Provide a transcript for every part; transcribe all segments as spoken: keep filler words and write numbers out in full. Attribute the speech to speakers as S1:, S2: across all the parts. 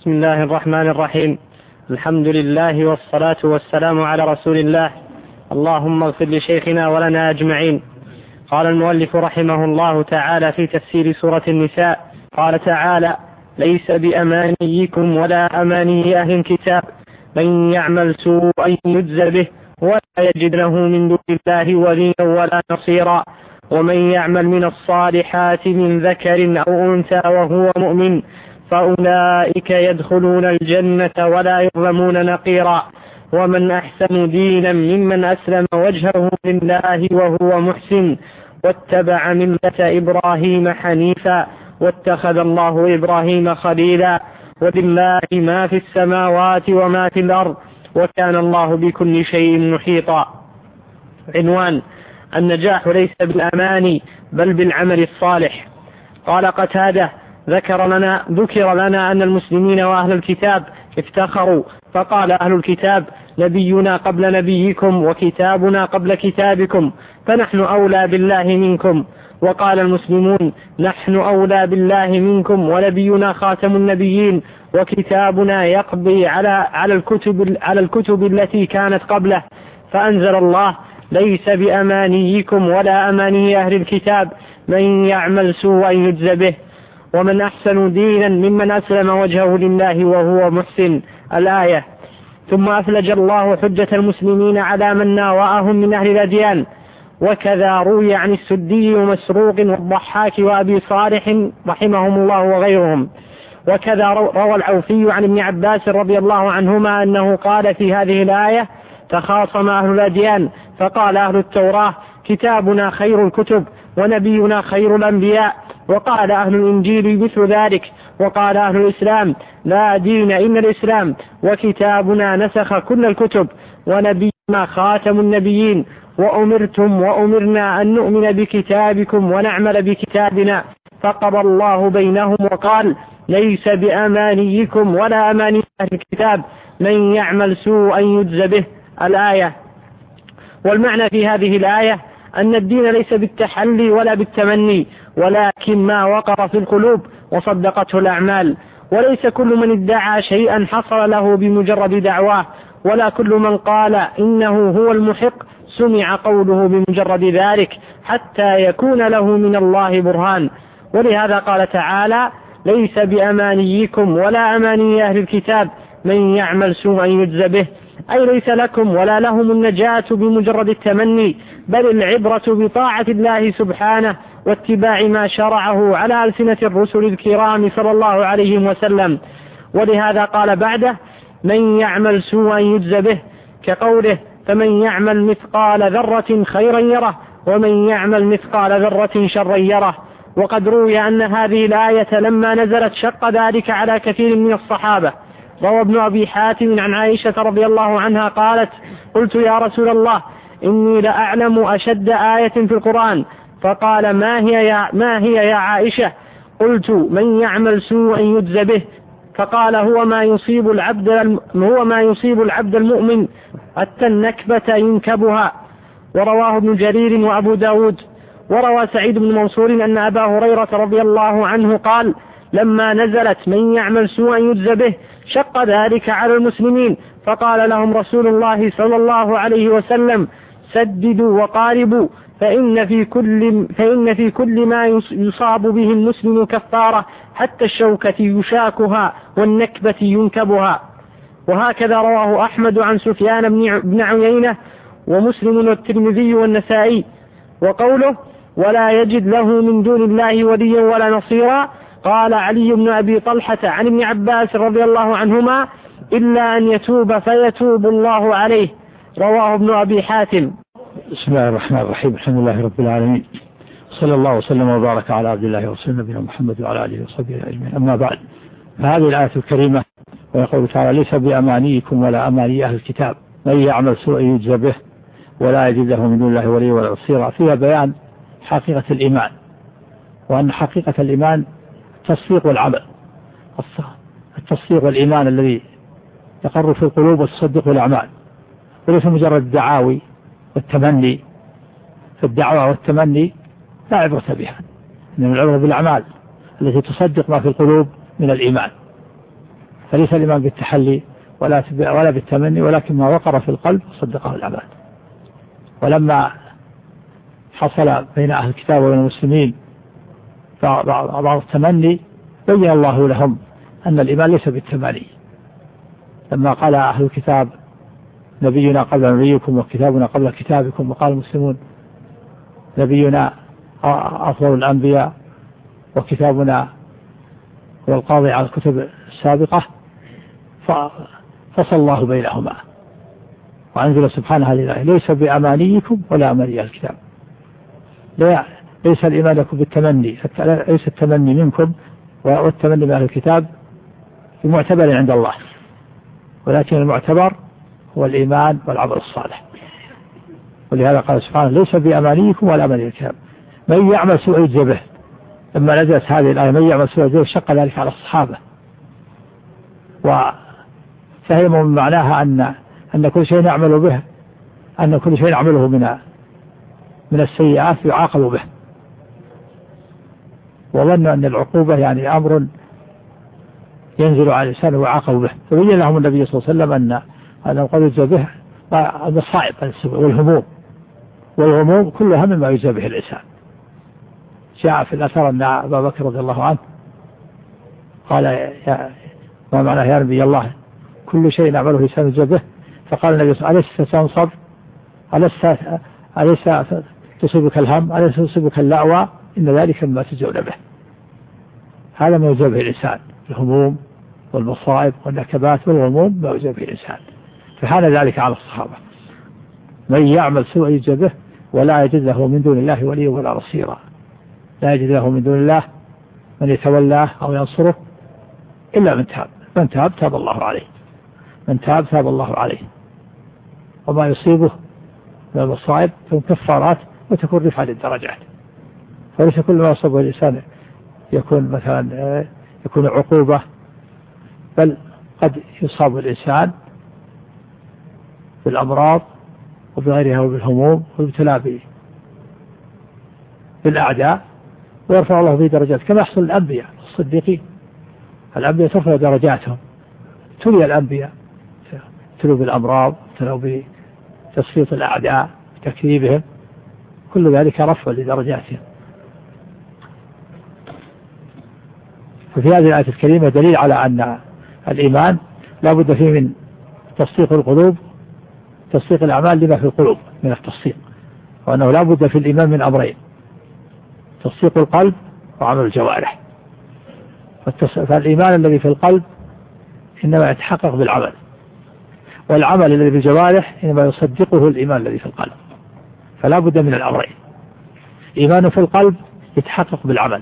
S1: بسم الله الرحمن الرحيم. الحمد لله والصلاة والسلام على رسول الله. اللهم اغفر لشيخنا ولنا أجمعين. قال المؤلف رحمه الله تعالى في تفسير سورة النساء، قال تعالى: ليس بأمانيكم ولا أماني أهل الكتاب، من يعمل سوءا يجز به ولا يجد له من دون الله وليا ولا نصيرا، ومن يعمل من الصالحات من ذكر أو أنثى وهو مؤمن فأولئك يدخلون الجنة ولا يظلمون نقيرا، ومن أحسن دينا ممن أسلم وجهه لله وهو محسن واتبع ملة إبراهيم حنيفا واتخذ الله إبراهيم خليلا، ولله ما في السماوات وما في الأرض وكان الله بكل شيء محيطا. عنوان: النجاح ليس بالأماني بل بالعمل الصالح. قال قتادة: ذكر لنا, ذكر لنا أن المسلمين وأهل الكتاب افتخروا، فقال أهل الكتاب: نبينا قبل نبيكم وكتابنا قبل كتابكم، فنحن أولى بالله منكم. وقال المسلمون: نحن أولى بالله منكم ونبينا خاتم النبيين وكتابنا يقضي على على الكتب على الكتب التي كانت قبله. فأنزل الله: ليس بأمانيكم ولا أماني أهل الكتاب، من يعمل سوءا يجز به، ومن أحسن دينا ممن أسلم وجهه لله وهو محسن. الآية. ثم أفلج الله حجة المسلمين على من ناوأهم من أهل الأديان. وكذا روي عن السدي ومسروق والضحاك وأبي صالح رحمهم الله وغيرهم. وكذا روى العوفي عن ابن عباس رضي الله عنهما أنه قال في هذه الآية: تخاصم أهل الأديان، فقال أهل التوراة: كتابنا خير الكتب ونبينا خير الأنبياء، وقال أهل الإنجيل مثل ذلك، وقال أهل الإسلام: لا دين إلا الإسلام، وكتابنا نسخ كل الكتب ونبينا خاتم النبيين، وأمرتم وأمرنا أن نؤمن بكتابكم ونعمل بكتابنا، فقضى الله بينهم وقال: ليس بأمانيكم ولا أماني أهل الكتاب، من يعمل سوءا يجز به. الآية. والمعنى في هذه الآية أن الدين ليس بالتحلي ولا بالتمني، ولكن ما وقر في القلوب وصدقته الأعمال. وليس كل من ادعى شيئا حصل له بمجرد دعواه، ولا كل من قال إنه هو المحق سمع قوله بمجرد ذلك، حتى يكون له من الله برهان. ولهذا قال تعالى: ليس بأمانيكم ولا أماني أهل الكتاب، من يعمل سوءا يجز به، أي ليس لكم ولا لهم النجاة بمجرد التمني، بل العبرة بطاعة الله سبحانه واتباع ما شرعه على ألسنة الرسل الكرام صلى الله عليه وسلم. ولهذا قال بعده: من يعمل سوءا يجز به، كقوله: فمن يعمل مثقال ذرة خيرا يره، ومن يعمل مثقال ذرة شرا يره. وقد روي أن هذه الآية لما نزلت شق ذلك على كثير من الصحابة. روى ابن أبي حاتم عن عائشة رضي الله عنها قالت: قلت يا رسول الله، إني لأعلم أشد آية في القرآن، فقال: ما هي يا, ما هي يا عائشة؟ قلت: من يعمل سوءا يجز به. فقال: هو ما يصيب العبد هو ما يصيب العبد المؤمن حتى النكبة ينكبها. ورواه ابن جرير وأبو داود. وروى سعيد بن منصور أن أبا هريرة رضي الله عنه قال: لما نزلت من يعمل سوءا يجز به شق ذلك على المسلمين، فقال لهم رسول الله صلى الله عليه وسلم: سددوا وقاربوا، فإن في كل, فإن في كل ما يصاب به المسلم كفارة، حتى الشوكة يشاكها والنكبة ينكبها. وهكذا رواه أحمد عن سفيان بن عيينة ومسلم والترمذي والنسائي. وقوله: ولا يجد له من دون الله وليا ولا نصيرا، قال علي بن أبي طلحة عن ابن عباس رضي الله عنهما: إلا أن يتوب فيتوب الله عليه. رواه ابن أبي حاتم.
S2: بسم الله الرحمن الرحيم. الحمد لله رب العالمين، صلى الله وسلم وبارك على عبد الله ورسوله نبينا محمد وعلى آله وصحبه أجمعين. أما بعد، فهذه الآية الكريمة ويقول تعالى: ليس بأمانيكم ولا أماني أهل الكتاب، من يعمل سوءا يجز به ولا يجد له من دون الله وليا ولا نصيرا. فيها بيان حقيقة الإيمان، وأن حقيقة الإيمان التصديق والعمل. التصديق والإيمان الذي يقر في القلوب والتصدق والأعمال، وليس مجرد الدعاوي والتمني. فالدعوة والتمني لا عبرة بها، إنما العبرة بالأعمال التي تصدق ما في القلوب من الإيمان. فليس الإيمان بالتحلي ولا ولا بالتمني، ولكن ما وقر في القلب صدقه العباد. ولما حصل بين أهل الكتاب وبين المسلمين بعض التمني بين الله لهم أن الإيمان ليس بالتمني. لما قال أهل الكتاب نبينا قبل نبيكم وكتابنا قبل كتابكم، وقال المسلمون نبينا أفضل الأنبياء وكتابنا هو القاضي على الكتب السابقة، فصل الله بينهما وأنزل سبحانه لله ليس بأمانيكم ولا أماني الكتاب. ليس الإيمان لكم بالتمني، ليس التمني منكم والتمني من أهل الكتاب المعتبر عند الله، ولكن المعتبر هو الإيمان والعمل الصالح. ولهذا قال سبحانه ليس بأمانيكم ولا أماني الكتاب من يعمل سوء يجزى به. لما نزلت هذه الآية من يعمل سوء يجزى به شق ذلك على الصحابة، وفهموا من معناها أن أن كل شيء نعمل به أن كل شيء نعمله من من السيئات يعاقب به، وظنوا أن العقوبة يعني أمر ينزل على الإنسان ويعاقب به. فبين لهم النبي صلى الله عليه وسلم أن أنه قد يجزى به المصائب والهموم، والهموم كلها مما يجزى به الإنسان. جاء في الأثر أن أبا بكر رضي الله عنه قال يا ما معناه يا نبي الله كل شيء نعمله الإنسان يجزى به؟ فقال النبي صلى الله عليه وسلم أليس تنصب؟ أليس أليس تصيبك الهم؟ أليس تصيبك اللأوى؟ إن ذلك مما تجزون به. هذا ما يجزى به الإنسان، الهموم والمصائب والنكبات والغموم ما يجزى به الإنسان. فحال ذلك على الصحابة من يعمل سوء يجزى به ولا يجد له من دون الله وليا ولا نصيرا. لا يجد له من دون الله من يتولاه أو ينصره إلا من تاب. من تاب تاب الله عليه، من تاب تاب الله عليه. وما يصيبه من المصائب تكون كفارات وتكون رفعة للدرجات. فليس كل ما يصيبه الإنسان يكون مثلا يكون عقوبة، بل قد يصاب الإنسان بالأمراض وبغيرها وبالهموم وبالابتلاء بالأعداء ويرفع الله به درجات، كما يحصل الأنبياء الصديقين. الأنبياء ترفع درجاتهم. تلي الأنبياء تلوا بالأمراض، تلوا بتسليط الأعداء، بتكذيبهم، كل ذلك رفع لدرجاتهم. ففي هذه الآية الكريمة دليل على أن الإيمان لا بد فيه من تصديق القلوب، تصديق الأعمال لما في القلوب من التصديق، وأنه لا بد في الإيمان من أمرين: تصديق القلب وعمل الجوارح. فالإيمان الذي في القلب إنما يتحقق بالعمل، والعمل الذي في الجوارح إنما يصدقه الإيمان الذي في القلب. فلا بد من الأمرين: إيمان في القلب يتحقق بالعمل،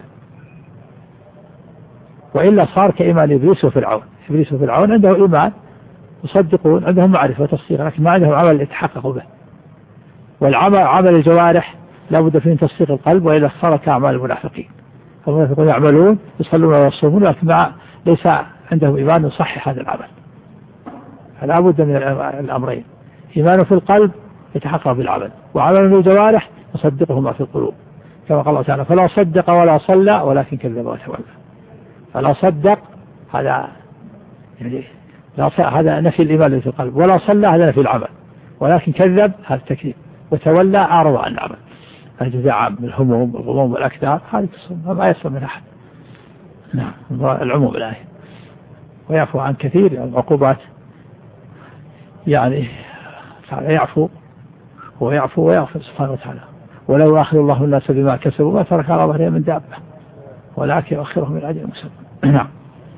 S2: وإلا صار كإيمان إبليس وفرعون. إبليس وفرعون عنده إيمان يصدقون، عندهم معرفة وتصديق، لكن ما عندهم عمل يتحقق به. والعمل عمل الجوارح لا بد فيه من تصديق القلب، وإلا صار كأعمال المنافقين. المنافقون يعملون يصلون ويصومون لكن مع ليس عندهم إيمان يصحح هذا العمل. فلا بد من الأمرين: إيمان في القلب يتحقق بالعمل، وعمل في الجوارح يصدقه ما في القلوب، كما قال الله تعالى: فلا صدق ولا صلى ولكن كذب وتولى. فلا صدق هذا يعني هذا نفي الإيمان الذي في القلب، ولا صلى هذا نفي العمل، ولكن كذب هذا التكذيب، وتولى أعرض عن العمل. الجزاء عام من الهموم والغموم والأكدار هذه ما يصل من أحد. نعم، العموم الآية. ويعفو عن كثير من العقوبات، يعني تعالى يعفو ويعفو ويغفر سبحانه وتعالى. ولو أخذ الله الناس بما كسبوا ما ترك على ظهرهم من دابة ولكن يؤخرهم من أجل مسمى. نعم.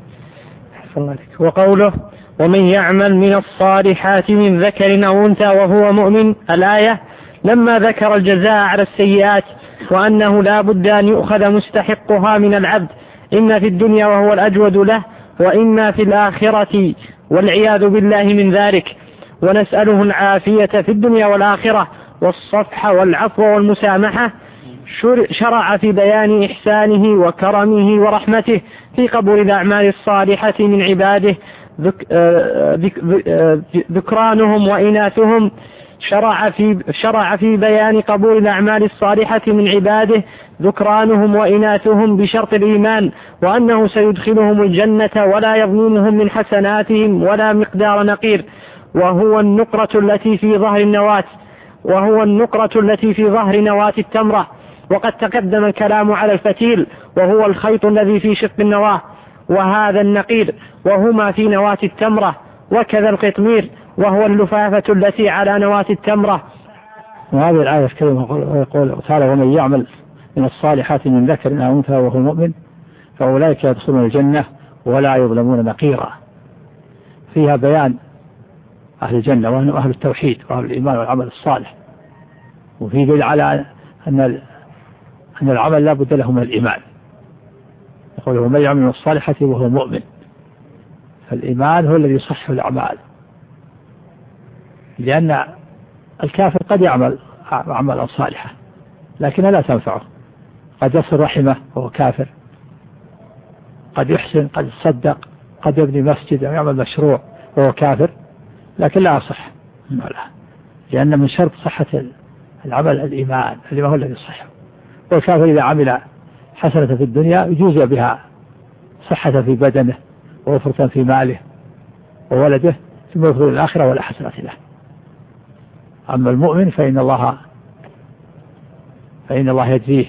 S1: وقوله: ومن يعمل من الصالحات من ذكر أو أنثى وهو مؤمن، الآية لما ذكر الجزاء على السيئات وأنه لا بد أن يؤخذ مستحقها من العبد، إما في الدنيا وهو الأجود له، وإما في الآخرة والعياذ بالله من ذلك، ونسأله العافية في الدنيا والآخرة والصفح والعفو والمسامحة، شرع في بيان إحسانه وكرمه ورحمته في قبول الأعمال الصالحة من عباده ذك ذك ذكرانهم وإناثهم شرع في, شرع في بيان قبول الأعمال الصالحة من عباده ذكرانهم وإناثهم بشرط الإيمان، وأنه سيدخلهم الجنة ولا يظلمهم من حسناتهم ولا مقدار نقير، وهو النقرة التي في ظهر النواة وهو النقرة التي في ظهر نواة التمرة. وقد تقدم الكلام على الفتيل وهو الخيط الذي في شق النواة، وهذا النقير وهما في نواة التمرة، وكذا القطمير وهو اللفافة التي على نواة التمرة.
S2: وهذه الآية الكريمة يقول تعالى: ومن يعمل من الصالحات من ذكر أو أنثى وهو مؤمن فأولئك يدخلون الجنة ولا يظلمون نقيرا. فيها بيان أهل الجنة وهم أهل التوحيد وأهل الإيمان والعمل الصالح، وفي دليل على أن أن العمل لا بد له من الإيمان. يقول: ومن يعمل من الصالحات وهو مؤمن، فالإيمان هو الذي يصحح الأعمال، لأن الكافر قد يعمل أعمالا صالحة لكنها لا تنفعه، قد يصل رحمه وهو كافر، قد يحسن، قد يصدق، قد يبني مسجد أو يعمل مشروع وهو كافر، لكن لا يصح، لأن من شرط صحة العمل الإيمان اللي ما هو الذي يصحه. والكافر إذا عمل حسنة في الدنيا يجوز بها صحة في بدنه ووفرة في ماله وولده، ثم يدخل الآخرة ولا حسنة له. أما المؤمن فإن الله فإن الله يجزيه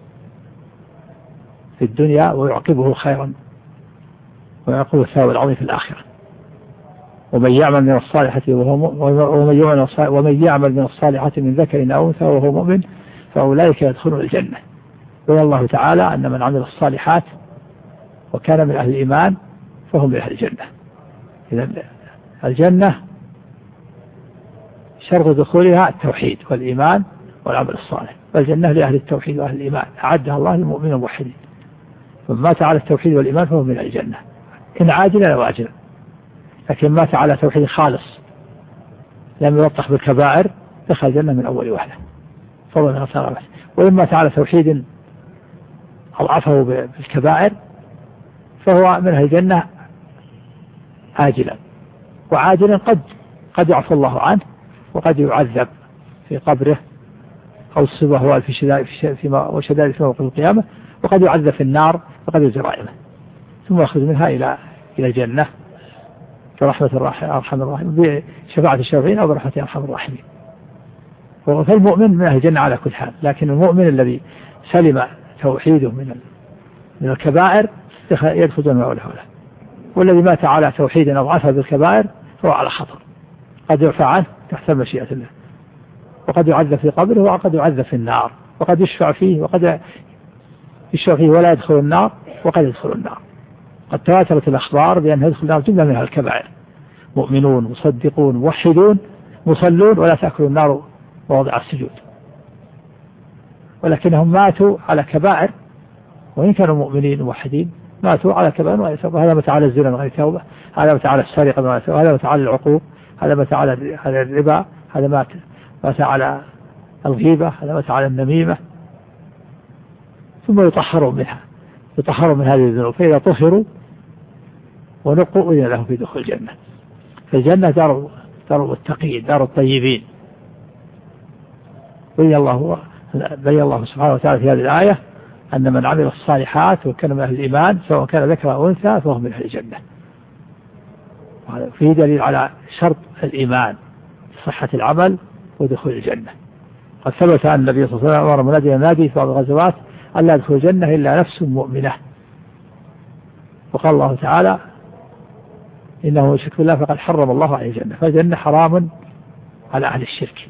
S2: في الدنيا ويعقبه خيرا ويعقبه الثواب العظيم في الآخرة. ومن يعمل من الصالحات وهو ومن ومن يعمل من الصالحات من ذكر أو أنثى وهو مؤمن فأولئك يدخلون الجنة. قال الله تعالى أن من عمل الصالحات وكان من أهل الإيمان فهم من أهل الجنة. إذن الجنة شرط دخولها التوحيد والإيمان والعمل الصالح، والجنة لأهل التوحيد وأهل الإيمان أعدها الله للمؤمنين الموحدين، فمن مات على التوحيد والإيمان فهو من الجنة إن عاجلا أو آجلا. لكن مات على توحيد خالص لم يلطخ بالكبائر دخل الجنة من أول وهلة فضلا من غيره. وإن مات على توحيد أضعفه بالكبائر فهو من أهل الجنة آجلا، وعاجلا قد قد يعفو الله عنه وقد يعذب في قبره أو الصبح في شدائد فيما وشدائد في موقف القيامة، وقد يعذب في النار وقد يجرائمه، ثم يخرج منها إلى إلى الجنة برحمة أرحم الراحمين بشفاعة الشافعين أو برحمة أرحم الراحمين. فالمؤمن من أهل الجنة على كل حال، لكن المؤمن الذي سلم توحيده من من الكبائر يدخل جنة ولا ولا، والذي مات على توحيد أضعفه بالكبائر فهو على خطر، قد يعفى عنه تحت مشيئة الله، وقد يعذب في قبره وقد يعذب في النار، وقد يشفع فيه وقد يشفع فيه ولا يدخل النار وقد يدخل النار. قد تواترت الأخبار بأن يدخل النار جملة منها الكبائر، مؤمنون مصدقون موحدون مصلون ولا تأكل النار ووضع السجود، ولكنهم ماتوا على كبائر، وإن كانوا مؤمنين موحدين ماتوا على كبائر ويتوب. هذا متى على الزنا من غير توبة، هذا متى على السرقة من غير توبة، هذا متى على العقوق، هذا متى على الربا، هذا مات متى على الغيبة، هذا متى على النميمة، ثم يطهروا منها يطهروا من هذه الذنوب، فإذا طهروا ونقوا إذا لهم في دخول الجنة. فالجنة دار دار المتقين دار الطيبين. بين الله بين الله سبحانه وتعالى في هذه الآية أن من عمل الصالحات وكان من أهل الإيمان سواء كان ذكر أو أنثى فهو من أهل الجنة. فيه دليل على شرط الإيمان صحة العمل ودخول الجنة. قد ثبت أن النبي صلى الله عليه وسلم أمر مناديا ينادي في بعض الغزوات أن لا يدخل الجنة إلا نفس مؤمنة، وقال الله تعالى إنه يشرك بالله فقد حرم الله عليه الجنة. فالجنة حرام على أهل الشرك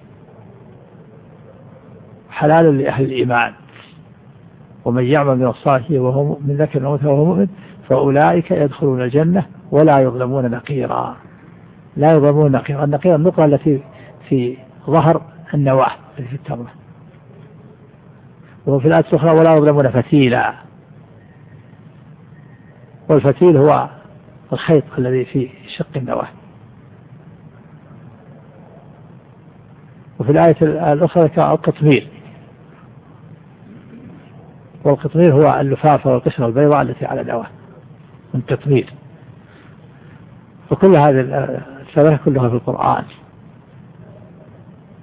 S2: حلال لأهل الإيمان. ومن يعمل من الصالحين وهو من ذكر أو أنثى وهو مؤمن فأولئك يدخلون الجنة ولا يظلمون نقيرا. لا يظلمون نقيرا. النقير النقرة التي في ظهر النواة التي في التمرة. وفي الآية الأخرى ولا يظلمون فتيلا، والفتيل هو الخيط الذي في شق النواة. وفي الآية الأخرى القطمير، والقطمير هو اللفافة والقشرة البيضاء التي على النواة من قطمير. وكل هذه الثلاثة كلها في القرآن.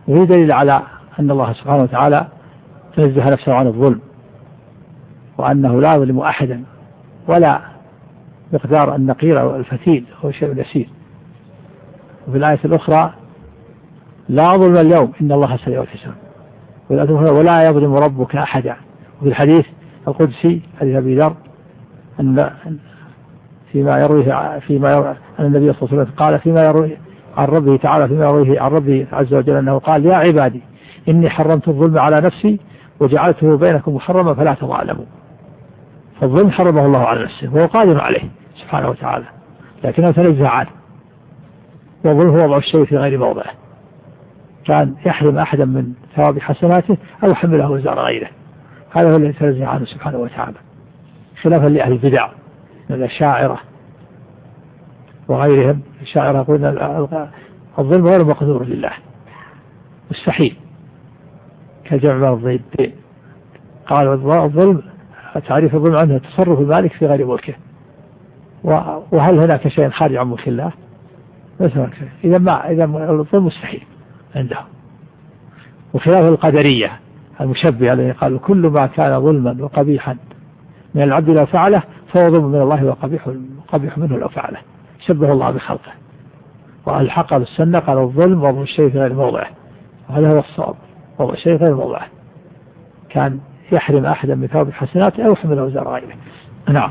S2: وهي دليل على أن الله سبحانه وتعالى تنزه نفسه عن الظلم، وأنه لا يظلم أحدا ولا مقدار النقير أو الفتيل هو شيء يسير. وفي الآية الأخرى لا ظلم اليوم إن الله سريع الحساب، ولا يظلم ربك أحدا. وفي الحديث القدسي حديث أبي ذر أن فيما يرويه فيما يروي أن النبي صلى الله عليه وسلم قال فيما يروي عن ربه تعالى فيما يرويه عن ربه عز وجل أنه قال يا عبادي إني حرمت الظلم على نفسي وجعلته بينكم محرما فلا تظالموا. فالظلم حرمه الله على نفسه وهو قادر عليه سبحانه وتعالى، لكنه تنزه عنه. والظلم هو وضع الشيء في غير موضعه، كان يحرم أحدا من ثواب حسناته أو حمله وزار غيره، هذا هو الذي تنزه عنه سبحانه وتعالى، خلافا لأهل البدع من الأشاعرة وغيرهم. الأشاعرة يقولون الظلم غير مقدور لله مستحيل، كجمع من الضيدين. قال الظلم تعريف الظلم عنه تصرف المالك في غير ملكه، وهل هناك شيء خارج عن ملك الله؟ إذا ما إذا الظلم مستحيل عندهم. وخلاف القدرية المشبهة الذي قالوا كل ما كان ظلما وقبيحا من العبد لو فعله فهو ظلم من الله وقبيح قبيح منه لو فعله، شبه الله بخلقه. والحق بالسنة قال الظلم وضع الشيء في غير موضعه، وهذا هو الصواب، وضع الشيء غير موضعه، كان يحرم أحدا من ثواب الحسنات أو حمله وزار غيره. نعم.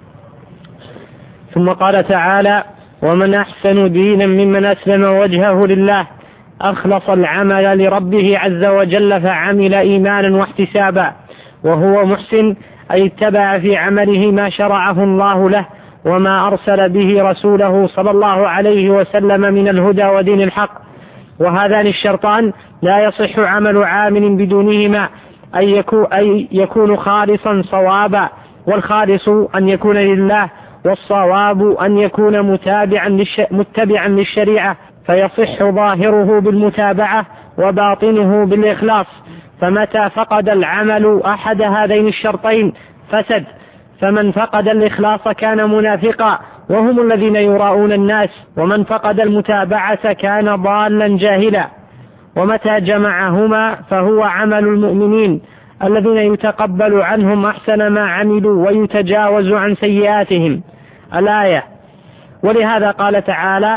S1: ثم قال تعالى ومن أحسن دينا ممن أسلم وجهه لله أخلص العمل لربه عز وجل فعمل إيمانا واحتسابا. وهو محسن أي اتبع في عمله ما شرعه الله له وما أرسل به رسوله صلى الله عليه وسلم من الهدى ودين الحق. وهذان الشرطان لا يصح عمل عامل بدونهما، أي يكون, أي يكون خالصا صوابا، والخالص أن يكون لله، والصواب أن يكون متابعا, للش... متبعا للشريعة، فيصح ظاهره بالمتابعة وباطنه بالإخلاص. فمتى فقد العمل أحد هذين الشرطين فسد، فمن فقد الإخلاص كان منافقا وهم الذين يراؤون الناس، ومن فقد المتابعة كان ضالا جاهلا. ومتى جمعهما فهو عمل المؤمنين الذين يتقبل عنهم أحسن ما عملوا ويتجاوز عن سيئاتهم. الآية. ولهذا قال تعالى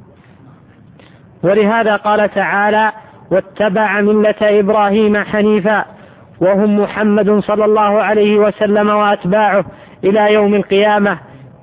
S1: ولهذا قال تعالى واتبع ملة إبراهيم حنيفا وهم محمد صلى الله عليه وسلم وأتباعه إلى يوم القيامة.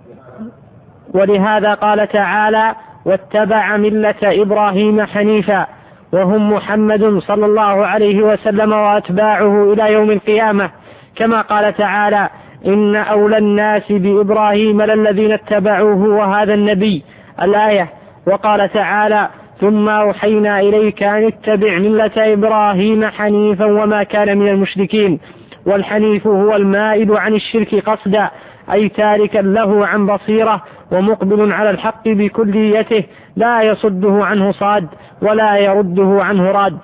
S1: ولهذا قال تعالى واتبع ملة إبراهيم حنيفا وهم محمد صلى الله عليه وسلم وأتباعه إلى يوم القيامة، كما قال تعالى إن أولى الناس بإبراهيم للذين اتبعوه وهذا النبي. الآية. وقال تعالى ثم أوحينا إليك أن اتبع ملة إبراهيم حنيفا وما كان من المشركين. والحنيف هو المائل عن الشرك قصدا، أي تاركا له عن بصيرة ومقبل على الحق بكليته، لا يصده عنه صاد ولا يرده عنه راد.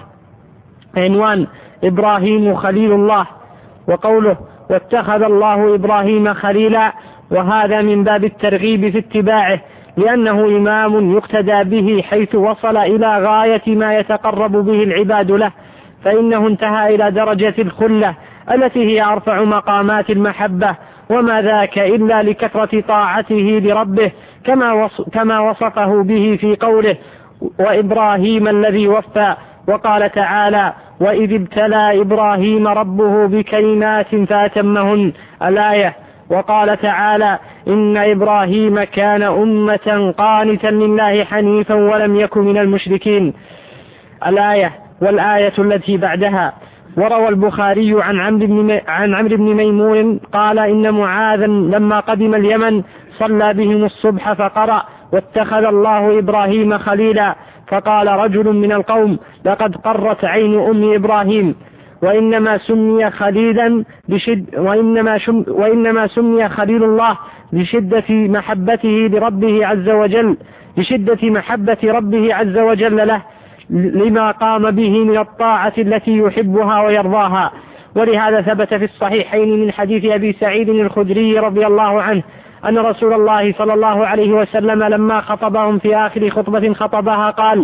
S1: عنوان إبراهيم خليل الله. وقوله واتخذ الله إبراهيم خليلا، وهذا من باب الترغيب في اتباعه، لأنه إمام يقتدى به حيث وصل إلى غاية ما يتقرب به العباد له، فإنه انتهى إلى درجة الخلة التي هي أرفع مقامات المحبة، وما ذاك إلا لكثرة طاعته لربه، كما كما وصفه به في قوله وإبراهيم الذي وفى. وقال تعالى وإذ ابتلى إبراهيم ربه بكلمات فأتمهن. الآية. وقال تعالى إن إبراهيم كان أمة قانتا لله حنيفا ولم يكن من المشركين. الآية. والآية التي بعدها. وروى البخاري عن عمرو بن عن عمرو بن ميمون قال إن معاذا لما قدم اليمن صلى بهم الصبح فقرأ واتخذ الله إبراهيم خليلا، فقال رجل من القوم لقد قرت عين أم إبراهيم. وإنما سمي خليلا بشد وإنما, شم وإنما سمي خليل الله لشدة محبته لربه عز وجل لشدة محبة ربه عز وجل له، لما قام به من الطاعة التي يحبها ويرضاها. ولهذا ثبت في الصحيحين من حديث أبي سعيد الخدري رضي الله عنه أن رسول الله صلى الله عليه وسلم لما خطبهم في آخر خطبة خطبها قال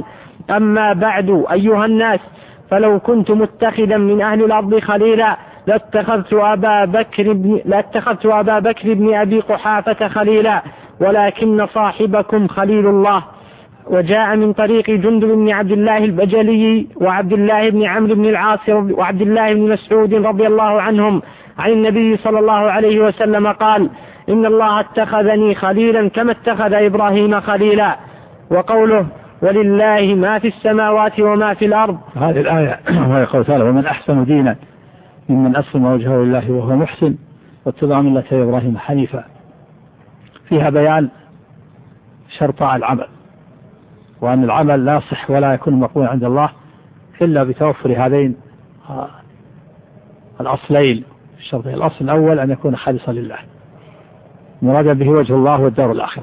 S1: أما بعد أيها الناس، فلو كنت متخذا من أهل الأرض خليلا لاتخذت أبا بكر بن, لاتخذت أبا بكر بن أبي قحافة خليلا، ولكن صاحبكم خليل الله. وجاء من طريق جندب بن عبد الله البجلي وعبد الله بن عمرو بن العاص وعبد الله بن مسعود رضي الله عنهم عن النبي صلى الله عليه وسلم قال: إن الله اتخذني خليلا كما اتخذ إبراهيم خليلا. وقوله: ولله ما في السماوات وما في الأرض.
S2: هذه الآية ويقول تعالى: ومن أحسن دينا ممن أسلم وجهه لله وهو محسن واتبع ملة إبراهيم حنيفا. فيها بيان شرطاء العمل، وأن العمل لا يصح ولا يكون مقبولا عند الله إلا بتوفر هذين الأصلين. الشرط الأصل الأول أن يكون خالصا لله مرادا به وجه الله والدار الآخرة،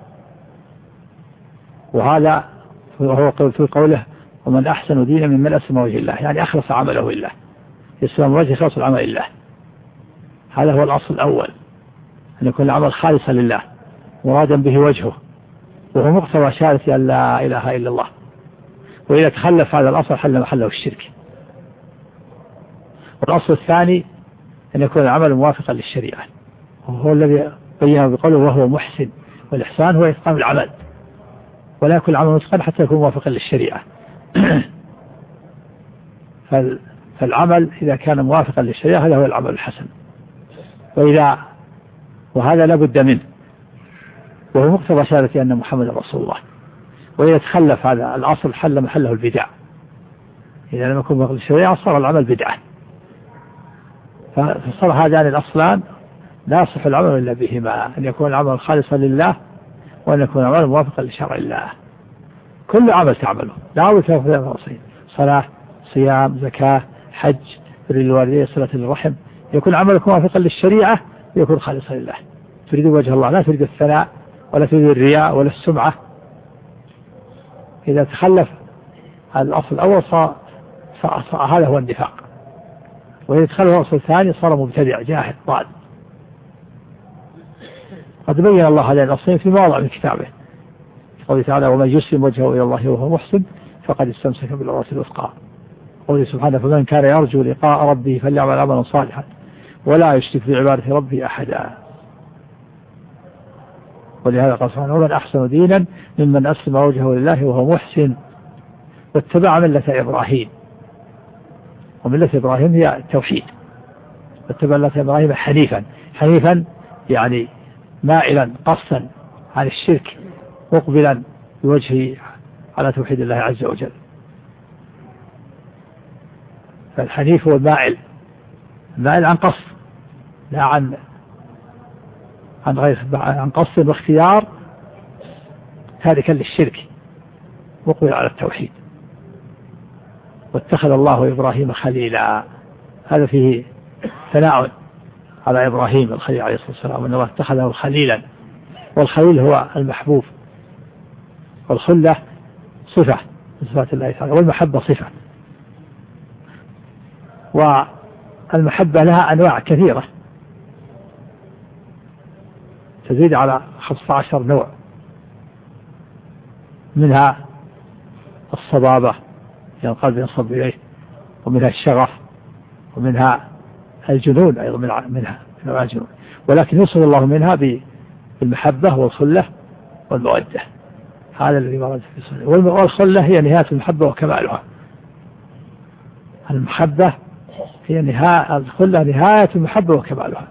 S2: وهذا هو في قوله: ومن أحسن دينا ممن أسلم وجه الله، يعني أخلص عمله لله، يسلم وجه خالص العمل لله. هذا هو الأصل الأول، أن يكون العمل خالصا لله مرادا به وجهه، وهو مقتضى شهادة أن لا إله إلا الله. وإذا تخلف هذا الأصل حل محله الشرك. والأصل الثاني أن يكون العمل موافقا للشريعة، وهو الذي بينه بقوله: وهو محسن. والإحسان هو إتقان العمل، ولا يكون العمل متقن حتى يكون موافقا للشريعة. فالعمل إذا كان موافقا للشريعة هذا هو العمل الحسن، وإذا وهذا لا بد منه، وهو مقتضى شهادة أن محمد رسول الله. وإذا تخلف هذا الأصل حل محله البدع. إذا لم يكن موافقا للشريعة صار العمل بدعة. فصار هذان الأصلان لا يصح العمل إلا بهما، أن يكون العمل خالصا لله، وأن يكون العمل موافقا لشرع الله. كل عمل تعمله لا بد من الأصلين: صلاة، صيام، زكاة، حج، بر الوالدين، صلة الرحم. يكون عملك موافقا للشريعة ويكون خالصا لله، تريد وجه الله، لا تريد الثناء ولا تريد الرياء ولا السمعة. إذا تخلف الأصل الأول صار هذا هو النفاق، وإذا تخلف الأصل الثاني صار مبتدع جاهل ضال. قد بين الله هذين الأصلين في مواضع من كتابه، قوله تعالى: ومن يسلم وجهه إلى الله وهو محسن فقد استمسك بالعروة الوثقى. قوله سبحانه: فمن كان يرجو لقاء ربه فليعمل عملا صالحا ولا يشرك بعبادة ربه أحدا. ولهذا قال سبحانه: ومن أحسن دينا ممن أسلم وجهه لله وهو محسن واتبع ملة إبراهيم. وملة إبراهيم هي التوحيد، واتبع ملة إبراهيم حنيفا. حنيفا يعني مائلا قصا عن الشرك، مقبلا بوجهه على توحيد الله عز وجل. فالحنيف هو المائل، المائل عن قصد، لا عن عن غير عن قصد واختيار، تاركا للشرك مقبل على التوحيد. واتخذ الله إبراهيم خليلا، هذا فيه ثناء على إبراهيم الخليل عليه الصلاة والسلام، وأن الله اتخذه خليلا. والخليل هو المحبوب، والخلة صفة من صفات الله تعالى، والمحبة صفة. والمحبة لها أنواع كثيرة تزيد على خمسة عشر نوع، منها الصبابة يعني القلب ينصب إليه، ومنها الشغف، ومنها الجنون أيضا منها نوع الجنون. ولكن يوصل الله منها بالمحبة والخلة والمودة، هذا الذي ورد في السنة. والخلة هي نهاية المحبة وكمالها. المحبة هي نهاية، الخلة نهاية المحبة وكمالها.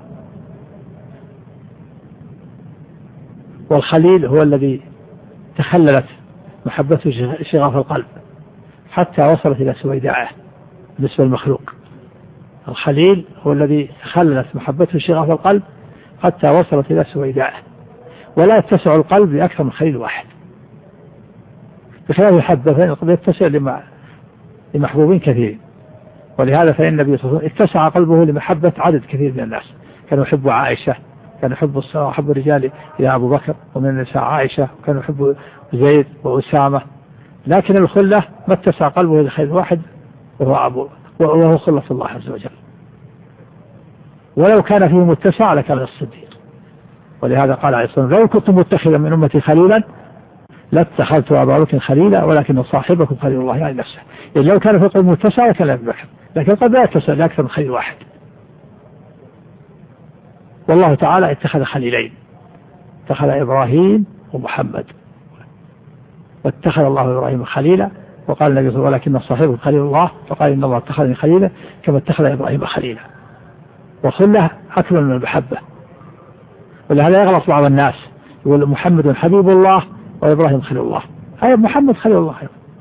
S2: والخليل هو الذي تخللت محبته شغاف القلب حتى وصلت إلى سويداعه بالنسبة للمخلوق. الخليل هو الذي تخللت محبته شغاف القلب حتى وصلت إلى سويداعه، ولا يتسع القلب لأكثر من خليل واحد، بخلاف المحبة فإن يتسع لمحبوبين كثيرين. ولهذا فإن النبي صلى الله عليه وسلم اتسع قلبه لمحبة عدد كثير من الناس. كانوا يحبوا عائشة، كانوا يحبوا يحب الرجال إلى أبو بكر، ومن النساء عائشة، وكانوا يحبوا زيد وأسامة. لكن الخلة ما اتسع قلبه لخير واحد وهو أبو وهو خلة الله عز وجل. ولو كان فيه متسع لكان الصديق. ولهذا قال عليه الصلاة والسلام: لو كنت متخذا من أمتي خليلا لا اتخذت أبا بكر خليلا ولكن صاحبكم خليل الله يعني نفسه. يعني لو كان في القلب متسع لكان أبي بكر، لكن قد لا يتسع لأكثر من خليل واحد. والله تعالى اتخذ خليلين، اتخذ إبراهيم ومحمد، واتخذ الله إبراهيم خليلا، وقال النبي صلى الله عليه وسلم ولكن صاحبكم خليل الله، فقال إن الله اتخذني خليلا كما اتخذ إبراهيم خليلا. وخله أكبر من المحبة، ولهذا يغلط بعض الناس يقول محمد حبيب الله وإبراهيم خليل الله، هذا محمد خليل الله،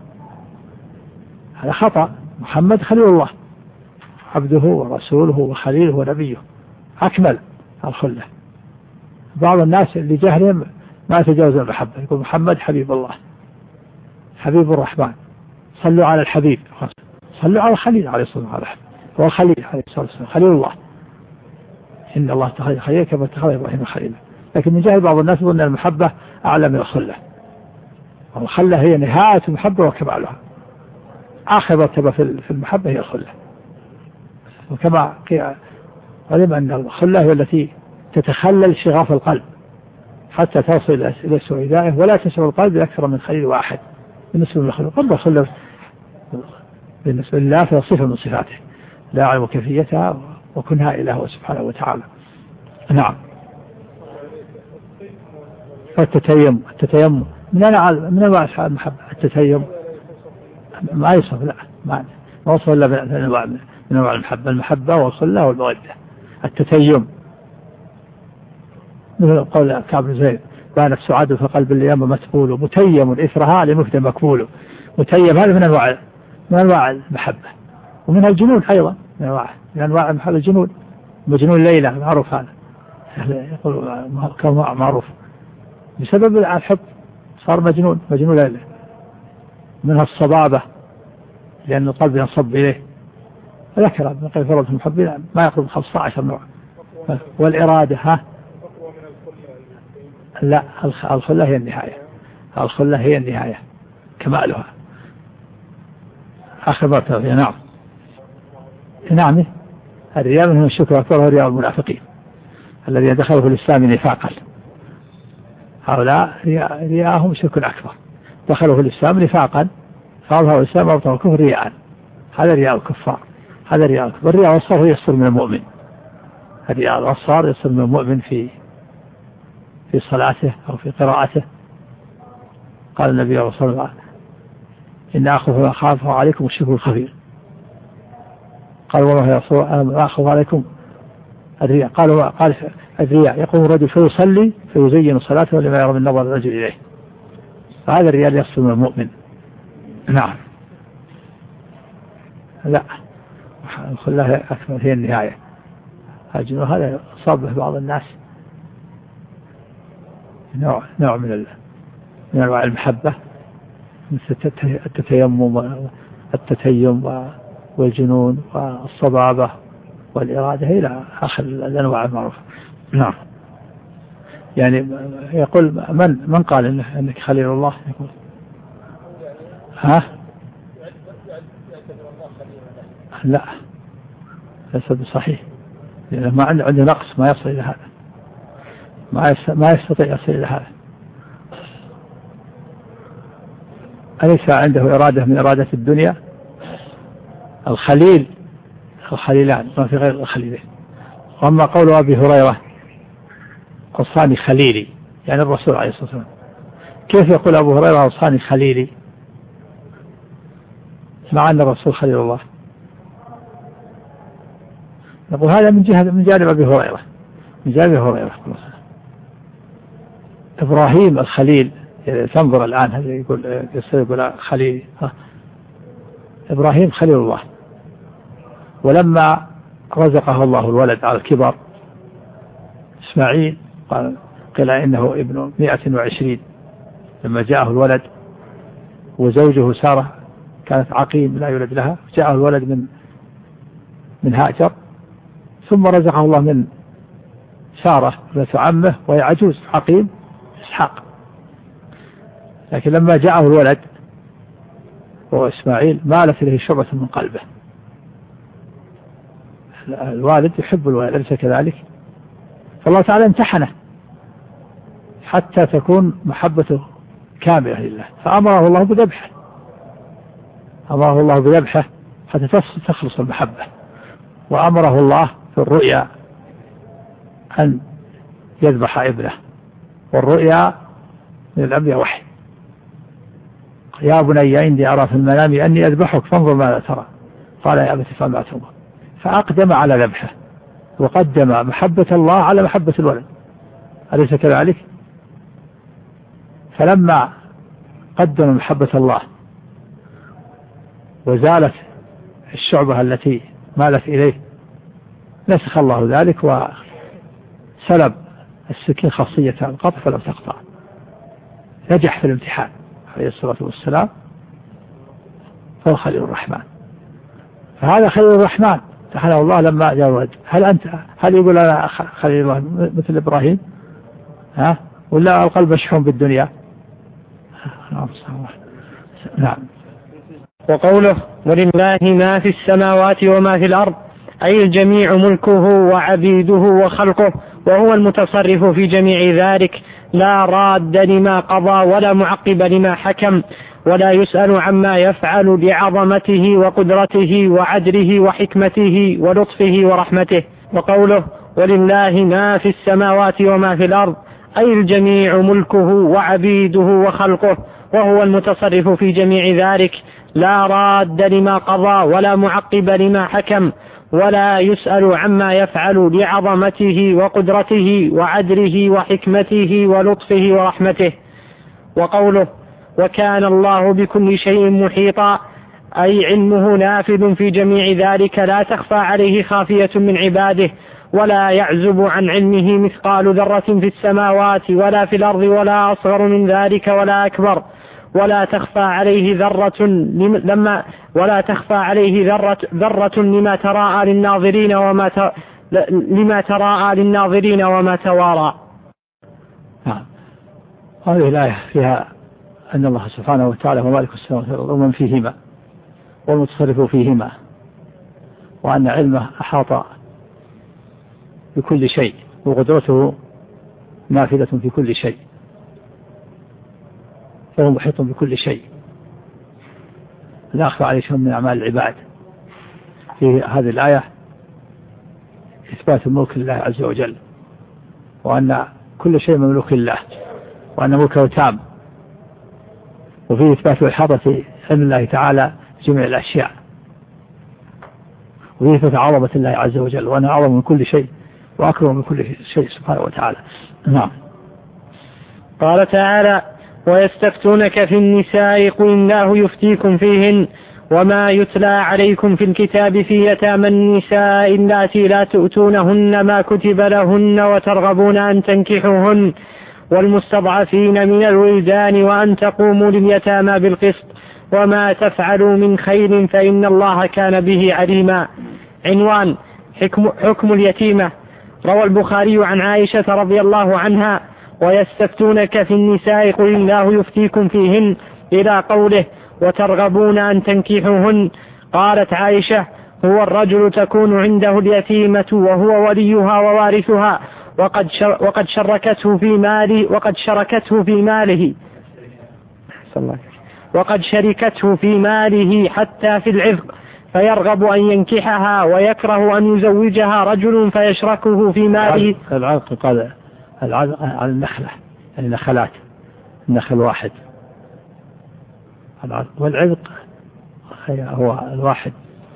S2: هذا خطأ. محمد خليل الله عبده ورسوله وخليله ونبيه، أكمل الخلة. بعض الناس اللي جهلهم ما يتجاوز المحبة، يقول محمد حبيب الله، حبيب الرحمن، صلوا على الحبيب، صلوا على الخليل عليه الصلاة والسلام، هو الخليل عليه الصلاة والسلام خليل الله، إن الله اتخذ خليلا كما اتخذ إبراهيم خليلا. لكن من جهل بعض الناس يقول أن المحبة أعلى من الخلة، والخلة هي نهاية المحبة وكمالها، آخر مرتبة في المحبة هي الخلة. وكما علم أن الخلة هي التي تتخلل شغاف القلب حتى تصل إلى سعدائه، ولا تشعر القلب بأكثر من خليل واحد. بالنسبة للخلة قد الخلة بالنسبة لله فهي صفة من صفاته لا يعلم كيفيتها وكنها إله سبحانه وتعالى. نعم. التتيم التتيم من أنواع من أنواع المحبة. التتيم ما يصف، لا ما ما وصف إلا من أنواع من أنواع المحبة، المحبة والخلة والمودة. التتيم مثل قول كعب بن زيد بانت سعاد في قلب اليم متقول متيم إثرها لمفد مكبول. متيم هذا من أنواع من أنواع المحبة. ومنها الجنون أيضا من أنواع من أنواع المحبة الجنون، مجنون ليلى معروف، هذا يقول كما معروف بسبب الحب صار مجنون مجنون ليلى. منها الصبابة لأن القلب ينصب إليه، ذكر ابن القيم في روضة المحبين ما يقرب خمسة عشر نوع. والإرادة ها لا، الخلة هي النهاية، الخلة هي النهاية كمالها آخر مرتبة. نعم نعم. الرياء منهم الشكر أكبر هو رياء المنافقين الذين دخلوا في الإسلام نفاقا، هؤلاء رياءهم شرك أكبر، دخلوا في الإسلام نفاقا فأظهروا الإسلام وأبطنوا الكفر رياء، هذا رياء الكفار، هذا رياء الكفر. الرياء والصار يصدر من المؤمن، الرياء والصار يصدر من المؤمن في في صلاته أو في قراءته. قال النبي صلى الله عليه وسلم إن أخوف أخاف عليكم الشرك الخفير. قال والله يا رسول الله أخوف عليكم الرياء. قالوا قال الرياء يقوم الرجل فيصلي فيزين صلاته لما يرى من نظر الرجل إليه، فهذا الرياء يصدر من المؤمن. نعم. لا الخلة أكمل هي النهاية. هذا صاب به بعض الناس نوع نوع من من أنواع المحبة مثل التتيمم التتيم والجنون والصبابة والإرادة إلى آخر الأنواع المعروفة. نعم. يعني يقول من من قال إنه إنك خليل الله؟ يقول ها لا ليس بصحيح، لأنه ما عنده عنده نقص ما يصل إلى هذا، ما ما يستطيع يصل إلى هذا. أليس عنده إرادة من إرادة الدنيا؟ الخليل الخليلان ما في غير الخليلين. وأما قول أبي هريرة أوصاني خليلي يعني الرسول عليه الصلاة والسلام، كيف يقول أبو هريرة أوصاني خليلي مع أن الرسول خليل الله؟ نقول هذا من جهة من جانب أبي هريرة، من جانب أبي هريرة. إبراهيم الخليل يعني تنظر الآن هذا يقول يقول خليل، إبراهيم خليل الله، ولما رزقه الله الولد على الكبر إسماعيل قال قيل إنه ابن مئة وعشرين لما جاءه الولد، وزوجه سارة كانت عقيم لا يولد لها، جاءه الولد من من هاجر، ثم رزقه الله من سارة ابنة عمه وهي عجوز عقيم إسحاق. لكن لما جاءه الولد وهو إسماعيل مالت إليه شعبة من قلبه. الوالد يحب الولد أليس كذلك؟ فالله تعالى امتحنه حتى تكون محبته كاملة لله، فأمره الله بذبحه، أمره الله بذبحه حتى تخلص المحبة. وأمره الله في الرؤيا أن يذبح ابنه، والرؤيا من الأنبياء وحي. يا بني إني أرى في المنام أني أذبحك فانظر ماذا ترى، قال يا أبت افعل ما تؤمر. فأقدم على ذبحه وقدم محبة الله على محبة الولد، أليس كذلك؟ فلما قدم محبة الله وزالت الشعبة التي مالت إليه نسخ الله ذلك وسلب السكين خاصية القطع فلم تقطع. نجح في الامتحان عليه الصلاة والسلام، فهو خليل الرحمن. فهذا خليل الرحمن تحنه الله لما جاء الولد. هل أنت هل يقول أنا خليل الله مثل إبراهيم؟ ها؟ ولا القلب مشحون بالدنيا؟ نعم.
S1: وقوله ولله ما في السماوات وما في الأرض، أي الجميع ملكه وعبيده وخلقه، وهو المتصرف في جميع ذلك، لا راد لما قضى ولا معقب لما حكم، ولا يسأل عما يفعل لعظمته وقدرته وعدله وحكمته ولطفه ورحمته. وقوله ولله ما في السماوات وما في الأرض، أي الجميع ملكه وعبيده وخلقه، وهو المتصرف في جميع ذلك، لا راد لما قضى ولا معقب لما حكم، ولا يسأل عما يفعل لعظمته وقدرته وعدله وحكمته ولطفه ورحمته. وقوله وكان الله بكل شيء محيطا، أي علمه نافذ في جميع ذلك، لا تخفى عليه خافية من عباده، ولا يعزب عن علمه مثقال ذرة في السماوات ولا في الأرض، ولا أصغر من ذلك ولا أكبر، ولا تخفى عليه ذرة لما ولا تخفى عليه ذرة ذرة لما تراءى للناظرين وما ت... لما تراءى للناظرين وما توارى.
S2: نعم. هذه الآية فيها أن الله سبحانه وتعالى هو مالك السماوات والأرض ومن فيهما والمتصرف فيهما، وأن علمه أحاط بكل شيء، وقدرته نافذة في كل شيء، فهو محيط بكل شيء، لا أخفى عليه شيء من أعمال العباد. في هذه الآية إثبات الملك لله عز وجل، وأن كل شيء مملوك لله، وأن ملكه تام، وفيه إثبات الإحاطة علم الله تعالى جميع الأشياء، وفيه إثبات عظمة الله عز وجل، وأنه أعظم من كل شيء وأكرم من كل شيء سبحانه وتعالى. نعم.
S1: قال تعالى ويستفتونك في النساء قل الله يفتيكم فيهن وما يتلى عليكم في الكتاب في يتامى النساء اللاتي لا تؤتونهن ما كتب لهن وترغبون أن تنكحوهن والمستضعفين من الولدان وأن تقوموا لليتامى بالقسط وما تفعلوا من خير فإن الله كان به عليما. عنوان حكم, حكم اليتيمة. روى البخاري عن عائشة رضي الله عنها ويستفتونك في النساء قل الله يفتيكم فيهن إلى قوله وترغبون أن تنكحوهن. قالت عائشة هو الرجل تكون عنده اليتيمة وهو وليها ووارثها وقد, شر وقد شركته في ماله وقد شركته في ماله وقد شركته في ماله حتى في العذق فيرغب أن ينكحها ويكره أن يزوجها رجل فيشركه في ماله.
S2: العذق قال العذق على النخلة، يعني نخلات، النخل واحد. والعذق هو الواحد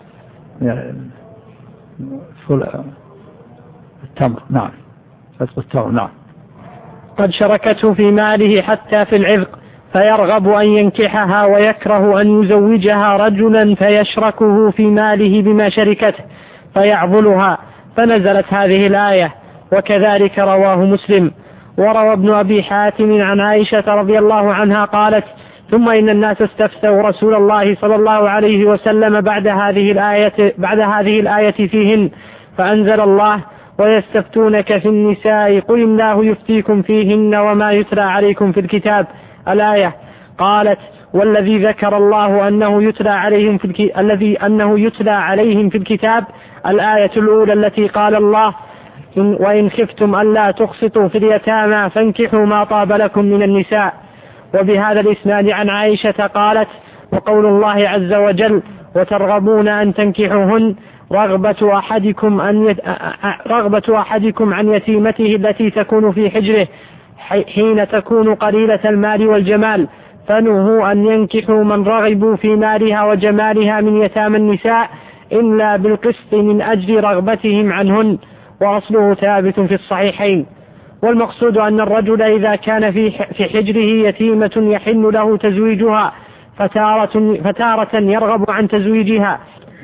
S2: التمر. نعم. عذق التمر. نعم.
S1: قد شركته في ماله حتى في العذق فيرغب أن ينكحها ويكره أن يزوجها رجلا فيشركه في ماله بما شركته فيعضلها، فنزلت هذه الآية. وكذلك رواه مسلم. وروى ابن أبي حاتم عن عائشة رضي الله عنها قالت ثم إن الناس استفتوا رسول الله صلى الله عليه وسلم بعد هذه الآية, بعد هذه الآية فيهن فأنزل الله ويستفتونك في النساء قل الله يفتيكم فيهن وما يتلى عليكم في الكتاب الآية. قالت والذي ذكر الله أنه يتلى عليهم في الك... الذي أنه يتلى عليهم في الكتاب الآية الأولى التي قال الله إن وإن خفتم ألا تقسطوا في اليتامى فانكحوا ما طاب لكم من النساء. وبهذا الإسناد عن عائشة قالت: وقول الله عز وجل: وترغبون أن تنكحوهن رغبة أحدكم أن يت... رغبة أحدكم عن يتيمته التي تكون في حجره حين تكون قليلة المال والجمال، فنهوا أن ينكحوا من رغبوا في مالها وجمالها من يتامى النساء إلا بالقسط من أجل رغبتهم عنهن، وأصله ثابت في الصحيحين. والمقصود أن الرجل إذا كان في في حجره يتيمة يحل له تزويجها فتارة, فتارة يرغب عن تزويجها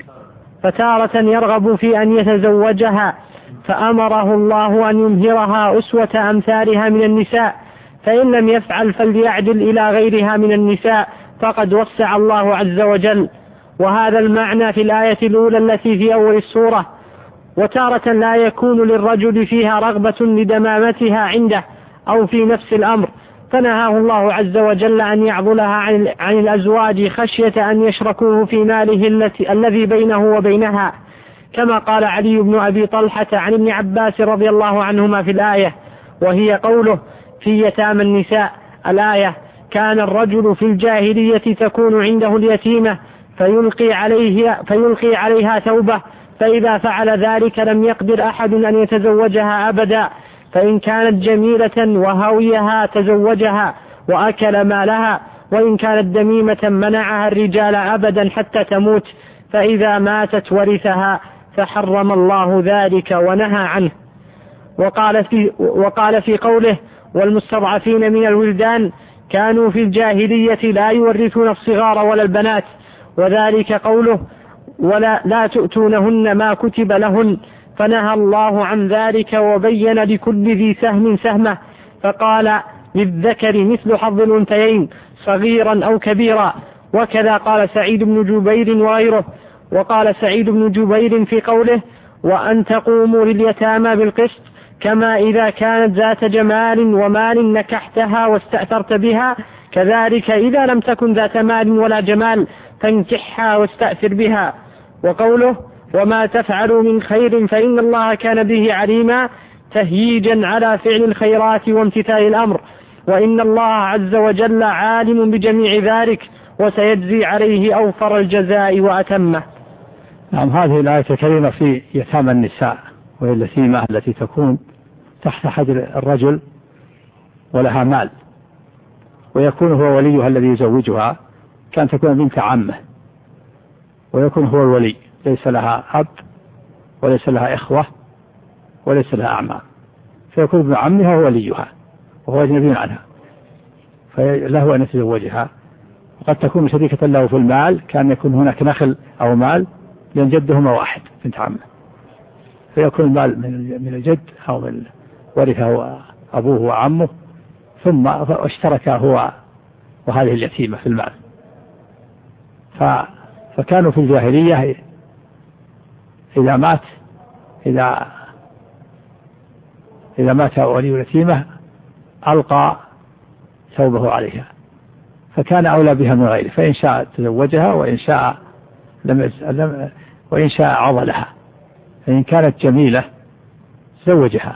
S1: فتارة يرغب في أن يتزوجها، فأمره الله أن يمهرها أسوة أمثالها من النساء، فإن لم يفعل فليعدل إلى غيرها من النساء فقد وسع الله عز وجل. وهذا المعنى في الآية الأولى التي في أول السورة. وتارة لا يكون للرجل فيها رغبة لدمامتها عنده أو في نفس الأمر، فنهاه الله عز وجل أن يعضلها عن, عن الأزواج خشية أن يشركوه في ماله التي الذي بينه وبينها، كما قال علي بن أبي طلحة عن ابن عباس رضي الله عنهما في الآية، وهي قوله: في يتامى النساء. الآية: كان الرجل في الجاهلية تكون عنده اليتيمة فيلقي, عليه فيلقي عليها ثوبه، فإذا فعل ذلك لم يقدر أحد أن يتزوجها أبدا، فإن كانت جميلة وهويها تزوجها وأكل مالها، وإن كانت دميمة منعها الرجال أبدا حتى تموت، فإذا ماتت ورثها، فحرم الله ذلك ونهى عنه. وقال في, وقال في قوله: والمستضعفين من الولدان كانوا في الجاهلية لا يورثون الصغار ولا البنات، وذلك قوله: ولا لا تؤتونهن ما كتب لهن، فنهى الله عن ذلك وبين لكل ذي سهم سهمه، فقال: للذكر مثل حظ الأنثيين صغيرا أو كبيرا. وكذا قال سعيد بن جبير وغيره. وقال سعيد بن جبير في قوله: وأن تقوموا لليتامى بالقسط، كما إذا كانت ذات جمال ومال نكحتها واستأثرت بها، كذلك إذا لم تكن ذات مال ولا جمال فانكحها واستأثر بها. وقوله: وما تفعلوا من خير فإن الله كان به عليما، تهييجا على فعل الخيرات وامتثال الأمر، وإن الله عز وجل عالم بجميع ذلك وسيجزي عليه أوفر الجزاء وأتمه.
S2: نعم، هذه الآية الكريمة في يتامى النساء، وهي اليتيمة التي تكون تحت حجر الرجل ولها مال، ويكون هو وليها الذي يزوجها، كان تكون بنت عمه، ويكون هو الولي، ليس لها أب وليس لها إخوة وليس لها أعمام، فيكون ابن عمها هو وليها وهو أجنبي عنها، فله أن يتزوجها. وقد تكون شريكة له في المال، كان يكون هناك نخل أو مال، لأن جدهما واحد بنت عمه، فيكون المال من الجد أو من ورثه أبوه وعمه، ثم اشترك هو وهذه اليتيمة في المال. فكانوا في الجاهلية إذا مات إذا إذا مات ولي اليتيمة ألقى ثوبه عليها، فكان أولى بها من غيره، فإن شاء تزوجها وإن شاء لم وإن شاء عضلها، فإن كانت جميلة زوجها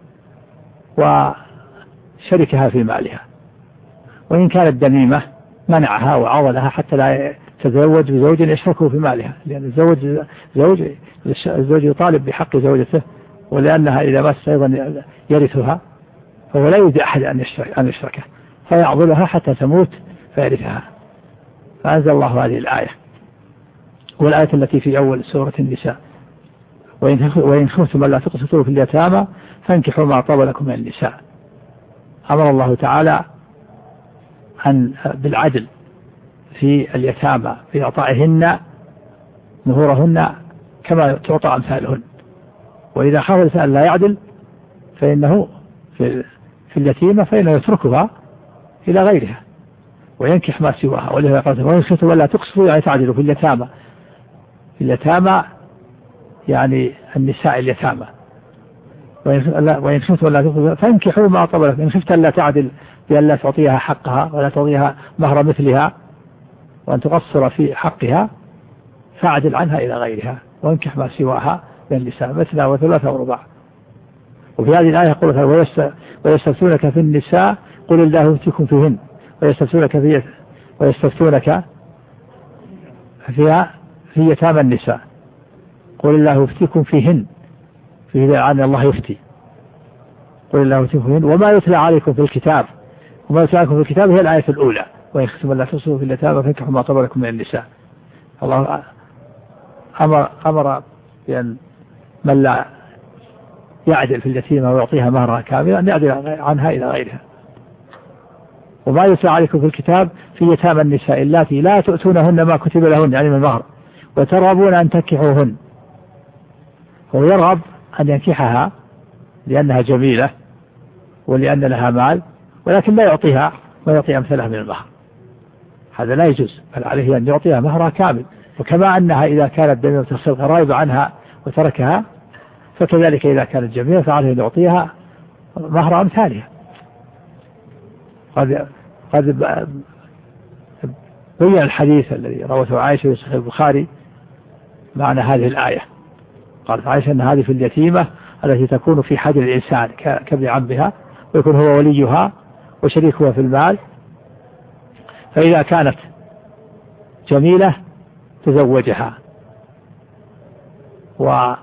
S2: وشركها في مالها، وإن كانت دميمة منعها وعضلها حتى لا تتزوج بزوج يشركه في مالها، لأن الزوج زوج الزوج يطالب بحق زوجته، ولأنها إذا مات أيضا يرثها، فهو لا يريد أحد أن يشرك أن يشركه، فيعضلها حتى تموت فيرثها. فأنزل الله هذه الآية، والآية التي في أول سورة النساء: وإن خفتم ألا تقسطوا في اليتامى فانكحوا ما طاب لكم من النساء. أمر الله تعالى أن بالعدل في اليتامى في إعطائهن نهورهن كما تعطى أمثالهن، وإذا خاف الإنسان لا يعدل فإنه في, في اليتيمة فإنه يتركها إلى غيرها وينكح ما سواها. ولهذا قال: وإن خفتم ألا تقسطوا يعني تعدلوا في اليتامى. في اليتامى يعني النساء اليتامى. وإن خفتم ألا تقسطوا فانكحوا ما طاب لكم. إن خفت ألا تعدل بأن لا تعطيها حقها ولا تعطيها مهر مثلها وأن تقصر في حقها فاعدل عنها إلى غيرها وانكح ما سواها من النساء مثنى وثلاثة ورباع. وفي هذه الآية يقول: ويستفتونك في النساء قل الله يفتيكم فيهن ويستفتونك في ويستفتونك فيها في يتامى النساء قل الله يفتيكم فيهن، في عن الله يفتي، قل الله يفتيكم فيهن وما يتلى عليكم في الكتاب، وما يتلى عليكم في الكتاب هي الآية الأولى، وإن خفتم ألا تقسطوا في اليتامى فانكحوا ما طاب لكم من النساء. الله أمر أمر بأن من لا يعدل في اليتيمة ويعطيها مهرها كاملا أن يعدل عنها إلى غيرها. وما يتلى عليكم في الكتاب في يتامى النساء اللاتي لا تؤتونهن ما كتب لهن يعني من المهر وترغبون أن تنكحوهن. هو يرغب أن ينكحها لأنها جميلة ولأن لها مال، ولكن لا يعطيها ويعطي أمثلها من المهر، هذا لا يجوز، بل عليه أن يعطيها مهرها كامل. وكما أنها إذا كانت دميمة الخلق راغبة عنها وتركها، فكذلك إذا كانت جميلة فعليه أن يعطيها مهر أمثالها. قد قد بين الحديث الذي روته عائشة في صحيح البخاري معنى هذه الآية. قالت عائشة أن هذه في اليتيمة التي تكون في حد الإنسان كابن عمها ويكون هو وليها وشريكها في المال، فإذا كانت جميلة تزوجها و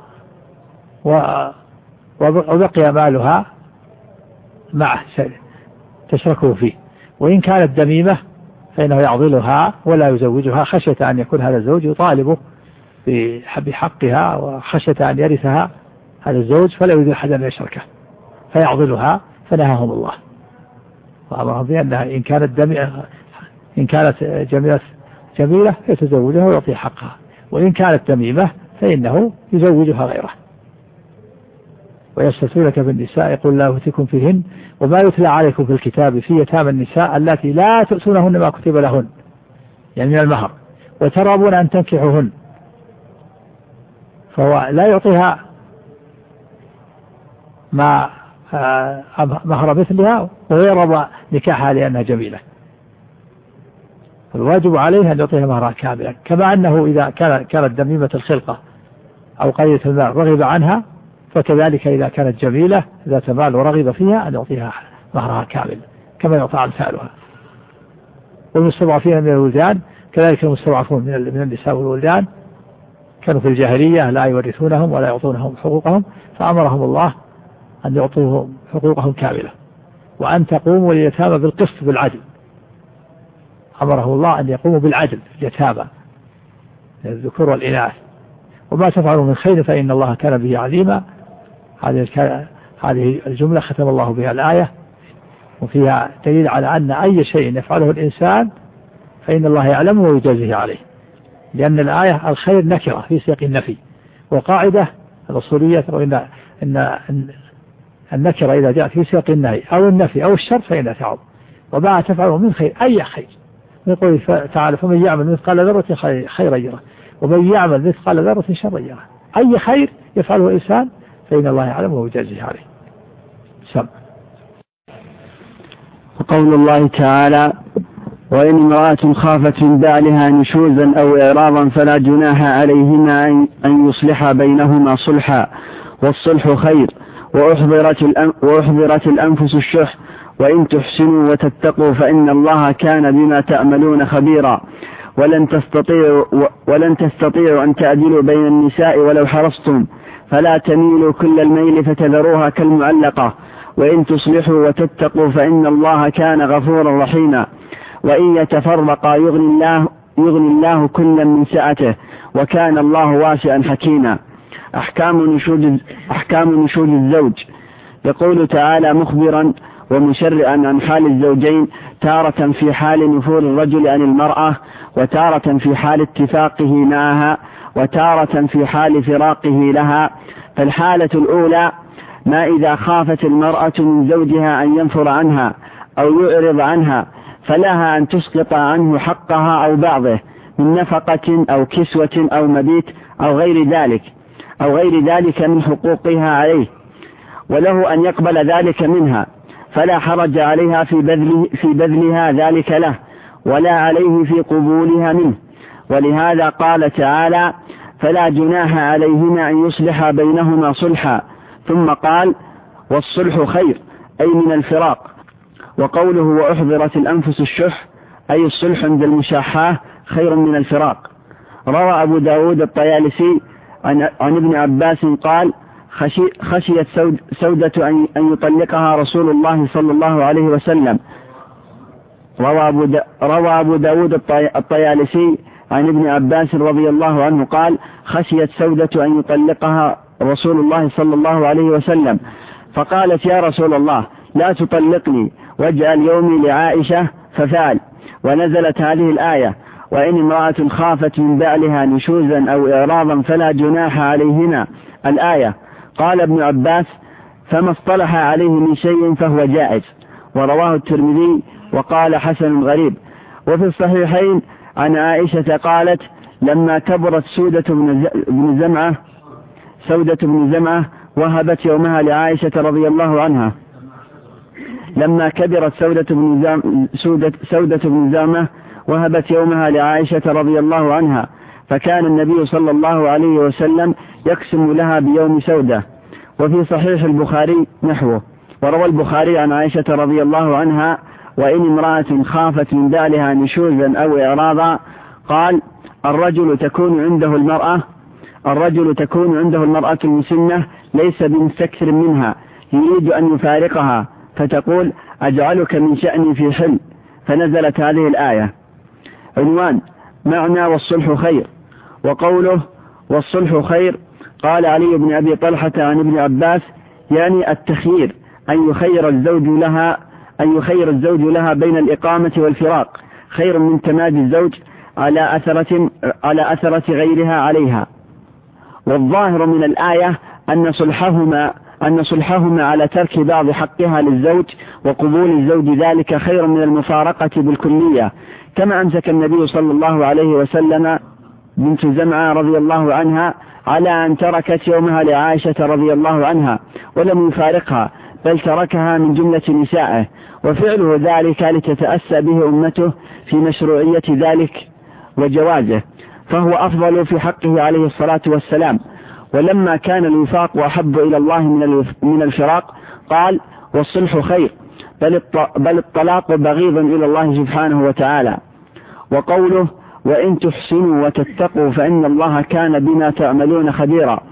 S2: وبقي مالها معه تشركه فيه، وإن كانت دميمة فإنه يعضلها ولا يزوجها خشية أن يكون هذا الزوج يطالبه بحقها وخشية أن يرثها هذا الزوج فلا يريد أحد أن يشركه فيعضلها، فنهاهم الله وأمرهم بأنها إن كانت دميمة إن كانت جميلة جميلة يتزوجها ويعطي حقها، وإن كانت دميمة فإنه يزوجها غيره. ويستفتونك في النساء قل الله يفتيكم فيهن وما يتلى عليكم في الكتاب في يتامى النساء اللاتي لا تؤتونهن ما كتب لهن يعني من المهر وترغبون أن تنكحوهن، فهو لا يعطيها ما مهر مثلها ويرغب نكاحها لأنها جميلة، فالواجب عليه أن يعطيها مهرها كاملا. كما أنه إذا كانت دميمة الخلقة أو قليلة المال رغب عنها، فكذلك إذا كانت جميلة ذات مال ورغب فيها أن يعطيها مهرها كامل كما يعطى أمثالها. والمستضعفين من الولدان كذلك المستضعفون من النساء والولدان كانوا في الجاهلية لا يورثونهم ولا يعطونهم حقوقهم، فأمرهم الله أن يعطوهم حقوقهم كاملة وأن تقوموا لليتامى بالقسط بالعدل. أمرهم الله أن يقوموا بالعدل اليتامى الذكور والإناث، وما تفعلوا من خير فإن الله كان به عليما. هذه الجملة ختم الله بها الآية، وفيها دليل على أن أي شيء يفعله الإنسان فإن الله يعلمه ويجازيه عليه، لأن الآية الخير نكرة في سياق النفي، وقاعدة الأصولية إن إن النكرة إذا جاءت في سياق النهي أو النفي أو الشر فإنها تعظ. وما تفعله من خير أي خير، يقول تعالى فمن يعمل مثقال ذرة خيرا يره ومن يعمل مثقال ذرة شرا يره. أي خير يفعله الإنسان فإن الله يعلمه ويجازيه عليه. سم.
S3: وقول الله تعالى وإن امرأة خافت من بعلها نشوزا أو إعراضا فلا جناح عليهما أن يصلحا بينهما صلحا والصلح خير وأحضرت, الأن وأحضرت الأنفس الشح وإن تحسنوا وتتقوا فإن الله كان بما تعملون خبيرا. ولن تستطيعوا, ولن تستطيعوا أن تعدلوا بين النساء ولو حرصتم فلا تميلوا كل الميل فتذروها كالمعلقة وإن تصلحوا وتتقوا فإن الله كان غفورا رحيما. وإن يتفرقا يغني الله, يغني الله كلا من سعته وكان الله واسعا حكيما. أحكام نشوز, أحكام نشوز الزوج. يقول تعالى مخبرا ومشرعا عن حال الزوجين تارة في حال نفور الرجل عن المرأة وتارة في حال اتفاقه معها وتارة في حال فراقه لها. فالحالة الأولى ما إذا خافت المرأة من زوجها أن ينفر عنها أو يعرض عنها فلها أن تسقط عنه حقها أو بعضه من نفقة أو كسوة أو مبيت أو غير ذلك أو غير ذلك من حقوقها عليه، وله أن يقبل ذلك منها فلا حرج عليها في بذل في بذلها ذلك له ولا عليه في قبولها منه. ولهذا قال تعالى فلا جناح عليهما أن يصلح بينهما صلحا، ثم قال والصلح خير أي من الفراق. وقوله وأحضرت الأنفس الشح أي الصلح عند المشاحاه خير من الفراق. روى أبو داود الطيالسي عن, عن ابن عباس قال خشي خشيت سود سودة أن يطلقها رسول الله صلى الله عليه وسلم. روى أبو, دا روى أبو داود الطيالسي عن ابن عباس رضي الله عنه قال خشيت سودة أن يطلقها رسول الله صلى الله عليه وسلم، فقالت يا رسول الله لا تطلقني واجعل يومي لعائشة، ففعل. ونزلت هذه الآية وإن امرأة خافت من بعلها نشوزا أو إعراضا فلا جناح عليهما الآية. قال ابن عباس فما اصطلح عليه من شيء فهو جائز. ورواه الترمذي وقال حسن غريب. وفي الصحيحين عن عائشة قالت لما كبرت سودة بن زمعة سودة بن زمعة وهبت يومها لعائشة رضي الله عنها. لما كبرت سودة بن زم سودة, سودة بن زمعة وهبت يومها لعائشة رضي الله عنها، فكان النبي صلى الله عليه وسلم يقسم لها بيوم سودة. وفي صحيح البخاري نحوه. وروى البخاري عن عائشة رضي الله عنها وإن امرأة خافت من بعلها نشوزا أو إعراضا قال الرجل تكون عنده المرأة الرجل تكون عنده المرأة المسنة ليس بمستكثر منها يريد أن يفارقها فتقول أجعلك من شأني في حل، فنزلت هذه الآية. عنوان معنى والصلح خير. وقوله والصلح خير قال علي بن أبي طلحة عن ابن عباس يعني التخيير أن يخير الزوج لها أن يخير الزوج لها بين الإقامة والفراق خير من تمادي الزوج على أثرة على أثرة غيرها عليها. والظاهر من الآية أن صلحهما أن صلحهما على ترك بعض حقها للزوج وقبول الزوج ذلك خير من المفارقة بالكلية، كما أمسك النبي صلى الله عليه وسلم بنت زمعة رضي الله عنها على أن تركت يومها لعائشة رضي الله عنها ولم يفارقها بل تركها من جملة نسائه، وفعله ذلك لتتأسى به أمته في مشروعية ذلك وجوازه، فهو أفضل في حقه عليه الصلاة والسلام. ولما كان الوفاق أحب إلى الله من الفراق قال والصلح خير بل الطلاق بغيض إلى الله سبحانه وتعالى. وقوله وإن تحسنوا وتتقوا فإن الله كان بما تعملون خبيرا.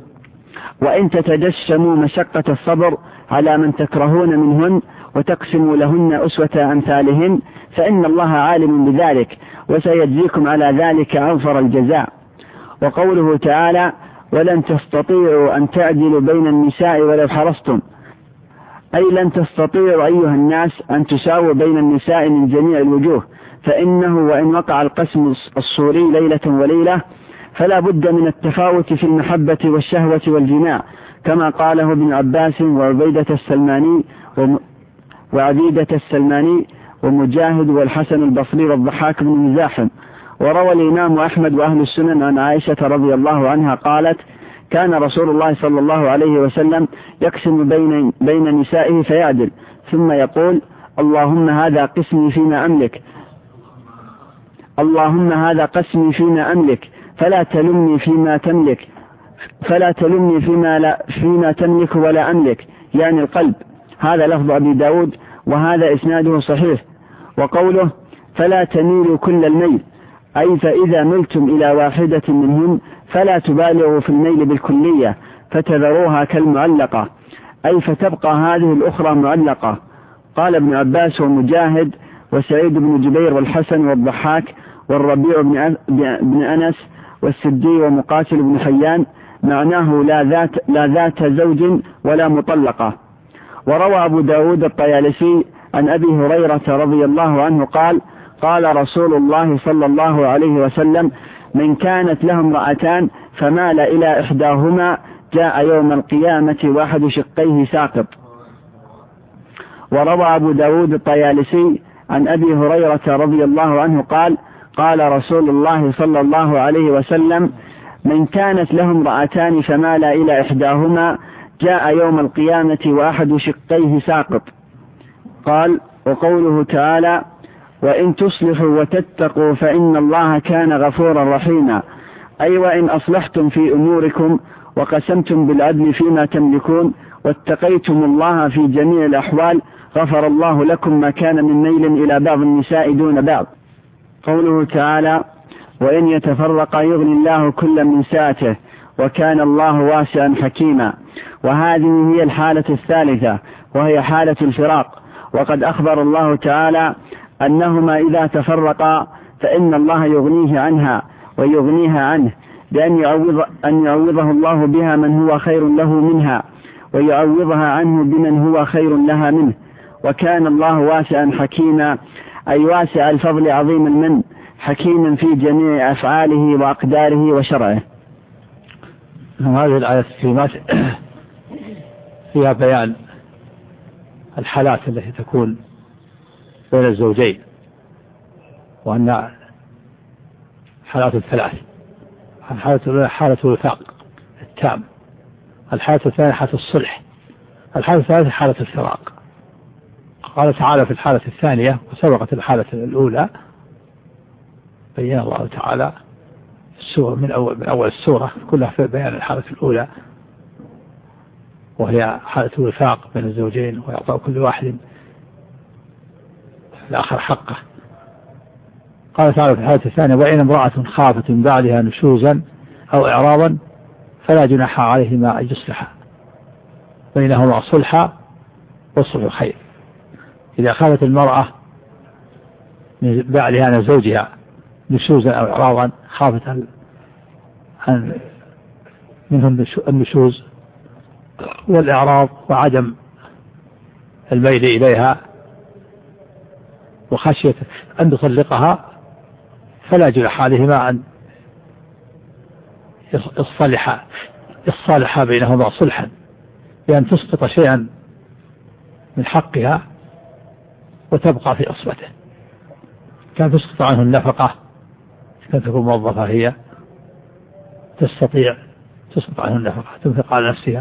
S3: وإن تتجشموا مشقة الصبر على من تكرهون منهن وتقسموا لهن أسوة أمثالهن فإن الله عالم بذلك وسيجزيكم على ذلك أوفر الجزاء. وقوله تعالى ولن تستطيعوا أن تعدلوا بين النساء ولو حرصتم، أي لن تستطيعوا أيها الناس أن تساووا بين النساء من جميع الوجوه، فإنه وإن وقع القسم الصوري ليلة وليلة فلا بد من التفاوت في المحبة والشهوة والجماع، كما قاله ابن عباس وعبيدة السلماني وعبيدة السلماني ومجاهد والحسن البصري والضحاك بن مزاحم. وروى الإمام أحمد وأهل السنن عن عائشة رضي الله عنها قالت كان رسول الله صلى الله عليه وسلم يقسم بين, بين نسائه فيعدل ثم يقول اللهم هذا قسمي فيما أملك اللهم هذا قسمي فيما أملك فلا تلمني فيما تملك فلا تلمني فيما, لا فيما تملك ولا أملك، يعني القلب. هذا لفظ أبي داود وهذا إسناده صحيح. وقوله فلا تميلوا كل الميل أي فإذا ملتم إلى واحدة منهن فلا تبالغوا في الميل بالكلية فتذروها كالمعلقة، أي فتبقى هذه الأخرى معلقة. قال ابن عباس ومجاهد وسعيد بن جبير والحسن والضحاك والربيع بن أنس والسدي ومقاتل بن حيان معناه لا ذات, لا ذات زوج ولا مطلقة. وروى أبو داود الطيالسي عن أبي هريرة رضي الله عنه قال قال رسول الله صلى الله عليه وسلم من كانت له امرأتان فمال إلى إحداهما جاء يوم القيامة واحد شقيه ساقط. وروى أبو داود الطيالسي عن أبي هريرة رضي الله عنه قال قال رسول الله صلى الله عليه وسلم من كانت له امرأتان فمال إلى إحداهما جاء يوم القيامة واحد شقيه ساقط. قال وقوله تعالى وإن تصلحوا وتتقوا فإن الله كان غفورا رحيما، أي وإن أصلحتم في أموركم وقسمتم بالعدل فيما تملكون واتقيتم الله في جميع الأحوال غفر الله لكم ما كان من ميل إلى بعض النساء دون بعض. قوله تعالى وإن يتفرقا يغني الله كلا من سعته وكان الله واسعا حكيما. وهذه هي الحالة الثالثة وهي حالة الفراق. وقد أخبر الله تعالى أنهما إذا تفرقا فإن الله يغنيه عنها ويغنيها عنه بأن يعوض أن يعوضه الله بها من هو خير له منها ويعوضها عنه بمن هو خير لها منه. وكان الله واسعا حكيما أي واسع الفضل عظيم المن حكيما في جميع أفعاله وأقداره وشرعه.
S2: هذه الآية الكريمات فيها بيان الحالات التي تكون بين الزوجين، وأن حالات الثلاث. الحالة الأولى حالة الوفاق التام، الحالة الثانية حالة الصلح، الحالة الثالثة حالة الفراق. قال تعالى في الحالة الثانية وسبقت الحالة الأولى بين الله تعالى السورة من أول, من أول السورة كلها في بيان الحالة الأولى وهي حالة الوفاق بين الزوجين ويعطى كل واحد الآخر حقه. قال تعالى في الحالة الثانية وإن امرأة خافت من بعدها نشوزا أو إعراضا فلا جناح عليهما أن يصلحا بينهما صلحا والصلح خير. إذا خافت المرأة من بعدها عن زوجها نشوزا أو إعراضا، خافت أن منهم النشوز والإعراض وعدم الميل إليها وخشية أن تطلقها فلا جناح عليهما أن يصلحا يصالحا بينهما صلحا بأن تسقط شيئا من حقها وتبقى في عصبته. كان تسقط عنه النفقة، كان تكون موظفة هي تستطيع تسقط عنه النفقة تنفق على نفسها،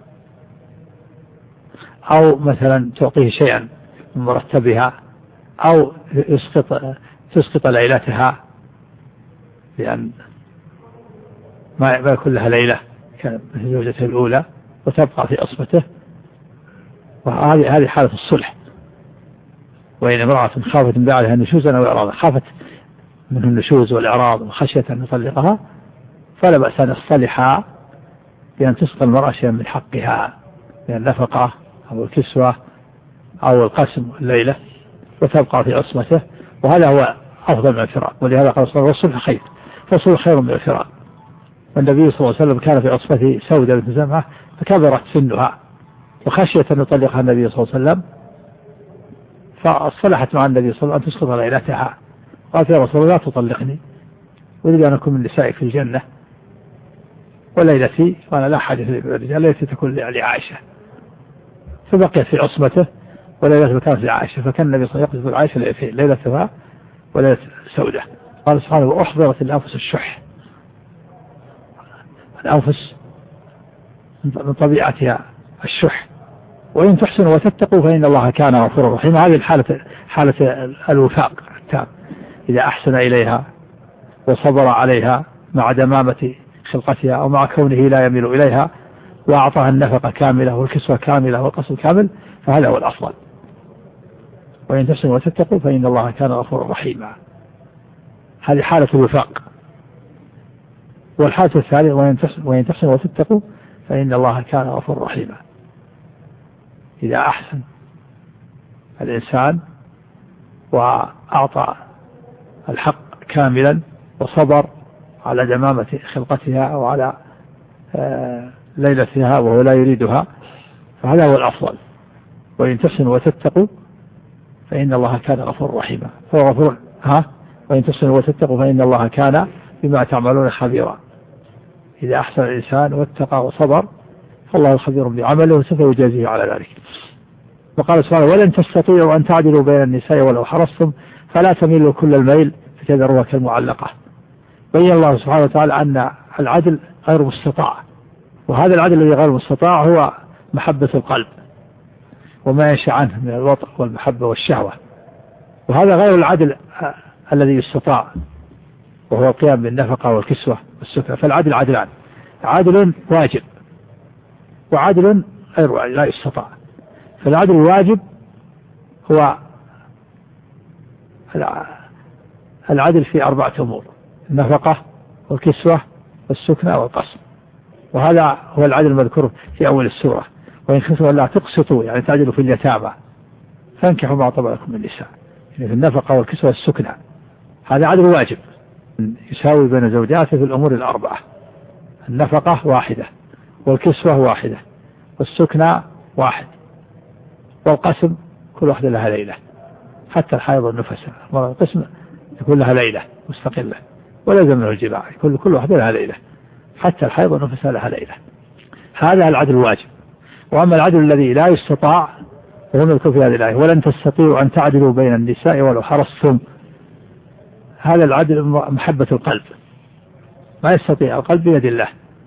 S2: أو مثلا تعطيه شيئا من مرتبها، أو يسقط تسقط ليلتها لأن ما يكون لها ليلة كانت زوجته الأولى وتبقى في عصبته. وهذه هذه حالة الصلح. وإن امرأة خافت من بعدها نشوزا أو إعراضا، خافت منه النشوز والإعراض وخشية أن يطلقها فلا بأس أن يصطلحا بأن تسقط المرأة شيئا من حقها من النفقة أو الكسوة أو القسم الليلة وتبقى في عصمته، وهذا هو أفضل من الفراق. ولهذا قال صلى الله عليه وسلم والصلح خير، فالصلح خير من الفراق. والنبي صلى الله عليه وسلم كان في عصمته سودة بنت زمعة فكبرت سنها وخشية أن يطلقها النبي صلى الله عليه وسلم فاصطلحت مع النبي صلى الله عليه وسلم أن تسقط ليلتها. قالت يا رسول الله لا تطلقني، أريد أن أكون من نسائك في الجنة، وليلتي وأنا لا حاجة للرجال، ليلتي تكون لعائشة. فبقيت في عصمته وليلته كانت لعائشة، فكان النبي صلى الله عليه وسلم يقصد عائشة ليلتين، ليلتها وليلة سودة. قال سبحانه وأحضرت الأنفس الشح. الأنفس من طبيعتها الشح، وإن تحسنوا وتتقوا فإن الله كان غفورا رحيما. هذه الحالة حالة الوفاق التام، إذا أحسن إليها وصبر عليها مع دمامة خلقتها أو مع كونه لا يميل إليها وأعطاها النفقة كاملة والكسوة كاملة والقسم كامل، فهذا هو الأفضل. وإن تحسنوا وتتقوا فإن الله كان غفورا رحيما. هذه حالة الوفاق. والحالة الثالثة وإن تحسنوا وتتقوا فإن الله كان غفورا رحيما. إذا أحسن الإنسان وأعطى الحق كاملا وصبر على دمامة خلقتها أو على ليلتها وهو لا يريدها فهذا هو الأفضل. وإن تحسنوا وتتقوا فإن الله كان غفورا رحيما. فهو غفور ها وإن تحسنوا وتتقوا فإن الله كان بما تعملون خبيرا. إذا أحسن الإنسان واتقى وصبر فالله خبير بعمله وسوف يجازيه على ذلك. وقال سبحانه ولن تستطيعوا أن تعدلوا بين النساء ولو حرصتم فلا تميلوا كل الميل فتذروها كالمعلقة. بين الله سبحانه وتعالى أن العدل غير مستطاع، وهذا العدل الذي غير مستطاع هو محبة القلب وما ينشأ عنه من الوطء والمحبة والشهوة، وهذا غير العدل الذي يستطاع وهو القيام بالنفقة والكسوة والسكنة. فالعدل عدلان، عدل واجب وعدل غير لا يستطاع. فالعدل الواجب هو العدل في أربعة أمور: النفقة والكسوة والسكنى والقسم. وهذا هو العدل المذكور في أول السورة: وإن خفتم ألا تقسطوا يعني تعدلوا في اليتامى فانكحوا ما طاب لكم من النساء. يعني في النفقة والكسوة والسكنى هذا عدل واجب يساوي بين زوجاته في الأمور الأربعة: النفقة واحدة، والكسوة واحدة، والسكنى واحد، والقسم كل واحدة لها ليلة، حتى الحائض والنفس القسم يكون لها ليلة مستقلة ولا يلزم منه الجماع، كل كل واحدة لها ليلة، حتى الحائض والنفس لها ليلة. هذا العدل الواجب. وأما العدل الذي لا يستطاع فهو مذكور في هذه الآية: ولن تستطيعوا أن تعدلوا بين النساء ولو حرصتم. هذا العدل محبة القلب، ما يستطيع القلب بيد الله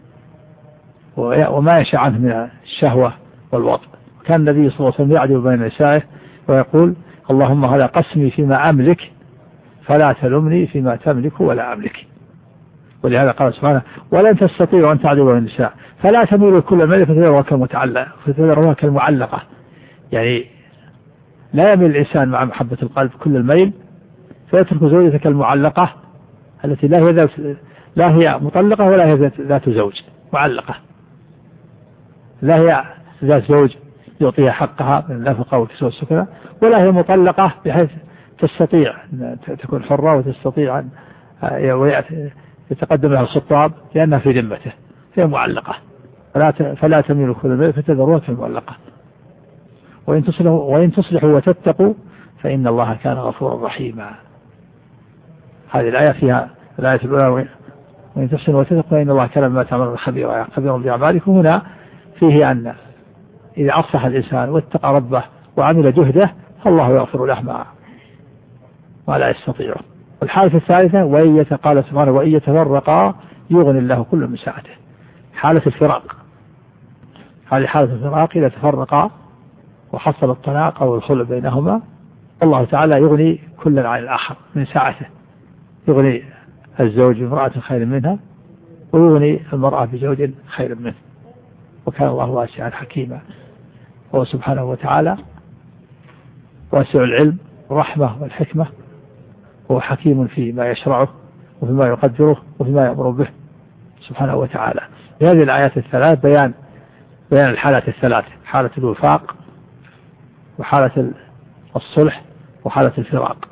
S2: وما يشاء عنه من الشهوة والوطء. كان النبي صلى الله عليه وسلم يعدل بين نسائه ويقول: اللهم هذا قسمي فيما أملك فلا تلمني فيما تملك ولا أملك. ولهذا قال سبحانه: ولن تستطيعوا أن تعدلوا بين النساء فلا تميلوا كل ميل فتذروها كالمتعلقة فتذروها كالمعلقة. يعني لا يميل الإنسان مع محبة القلب كل الميل فيترك زوجته كالمعلقة التي لا هي لا هي مطلقة ولا هي ذات زوج، معلقة، لا هي ذات زوج يعطيها حقها من النفقة والكسوة والسكنى، ولا هي مطلقة بحيث تستطيع أن تكون حرة وتستطيع أن يتقدم لها الخطاب لأنها في ذمته، هي معلقة. فلا فلا تميلوا كل الميل فتذروها كالمعلقة. وإن تصلحوا وإن تصلحوا وتتقوا فإن الله كان غفورا رحيما. هذه الآية فيها الآية الأولى: وإن تحسنوا وتتقوا فإن الله كان بما تعملون خبيرا خبيرا بأعمالكم. هنا فيه أن إذا أصلح الإنسان واتقى ربه وعمل جهده فالله يغفر له ما ما لا يستطيعه. والحالة الثالثة: وإن قال سبحانه: وإن يتفرقا يغني الله كل من سعته. حالة الفراق، هذه حالة الفراق إذا تفرقا وحصل الطلاق أو الخلع بينهما الله تعالى يغني كل عن الآخر من سعته، يغني الزوج بامرأة خير منها ويغني المرأة بزوج خير منه. وكان الله واسعا حكيما. هو سبحانه وتعالى واسع العلم والرحمة والحكمة، وهو حكيم فيما يشرعه وفيما يقدره وفيما يأمر به سبحانه وتعالى. بهذه الآيات الثلاث بيان بيان الحالات الثلاث: حالة الوفاق وحالة الصلح وحالة الفراق.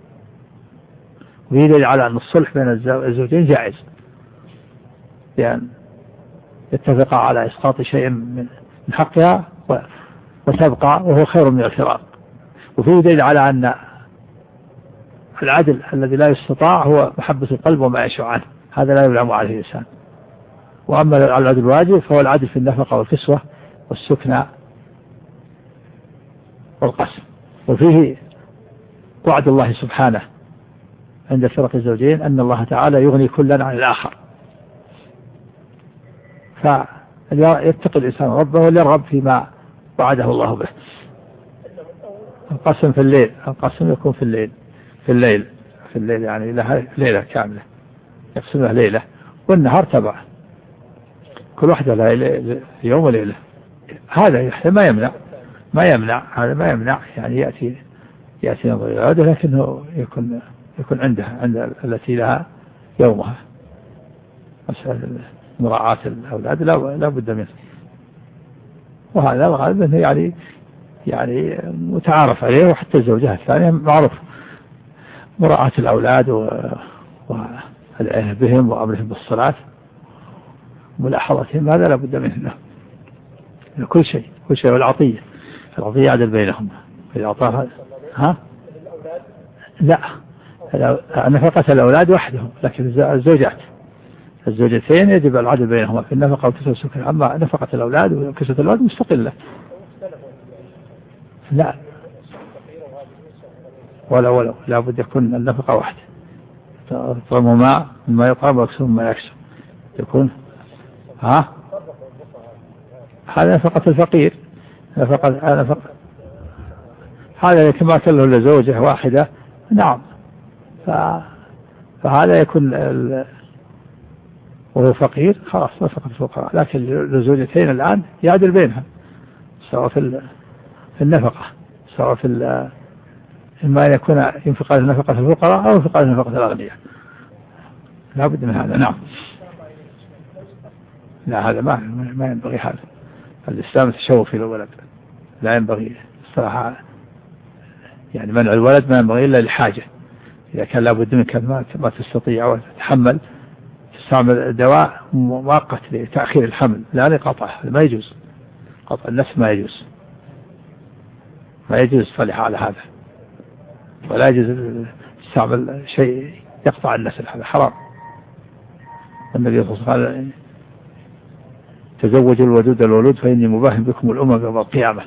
S2: ويدل على أن الصلح بين الزوجين جائز بأن يتفقا على إسقاط شيء من حقها وتبقى وهو خير من الفراق. وفيه دليل على أن العدل الذي لا يستطاع هو محبة القلب وما يشاء عنه، هذا لا يلام عليه الإنسان. وأما العدل الواجب فهو العدل في النفقة والكسوة والسكنى والقسم. وفيه وعد الله سبحانه عند فرق الزوجين أن الله تعالى يغني كلا عن الآخر، فيتقي الإنسان ربه وليرغب فيما وعده الله به. القسم في الليل، القسم يكون في الليل في الليل في الليل يعني لها ليلة كاملة يقسم له ليلة، والنهار تبع كل واحدة لها يوم وليلة. هذا ما يمنع ما يمنع هذا ما يمنع يعني يأتي يأتي نظر هذا، لكنه يكون يكون عندها عند التي لها يومها. مسألة مراعاة الأولاد لا لا بد منه، وهذا الغالب أنه يعني يعني متعارف عليه. وحتى الزوجة الثانية معروف مراعاة الأولاد والعناية بهم وأمرهم بالصلاة ملاحظتهم، هذا لا بد منه كل شيء كل شيء. والعطية العطية يعدل بينهم إذا أعطاها ها لا نفقة الأولاد وحدهم، لكن الزوجات الزوجتين يجب العدل بينهما في النفقة والكسوة والسكنى. أما نفقة الأولاد وكسوة الأولاد مستقلة لا ولا ولا لا بد يكون النفقة واحدة، يطعم ما ما يطعم ويكسو ما يكسو يكون ها هذا نفقة الفقير نفقة نفقة هذا كما كان له لزوجة واحدة نعم، فهذا يكون وهو فقير خلاص نفقة الفقراء. لكن لزوجتين الآن يعدل بينها سواء في في النفقة سواء في إما أن يكون ينفق على نفقة الفقراء أو ينفق على نفقة الأغنياء، لا بد من هذا. نعم. لا هذا ما ما ينبغي هذا. الإسلام تشوف إلى الولد، لا ينبغي الصراحة يعني منع الولد ما ينبغي إلا لحاجة. إذا كان لابد منك ما ما تستطيع وتتحمل تستعمل دواء مؤقت لتأخير الحمل لا لقطعه، ما يجوز. قطع النفس ما يجوز، ما يجوز صالح على هذا، ولا يجوز تستعمل شيء يقطع النسل، هذا حرام. النبي صلى الله عليه وسلم قال تزوجوا الودود الولود فإني مباهم بكم الأمم يوم القيامة.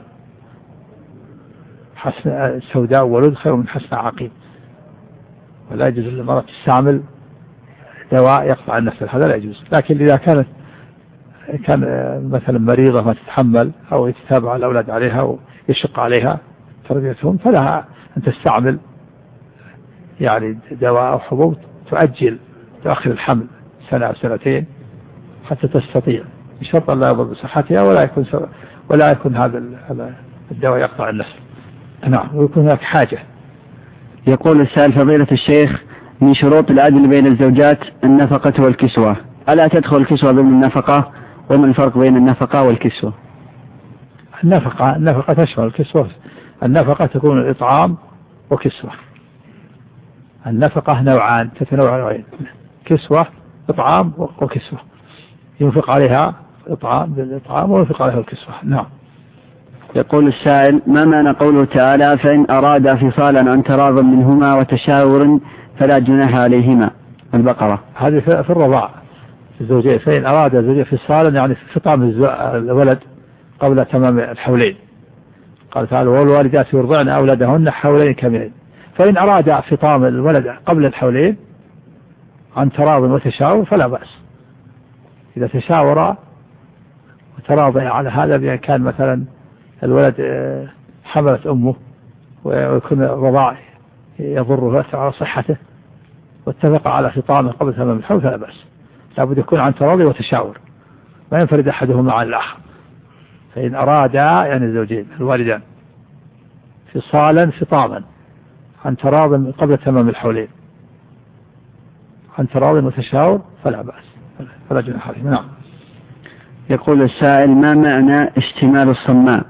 S2: حسن سوداء ولود خير من حسن عقيم. ولا يجوز للمرأة تستعمل دواء يقطع النسل، هذا لا يجوز. لكن إذا كانت كان مثلا مريضة ما تتحمل أو يتتابع الأولاد عليها ويشق عليها تربيتهم فلها أن تستعمل يعني دواء أو حبوب تؤجل تؤخر الحمل سنة أو سنتين حتى تستطيع، بشرط أن لا يضر بصحتها ولا يكون ولا يكون هذا الدواء يقطع النسل. نعم. ويكون هناك حاجة.
S3: يقول السائل فضيلة الشيخ من شروط العدل بين الزوجات النفقة والكسوة، ألا تدخل الكسوة ضمن النفقة؟ وما الفرق بين النفقة والكسوة؟
S2: النفقة النفقة تشمل الكسوة. النفقة تكون الإطعام وكسوة. النفقة نوعان تتنوع نوعين، كسوة إطعام وكسوة، ينفق عليها إطعام بالإطعام وينفق عليها الكسوة. نعم.
S3: يقول السائل ما معنى قوله تعالى فإن أرادا فصالا عن تراض منهما وتشاور فلا جناح عليهما؟ البقرة.
S2: هذه في الرضاع الزوجين، فإن أراد الزوجين فصالا يعني فطام الولد قبل تمام الحولين. قال تعالى والوالدات يرضعن أولادهن حولين كاملين. فإن أراد فطام الولد قبل الحولين عن تراض وتشاور فلا بأس. إذا تشاور وتراضي على هذا بأن كان مثلا الولد حملت أمه ويكون الرضاع يضره على صحته واتفق على فطامه قبل تمام الحول فلا بأس. لابد يكون عن تراضي وتشاور، ما ينفرد أحدهما عن الآخر. فإن أرادا يعني الزوجين الوالدان فصالا فطاما عن تراض قبل تمام الحولين عن تراض وتشاور فلا بأس، فلا جناح عليه. نعم.
S3: يقول السائل ما معنى اشتمال الصماء؟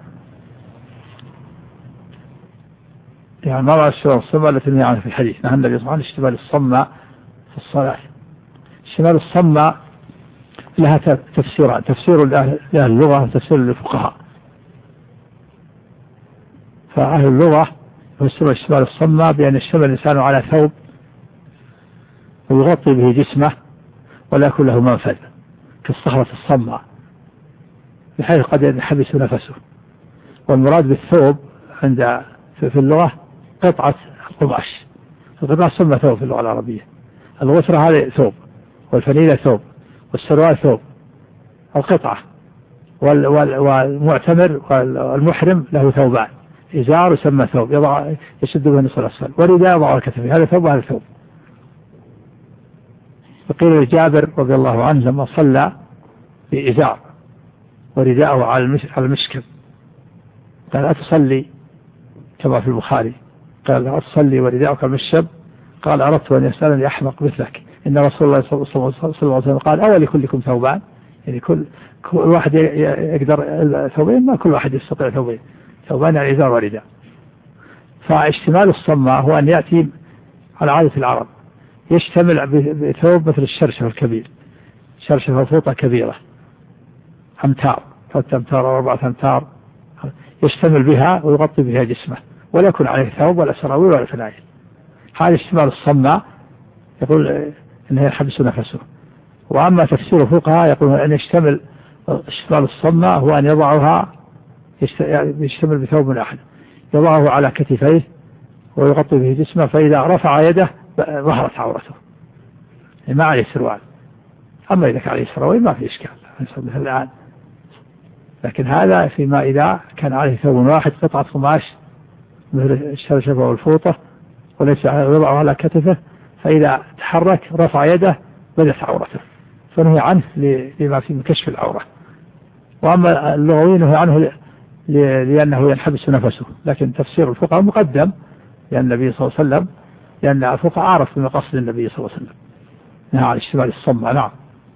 S2: يعني ما رأى اشتمال الصماء التي نهي عنها في الحديث، نهى النبي صلى الله عليه وسلم اشتمال الصماء في الصلاة. اشتمال الصماء لها تفسيران، تفسير لأهل اللغة وتفسير للفقهاء. فأهل اللغة يفسرون اشتمال الصماء بأن يشتمل الإنسان على ثوب ويغطي به جسمه ولا يكون له منفذ كالصخرة الصماء بحيث قد ينحبس نفسه. والمراد بالثوب عند في اللغة قطعة قماش. القماش سمى ثوب في اللغة العربية. الغترة هذه ثوب، والفنيلة ثوب، والسروال ثوب، القطعة. والمعتمر والمحرم له ثوبان، إزار يسمى ثوب يضع يشد به نصف الأسفل، ورداء يضع على كتفه، هذا ثوب وهذا ثوب. وقيل لجابر رضي الله عنه لما صلى بإزار ورداءه على المشكب قال أتصلي كما في البخاري، قال أتصلي ورداءك المشكب؟ قال أردت أن يسألني أحمق مثلك، إن رسول الله صلى الله عليه وسلم قال أولي كلكم ثوبان، يعني كل كل واحد يقدر ثوبين، ما كل واحد يستطيع ثوبين، ثوبان يعني إزار ورداء. فاشتمال الصماء هو أن يأتي على عادة العرب يشتمل بثوب مثل الشرشف الكبير، شرشف فوطة كبيرة أمتار، ثلاثة أمتار أو أربعة أمتار، يشتمل بها ويغطي بها جسمه ولا يكون عليه ثوب ولا سراويل ولا فنايل. هذا اشتمال الصماء يقول إنه يحبس نفسه. وأما تفسير الفقهاء يقول أن يشتمل اشتمال الصماء هو أن يضعها يشتمل بثوب واحد يضعه على كتفيه ويغطي به جسمه، فإذا رفع يده ظهرت عورته ما عليه سروال. أما إذا كان عليه سراويل ما في إشكال الآن، لكن هذا فيما إذا كان عليه ثوب واحد قطعة قماش مثل الشرشفة والفوطة وليس يضعه على كتفه، فإذا تحرك رفع يده بدت عورته فنهي عنه لما فيه من كشف العورة. وأما اللغوي نهي عنه لأنه ينحبس نفسه، لكن تفسير الفقهاء مقدم لأن النبي صلى الله عليه وسلم لأن الفقهاء عرف بمقصد النبي صلى الله عليه وسلم نهى عن اشتمال الصمة. نعم.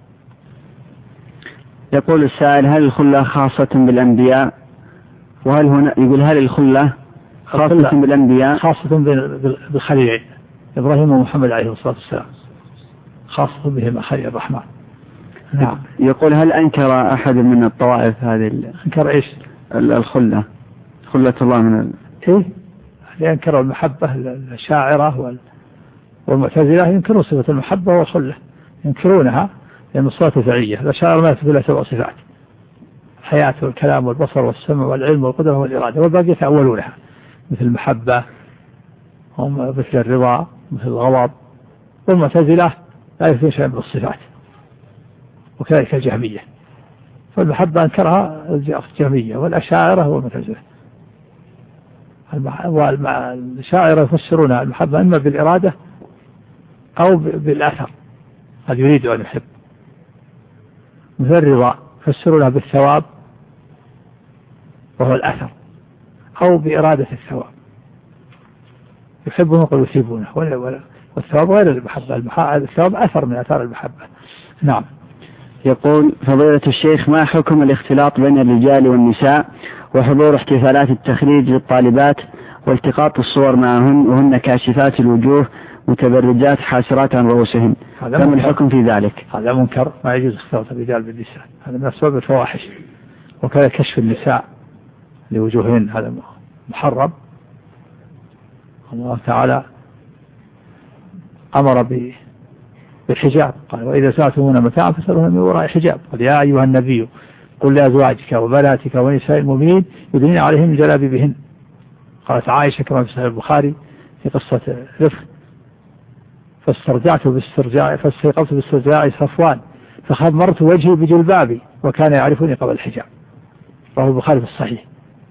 S3: يقول السائل: هل الخلة خاصة بالأنبياء؟ وهل هنا يقول هل الخلة خاصة بالأنبياء؟
S2: خاصة بالخليل إبراهيم ومحمد عليه الصلاة والسلام، خاصة بهما خليل الرحمن. نعم.
S3: يقول: هل أنكر أحد من الطوائف هذه؟
S2: أنكر إيش؟
S3: الخلة، خلة الله من ال...
S2: إيه؟ ينكروا المحبة الشاعرة والمعتزلة ينكروا صفة المحبة والخلة، ينكرونها لأن الصفات فعلية. الأشاعرة ما يثبت لها سبع صفات: الحياة والكلام والبصر والسمع والعلم والقدرة والإرادة، والباقي يتأولونها مثل المحبة ومثل الرضا مثل الغضب. والمعتزلة لا يثبتون شيئا من الصفات، وكذلك الجهمية. فالمحبة أنكرها الجهمية والأشاعرة والمعتزلة. والشاعر يفسرون المحبة إما بالإرادة أو بالأثر، قد يريد أن يحب. مثل الرضا يفسرونها بالثواب وهو الأثر، أو بإرادة الثواب، يحبونه ويثيبونه، والثواب غير المحبة. الثواب أثر من أثار المحبة. نعم.
S3: يقول: فضيلة الشيخ، ما حكم الاختلاط بين الرجال والنساء وحضور احتفالات التخريج للطالبات والتقاط الصور معهن وهن كاشفات الوجوه متبرجات حاسرات عن رؤوسهن؟ كم الحكم في ذلك؟
S2: هذا منكر، ما يجوز اختلاط الرجال بالنساء، هذا من أسباب الفواحش. وكذا كشف النساء لوجوههن هذا محرم. الله تعالى أمر بالحجاب، قال: وإذا سألتموهن متاعا فاسألوهن من وراء حجاب. قال: يا أيها النبي قل لأزواجك وبناتك ونساء المؤمنين يدنين عليهم من جلابيبهن. قالت عائشة كما في صحيح البخاري في قصة رفق: فاسترجعت باسترجاع فاستيقظت باسترجاع صفوان فخمرت وجهي بجلبابي وكان يعرفني قبل الحجاب. رواه البخاري في الصحيح.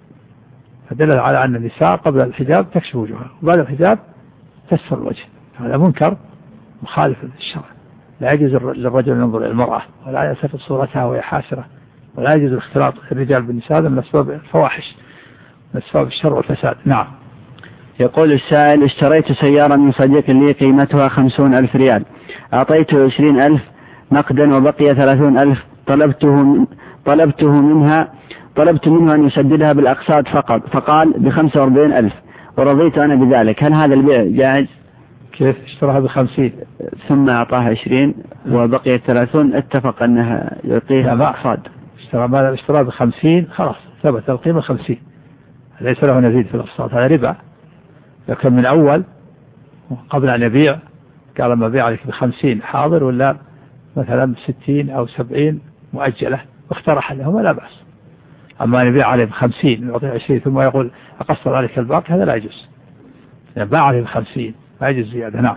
S2: فدل على أن النساء قبل الحجاب تكشف وجوهها، وبعد الحجاب تستر الوجه. هذا منكر مخالف للشرع. لا يجوز للرجل أن ينظر إلى المرأة، ولا يلتفت صورتها وهي حاسرة، ولا يجوز اختلاط الرجال بالنساء، هذا من أسباب الفواحش، من أسباب الشر والفساد. نعم.
S3: يقول السائل: اشتريت سيارة من صديق لي قيمتها خمسون ألف ريال، أعطيته عشرين ألف نقدا وبقي ثلاثون ألف، طلبته طلبته منها طلبت منه أن يسددها بالأقساط فقط، فقال بخمسة وأربعين ألف ورضيت أنا بذلك. هل هذا البيع جائز؟
S2: كيف اشتراها بخمسين
S3: ثم أعطاها عشرين وبقي ثلاثون، اتفق أنها يعطيها أقساط؟
S2: اشترى ماذا؟ اشتراها بخمسين، خلاص ثبت القيمة خمسين، ليس له نزيد في الأقساط، هذا ربا. لكن من أول قبل أن يبيع قال: ما بيع عليك بخمسين حاضر، ولا مثلا بستين أو سبعين مؤجلة، واقترح لهما، لا بأس. أما أن يبيع عليه بخمسين ويعطيه عشرين ثم يقول أقصر عليك الباقي، هذا لا يجوز. يعني باع عليه بخمسين ما يجوز زيادة. نعم.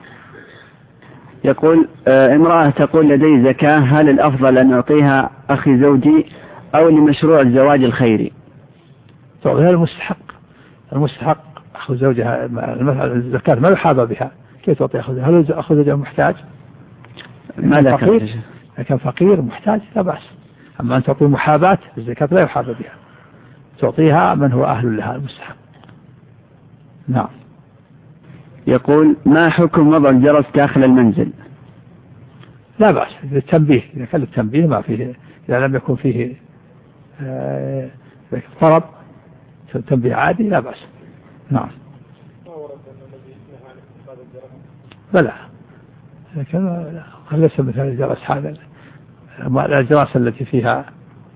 S3: يقول: آه امرأة تقول لدي زكاة، هل الأفضل أن أعطيها أخي زوجي أو لمشروع الزواج الخيري؟
S2: تعطيها المستحق، المستحق أخذ زوجها. الزكاة ما يحابى بها، كيف تعطي أخذ؟ هل أخذ زوجها محتاج؟
S3: ماذا
S2: فقير؟ كان فقير محتاج لا بأس. أما أن تعطي محاباة الزكاة لا يحابى بها، تعطيها من هو أهل لها المستحق. نعم.
S3: يقول: ما حكم وضع الجرس داخل المنزل؟
S2: لا بأس للتنبيه، إذا كان التنبيه ما فيه، إذا لم يكن فيه آه طرب تنبيه عادي لا بأس. نعم. بلى، لكن ليس مثل الجرس هذا، الجرس التي فيها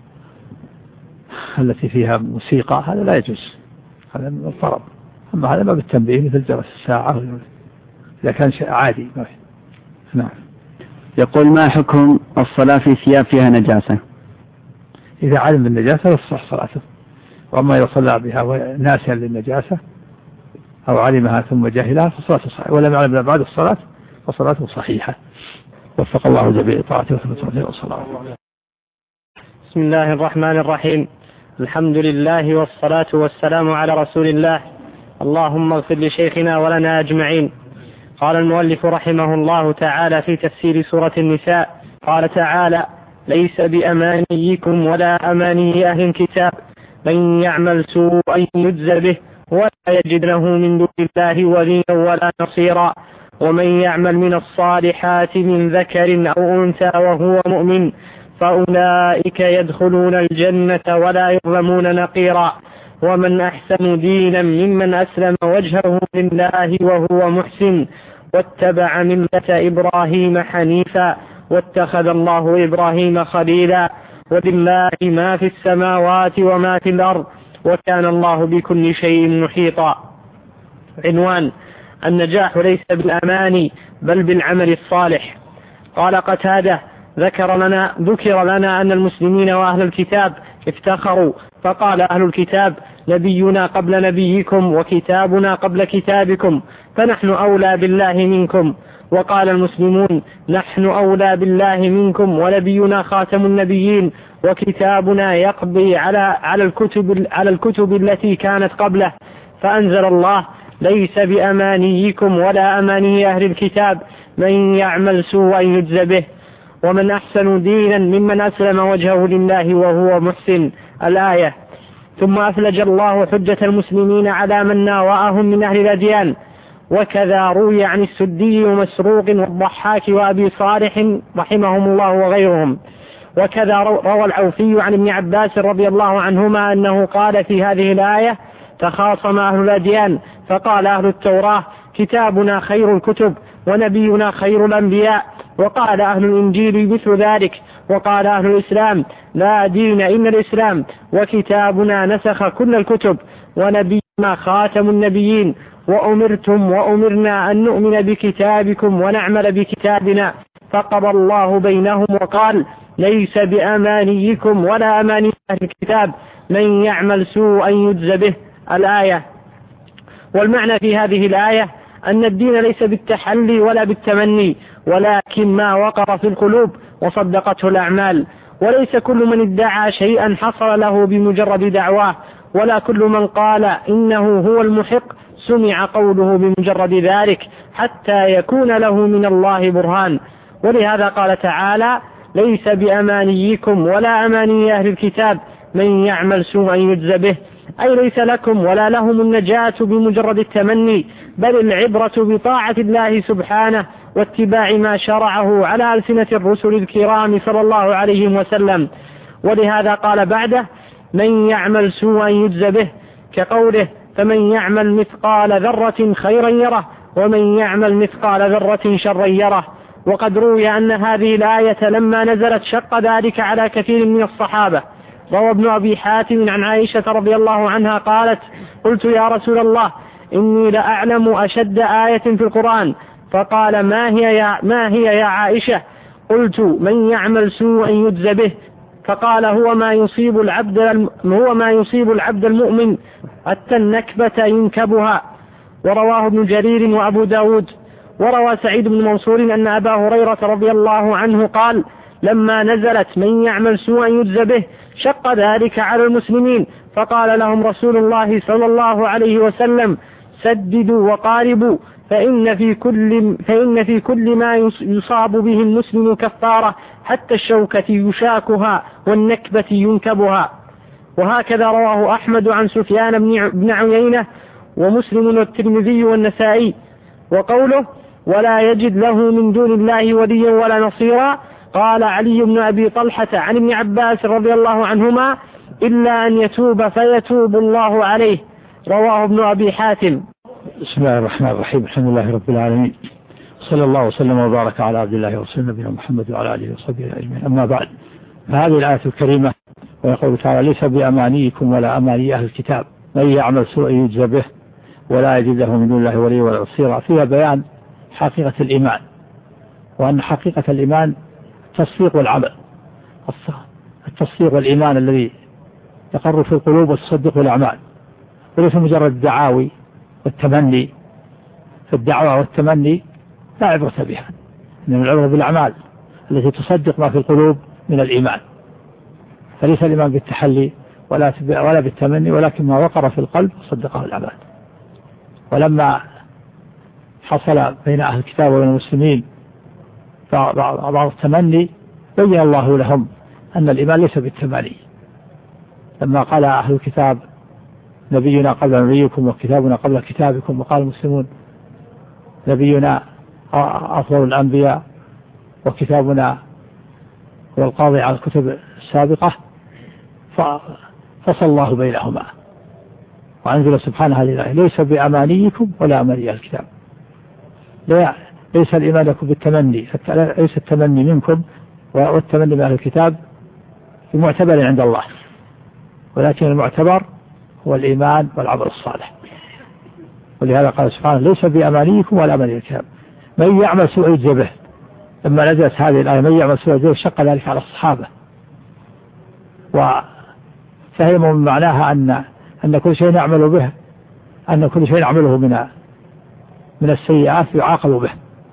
S2: التي فيها موسيقى هذا لا يجوز، هذا من الطرب. أما هذا ما بالتنبيه مثل جرس الساعة إذا كان شيء عادي. نعم.
S3: يقول: ما حكم الصلاة في ثياب فيها نجاسة؟
S2: إذا علم بالنجاسة يصح صلاته، وأما إذا صلى بها ناسيا للنجاسة أو علمها ثم جاهلها فصلاته صحيحة، ولم يعلم بعد الصلاة فصلاته صحيحة. وفق الله جميع طاعته وثبت والصلاة.
S1: بسم الله الرحمن الرحيم. الحمد لله والصلاة والسلام على رسول الله. اللهم اغفر لشيخنا ولنا أجمعين. قال المؤلف رحمه الله تعالى في تفسير سورة النساء، قال تعالى: ليس بأمانيكم ولا أماني أهل الكتاب، من يعمل سوءا يجز به ولا يجد له من دون الله وليا ولا نصيرا. ومن يعمل من الصالحات من ذكر أو أنثى وهو مؤمن فأولئك يدخلون الجنة ولا يظلمون نقيرا. ومن أحسن دينا ممن أسلم وجهه لله وهو محسن واتبع ملة إبراهيم حنيفا واتخذ الله إبراهيم خليلا. ولله ما في السماوات وما في الأرض وكان الله بكل شيء محيطا. عنوان: النجاح ليس بالأماني بل بالعمل الصالح. قال قتادة: ذكر لنا, ذكر لنا أن المسلمين وأهل الكتاب افتخروا فقال أهل الكتاب: نبينا قبل نبيكم وكتابنا قبل كتابكم فنحن أولى بالله منكم. وقال المسلمون: نحن أولى بالله منكم ونبينا خاتم النبيين وكتابنا يقضي على على الكتب على الكتب التي كانت قبله. فأنزل الله: ليس بأمانيكم ولا أماني أهل الكتاب من يعمل سوءا يجز به ومن أحسن دينا ممن أسلم وجهه لله وهو محسن. الآية. ثم أفلج الله حجة المسلمين على من ناوأهم من أهل الأديان. وكذا روي عن السدي ومسروق والضحاك وأبي صالح رحمهم الله وغيرهم. وكذا روى العوفي عن ابن عباس رضي الله عنهما أنه قال في هذه الآية: تخاصم أهل الأديان فقال أهل التوراة: كتابنا خير الكتب ونبينا خير الأنبياء. وقال أهل الإنجيل مثل ذلك. وقال أهل الإسلام: لا دين إلا الإسلام وكتابنا نسخ كل الكتب ونبينا خاتم النبيين. وأمرتم وأمرنا أن نؤمن بكتابكم ونعمل بكتابنا. فقضى الله بينهم وقال: ليس بأمانيكم ولا أماني أهل الكتاب من يعمل سوءا يجز به. الآية. والمعنى في هذه الآية أن الدين ليس بالتحلي ولا بالتمني ولكن ما وقر في القلوب وصدقته الأعمال. وليس كل من ادعى شيئا حصل له بمجرد دعواه ولا كل من قال إنه هو المحق سمع قوله بمجرد ذلك حتى يكون له من الله برهان. ولهذا قال تعالى: ليس بأمانيكم ولا أماني أهل الكتاب من يعمل سوءا يجز به. أي ليس لكم ولا لهم النجاة بمجرد التمني بل العبرة بطاعة الله سبحانه واتباع ما شرعه على ألسنة الرسل الكرام صلى الله عليه وسلم. ولهذا قال بعده: من يعمل سوءا يجز به، كقوله: فمن يعمل مثقال ذرة خيرا يره ومن يعمل مثقال ذرة شرا يره. وقد روي أن هذه الآية لما نزلت شق ذلك على كثير من الصحابة. روى ابن أبي حاتم عن عائشة رضي الله عنها قالت: قلت يا رسول الله إني لأعلم أشد آية في القرآن. فقال: ما هي يا, ما هي يا عائشة؟ قلت: من يعمل سوءا يجز به. فقال: هو ما يصيب العبد هو ما يصيب العبد المؤمن حتى النكبة ينكبها. ورواه ابن جرير وأبو داود. وروى سعيد بن منصور أن أبا هريرة رضي الله عنه قال: لما نزلت من يعمل سوءا يجز به شق ذلك على المسلمين فقال لهم رسول الله صلى الله عليه وسلم: سددوا وقاربوا فإن في كل, فإن في كل ما يصاب به المسلم كفارة حتى الشوكة يشاكها والنكبة ينكبها. وهكذا رواه أحمد عن سفيان بن عيينة ومسلم والترمذي والنسائي. وقوله: ولا يجد له من دون الله وليا ولا نصيرا، قال علي بن أبي طلحة عن ابن عباس رضي الله عنهما: إلا أن يتوب فيتوب الله عليه. رواه ابن أبي حاتم.
S2: بسم الله الرحمن الرحيم. الحمد لله رب العالمين، صلى الله وسلم وبارك على عبد الله ورسوله نبينا محمد وعلى آله وصحبه أجمعين. أما بعد، فهذه الآية الكريمة ويقول تعالى: ليس بأمانيكم ولا أماني أهل الكتاب من يعمل سوءا يجز به ولا يجد له من دون الله وليا ولا نصيرا. فيها بيان حقيقة الإيمان، وأن حقيقة الإيمان التصديق والعمل. التصديق والإيمان الذي يقر في القلوب والتصدق والأعمال، وليس مجرد الدعاوي والتمني. فالدعوة والتمني لا عبرة بها، إنما العبرة بالأعمال التي تصدق ما في القلوب من الإيمان. فليس الإيمان بالتحلي ولا ولا بالتمني، ولكن ما وقر في القلب صدقه الأعمال. ولما حصل بين أهل الكتاب وبين المسلمين بعض التمني بين الله لهم أن الإيمان ليس بالتمني. لما قال أهل الكتاب نبينا قبل نبيكم وكتابنا قبل كتابكم. وقال المسلمون نبينا أفضل الأنبياء وكتابنا هو القاضي على الكتب السابقة، فصل الله بينهما وأنزل سبحانه هذه الآية: ليس بأمانيكم ولا أماني الكتاب. ليس الإيمان لكم بالتمني، ليس التمني منكم والتمني من أهل الكتاب المعتبر عند الله، ولكن المعتبر هو الإيمان والعمل الصالح. ولهذا قال سبحانه: ليس بأمانيكم ولا أماني الكتاب من يعمل سوء يجزى به. لما نزلت هذه الآية من يعمل سوء يجزى به شق ذلك على الصحابة، وفهموا من معناها أن أن كل شيء نعمل به، أن كل شيء نعمله من من السيئات يعاقب به،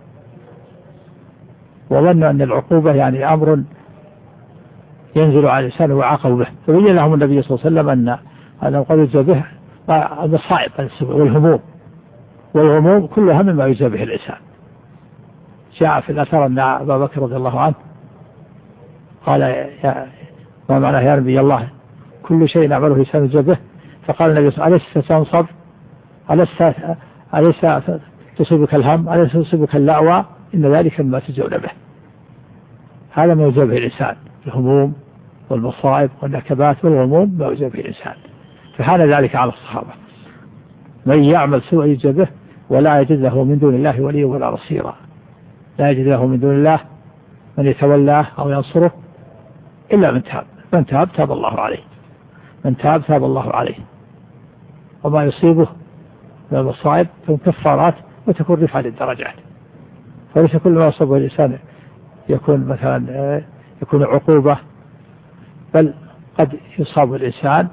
S2: وظنوا أن العقوبة يعني أمر ينزل على الإنسان ويعاقب به. فبين لهم النبي صلى الله عليه وسلم أن أنه قد يجزى به المصائب والهموم، والهموم كلها مما يجزى به الإنسان. جاء في الأثر أن أبا بكر رضي الله عنه قال: يا ما معناه يا نبي الله كل شيء نعمله الإنسان يجزى به؟ فقال النبي صلى الله عليه وسلم: أليس تنصب؟ أليس أليس تصيبك الهم؟ أليس تصيبك اللأوى؟ إن ذلك مما تجزون به. هذا ما يجزى به الإنسان، الهموم والمصائب والنكبات والغموم ما يجزى به الإنسان. فحال ذلك على الصحابة: من يعمل سوء يجزى به ولا يجد له من دون الله وليا ولا نصيرا. لا يجد له من دون الله من يتولاه أو ينصره إلا من تاب. من تاب تاب الله عليه، من تاب تاب الله عليه. وما يصيبه من المصائب تكون كفارات وتكون رفعة للدرجات. فليس كل ما يصيبه الإنسان يكون مثلا يكون عقوبة، بل قد يصاب الإنسان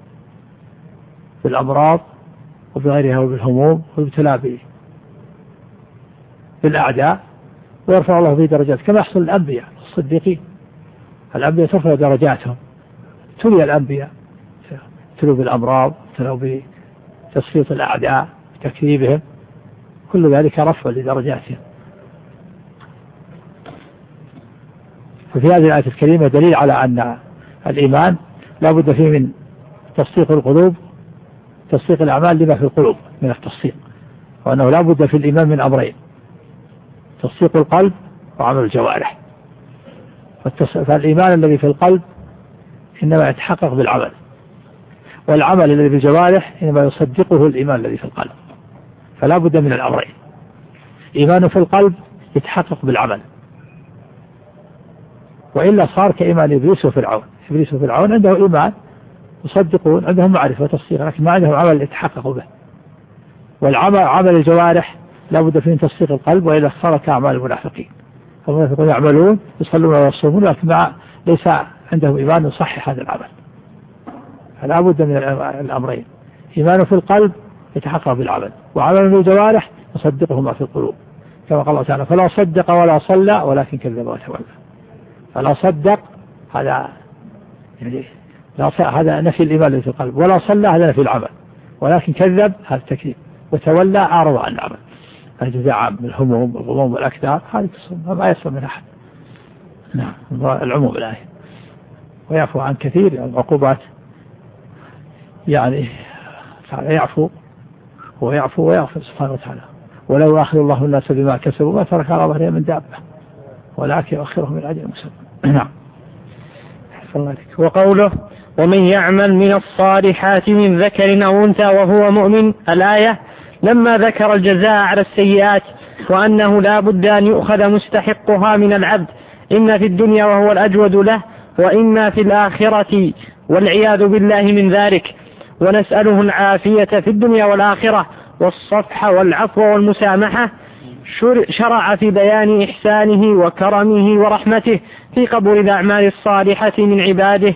S2: بالأمراض وبغيرها وبالهموم وبالتلابي بالأعداء ويرفع الله به درجات، كما يحصل الأنبياء الصديقين. الأنبياء ترفع درجاتهم. تلي الأنبياء تلوا بالأمراض، تلوا بتسليط الأعداء، بتكذيبهم، كل ذلك رفع لدرجاتهم. ففي هذه الآية الكريمة دليل على أن الإيمان لا بد فيه من تصديق القلوب، تصديق الأعمال لما في القلوب من التصديق، وأنه لا بد في الإيمان من أمرين: تصديق القلب وعمل الجوارح. فالإيمان الذي في القلب إنما يتحقق بالعمل، والعمل الذي في الجوارح إنما يصدقه الإيمان الذي في القلب. فلا بد من الأمرين: إيمان في القلب يتحقق بالعمل، وإلا صار كإيمان إبليس وفرعون. إبليس وفرعون عنده إيمان يصدقون، عندهم معرفة وتصديق، لكن ما عندهم عمل يتحقق به. والعمل عمل الجوارح لا بد فيه من تصديق القلب، وإلا صار كأعمال المنافقين. المنافقون يعملون يصلون ويصومون لكن مع ليس عندهم إيمان يصحح هذا العمل. فلا بد من الأمرين: إيمان في القلب يتحقق بالعمل، وعمل الجوارح يصدقه ما في القلوب، كما قال الله تعالى: فلا صدق ولا صلى ولكن كذب وتولى. فلا صدق هذا يعني هذا نفي الإيمان الذي في القلب، ولا صلى هذا نفي العمل، ولكن كذب هذا التكذيب، وتولى أعرض عن العمل. هذا عام من الهموم والغموم والأكدار، هذه ما يسمى من أحد. نعم، العموم الآية. ويعفو عن كثير من العقوبات، يعني يعفو ويعفو ويغفر سبحانه وتعالى. ولو يأخذ الله الناس بما كسبوا ما ترك على ظهرهم من دابة ولكن يؤخرهم من أجل مسمى. نعم.
S1: وقوله: ومن يعمل من الصالحات من ذكر أو أنثى وهو مؤمن، الآية لما ذكر الجزاء على السيئات وأنه لا بد أن يؤخذ مستحقها من العبد، إما في الدنيا وهو الأجود له، وإما في الآخرة والعياذ بالله من ذلك، ونسأله العافية في الدنيا والآخرة والصفح والعفو والمسامحة، شرع في بيان إحسانه وكرمه ورحمته في قبول الأعمال الصالحة من عباده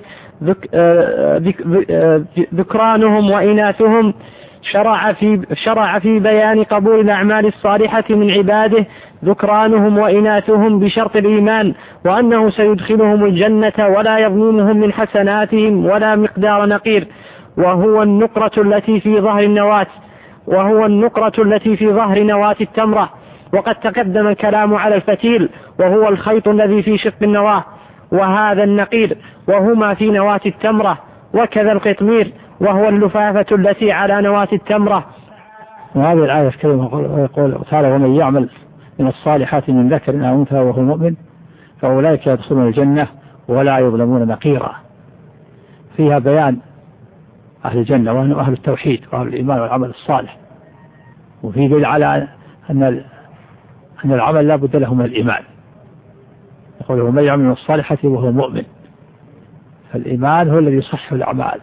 S1: ذكرانهم وإناثهم. شرع في, شرع في بيان قبول الأعمال الصالحة من عباده ذكرانهم وإناثهم بشرط الإيمان، وأنه سيدخلهم الجنة ولا يظلمهم من حسناتهم ولا مقدار نقير، وهو النقرة التي في ظهر النواة وهو النقرة التي في ظهر نواة التمرة. وقد تقدم الكلام على الفتيل وهو الخيط الذي في شق النواة، وهذا النقير وهما في نواة التمرة، وكذا القطمير وهو اللفافة التي على نواة التمرة.
S2: وهذه الآية الكريمة يقول تعالى ومن يعمل من الصالحات من ذكر أو أنثى وهو مؤمن فأولئك يدخلون الجنة ولا يظلمون نقيرا. فيها بيان أهل الجنة وهم أهل التوحيد وأهل الإيمان والعمل الصالح، وفي دليل على أن أن العمل لا بد له من الإيمان. يقول ومن يعمل من الصالحات وهو مؤمن، فالإيمان هو الذي يصح الأعمال،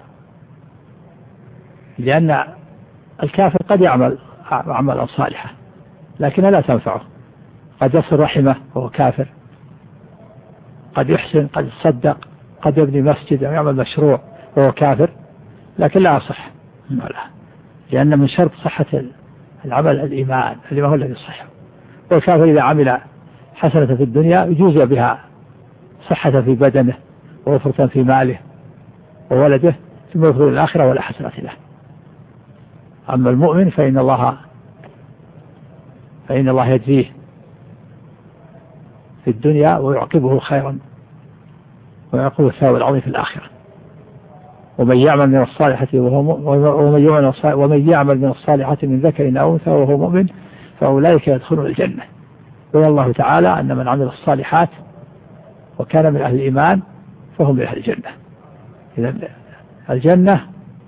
S2: لأن الكافر قد يعمل أعمالا صالحة لكنها لا تنفعه، قد يصل رحمه وهو كافر، قد يحسن، قد يصدق، قد يبني مسجد أو يعمل مشروع وهو كافر، لكن لا يصح، لأن من شرط صحة العمل الإيمان اللي ما هو الذي يصح. والكافر إذا عمل حسنة في الدنيا يجوز بها صحة في بدنه ووفرة في ماله وولده، ثم يدخل الآخرة ولا حسنة له. أما المؤمن فإن الله فإن الله يجزيه في الدنيا ويعقبه خيرا ويعقبه الثواب العظيم في الآخرة. ومن يعمل من الصالحات وهو ومن يعمل ومن يعمل من الصالحات من ذكر أو أنثى وهو مؤمن فأولئك يدخلون الجنة. ويقول الله تعالى أن من عمل الصالحات وكان من أهل الإيمان فهم من أهل الجنة. إذا الجنة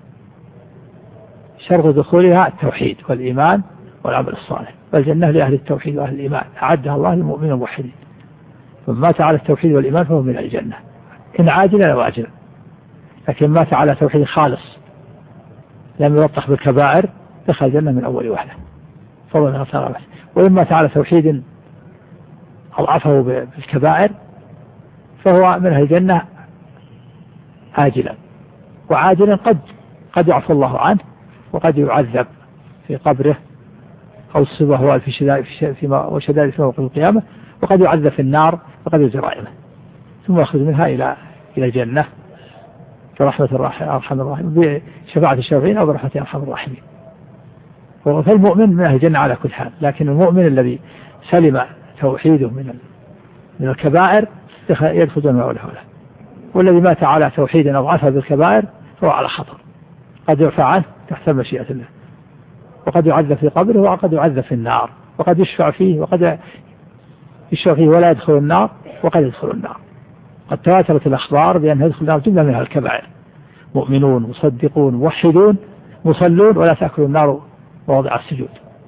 S2: شرط دخولها التوحيد والإيمان والعمل الصالح، والجنة لأهل التوحيد وأهل الإيمان أعدها الله للمؤمنين الموحدين، فمن مات على التوحيد والإيمان فهو من الجنة إن عاجلا أو آجلا. لكن مات على توحيد خالص لم يلطخ بالكبائر دخل الجنة من أول وهلة فضلا من صار. وإن مات على توحيد أضعفه بالكبائر فهو من أهل الجنة آجلا، وعاجلا قد قد يعفو الله عنه وقد يعذب في قبره أو الصبح في شدائد فيما وشدائد في موقف القيامة، وقد يعذب في النار وقد يجرائمه ثم يخرج منها إلى إلى الجنة برحمة أرحم الراحمين بشفاعة الشافعين أو برحمة أرحم الراحمين. فالمؤمن من أهل الجنة على كل حال، لكن المؤمن الذي سلم توحيده من من الكبائر يدخل الجنة ولا ولا، والذي مات على توحيد أضعفه بالكبائر فهو على خطر، قد يعفى عنه تحت مشيئة الله، وقد يعذب في قبره وقد يعذب في النار، وقد يشفع فيه وقد يشفع فيه ولا يدخل النار وقد يدخل النار. قد تواترت الأخبار بأن يدخل النار جملة منها الكبائر، مؤمنون مصدقون موحدون مصلون ولا تأكل النار مواضع السجود،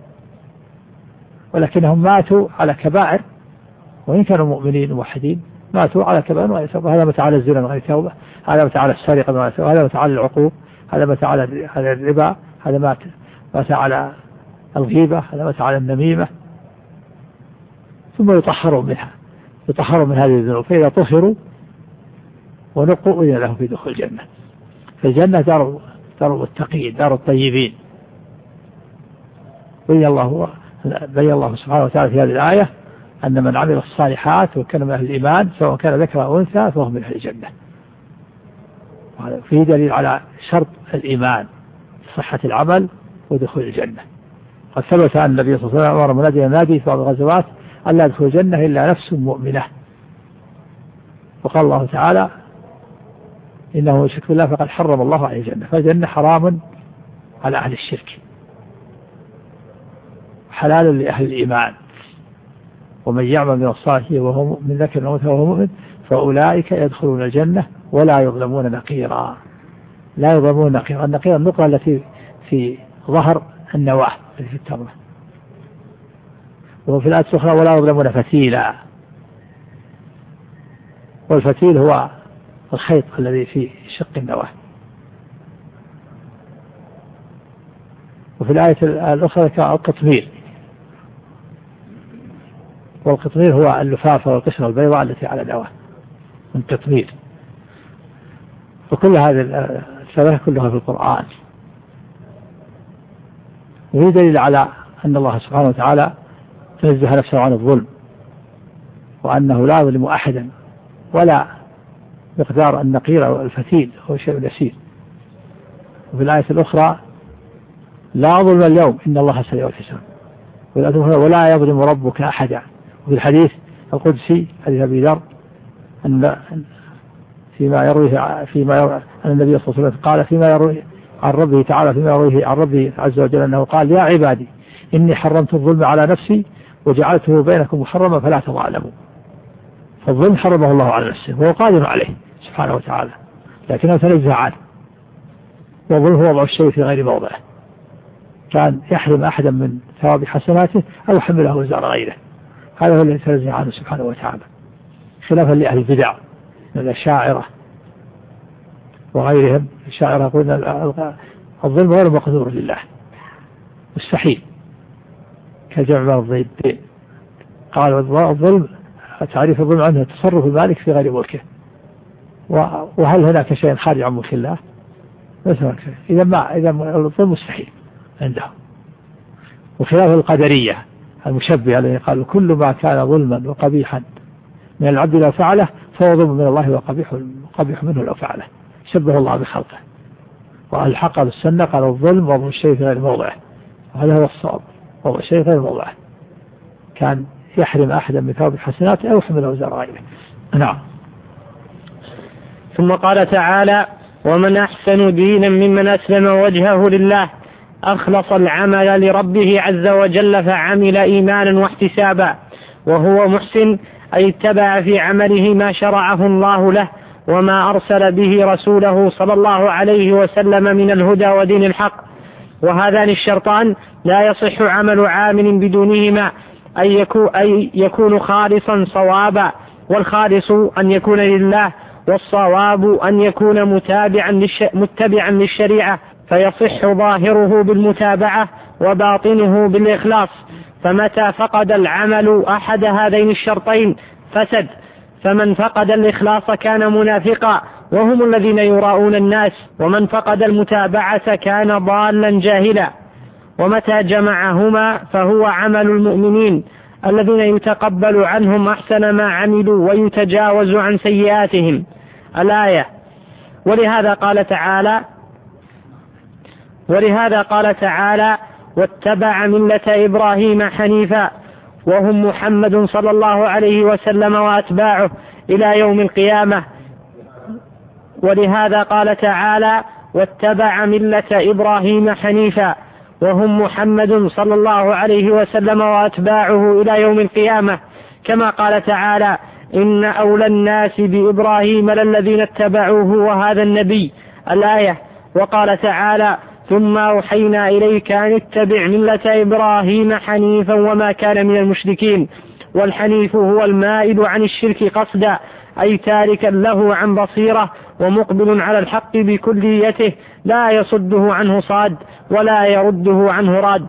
S2: ولكنهم ماتوا على كبائر وإن كانوا مؤمنين موحدين ماتوا على كبائر وغير توبة. هذا مات على الزنا وغير توبة، هذا مات على السرقة وغير توبة، هذا مات على العقوق، هذا مات على الربا، هذا مات مات على الغيبة، هذا مات على النميمة، ثم يطهروا منها يطهروا من هذه الذنوب، فإذا طهروا ونقوا إذن لهم في دخول الجنة. فالجنة دار دار المتقين دار الطيبين. بين الله بين الله سبحانه وتعالى في هذه الآية أن من عمل الصالحات وكان من أهل الإيمان سواء كان ذكر أو أنثى فهو من أهل الجنة. فيه دليل على شرط الإيمان صحة العمل ودخول الجنة. قد ثبت أن النبي صلى الله عليه وسلم أمر مناديا ينادي في بعض الغزوات أن لا يدخل الجنة إلا نفس مؤمنة، وقال الله تعالى إنه يشرك بالله فقد حرم الله عليه الجنة. فالجنة حرام على أهل الشرك حلال لأهل الإيمان. ومن يعمل من الصالحين وهو من ذكر أو أنثى وهو مؤمن فأولئك يدخلون الجنة ولا يظلمون نقيرا. لا يظلمون نقيرا. النقير النقرة التي في ظهر النواة التي في التمرة. وفي الآية الأخرى ولا يظلمون فتيلا، والفتيل هو الخيط الذي في شق النواة. وفي الآية الأخرى القطمير، والقطمير هو اللفافة والقشرة البيضاء التي على النواة من قطمير. وكل هذه الثلاثة كلها في القرآن. وهي دليل على أن الله سبحانه وتعالى تنزه نفسه عن الظلم، وأنه لا يظلم أحدا، ولا مقدار النقير والفتيل هو شيء يسير. وفي الآية الأخرى لا ظلم اليوم إن الله سريع الحساب، ولا يظلم ربك أحدا. وفي الحديث القدسي حديث أبي ذر أن فيما يروي فيما يروي أن النبي صلى الله عليه وسلم قال فيما يروي عن ربه تعالى فيما يرويه عن ربه عز وجل أنه قال يا عبادي إني حرمت الظلم على نفسي وجعلته بينكم محرما فلا تظالموا. فالظلم حرمه الله على نفسه وهو قادر عليه سبحانه وتعالى لكنه تنزه عنه، والظلم هو وضع الشيء في غير موضعه، كان يحرم أحدا من ثواب حسناته أو حمله وزار غيره، هذا هو الذي تنزه عنه سبحانه وتعالى، خلافا لأهل البدع من الأشاعرة وغيرهم. الشاعر يقول الظلم غير مقدور لله مستحيل كجمع من الضيدين. قال الظلم تعريف الظلم عنه تصرف المالك في غير ملكه، وهل هناك شيء خارج عن ملك الله؟ إذا ما إذا الظلم مستحيل عندهم. وخلاف القدرية المشبهة الذي قالوا كل ما كان ظلما وقبيحا من العبد لو فعله فهو ظلم من الله وقبيح قبيح منه لو فعله، شبه الله بخلقه. والحق بالسنة قال الظلم وضع الشيء في غير موضعه، وهذا هو الصواب، وضع الشيء غير موضعه، كان يحرم أحدا من ثواب الحسنات أو يحمله وزار غيره. نعم.
S1: ثم قال تعالى ومن أحسن دينا ممن أسلم وجهه لله أخلص العمل لربه عز وجل فعمل إيمانا واحتسابا، وهو محسن أي اتبع في عمله ما شرعه الله له وما أرسل به رسوله صلى الله عليه وسلم من الهدى ودين الحق. وهذان الشرطان لا يصح عمل عامل بدونهما، أي يكون, أي يكون خالصا صوابا، والخالص أن يكون لله، والصواب أن يكون متابعا, للش... متبعا للشريعة، فيصح ظاهره بالمتابعة وباطنه بالإخلاص. فمتى فقد العمل أحد هذين الشرطين فسد، فمن فقد الإخلاص كان منافقا وهم الذين يراؤون الناس، ومن فقد المتابعة كان ضالا جاهلا. ومتى جمعهما فهو عمل المؤمنين الذين يتقبل عنهم أحسن ما عملوا ويتجاوز عن سيئاتهم. الآية. ولهذا قال تعالى ولهذا قال تعالى واتبع ملة إبراهيم حنيفا، وهم محمد صلى الله عليه وسلم وأتباعه إلى يوم القيامة. ولهذا قال تعالى واتبع ملة إبراهيم حنيفا، وهم محمد صلى الله عليه وسلم وأتباعه إلى يوم القيامة، كما قال تعالى إن أولى الناس بإبراهيم للذين اتبعوه وهذا النبي. الآية. وقال تعالى ثم أوحينا إليك أن اتبع ملة إبراهيم حنيفا وما كان من المشركين. والحنيف هو المائل عن الشرك قصدا، أي تاركا له عن بصيرة ومقبل على الحق بكليته، لا يصده عنه صاد ولا يرده عنه راد.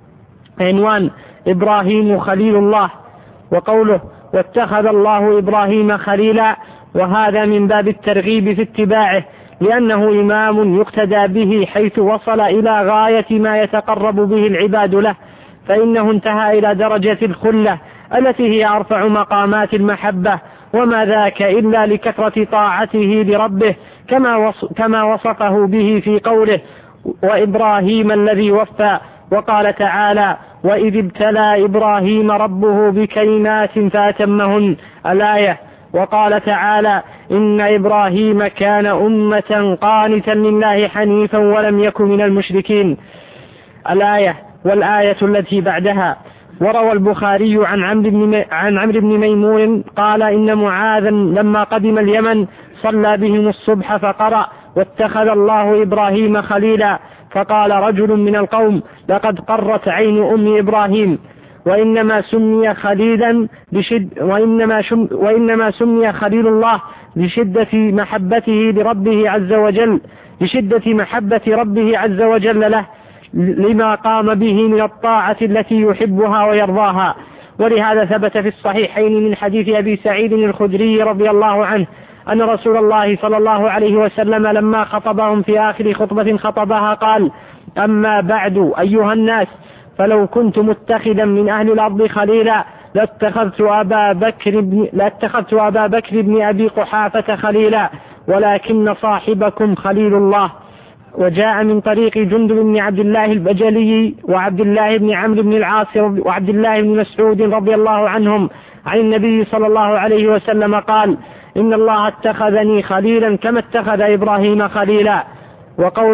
S1: عنوان إبراهيم خليل الله. وقوله واتخذ الله إبراهيم خليلا، وهذا من باب الترغيب في اتباعه، لأنه إمام يقتدى به حيث وصل إلى غاية ما يتقرب به العباد له، فإنه انتهى إلى درجة الخلة التي هي أرفع مقامات المحبة، وما ذاك إلا لكثرة طاعته لربه، كما كما وصفه به في قوله وإبراهيم الذي وفى. وقال تعالى وإذ ابتلى إبراهيم ربه بكلمات فأتمهن. الآية. وقال تعالى إن إبراهيم كان أمة قانتا لله حنيفا ولم يكن من المشركين. الآية. والآية التي بعدها. وروى البخاري عن عمرو بن عن عمرو بن ميمون قال إن معاذا لما قدم اليمن صلى بهم الصبح فقرأ واتخذ الله إبراهيم خليلا، فقال رجل من القوم لقد قرت عين أم إبراهيم، وإنما سمي خليلا بشد وإنما, شم وإنما سمي خليل الله لشدة محبته لربه عز وجل لشدة محبة ربه عز وجل له، لما قام به من الطاعة التي يحبها ويرضاها. ولهذا ثبت في الصحيحين من حديث أبي سعيد الخدري رضي الله عنه أن رسول الله صلى الله عليه وسلم لما خطبهم في آخر خطبة خطبها قال أما بعد أيها الناس، فلو كنت متخذا من أهل الأرض خليلا لاتخذت أبا بكر بن, لاتخذت أبا بكر بن أبي قحافة خليلا، ولكن صاحبكم خليل الله. وجاء من طريق جندب بن عبد الله البجلي وعبد الله بن عمرو بن العاص وعبد الله بن مسعود رضي الله عنهم عن النبي صلى الله عليه وسلم قال إن الله اتخذني خليلا كما اتخذ إبراهيم خليلا. وقوله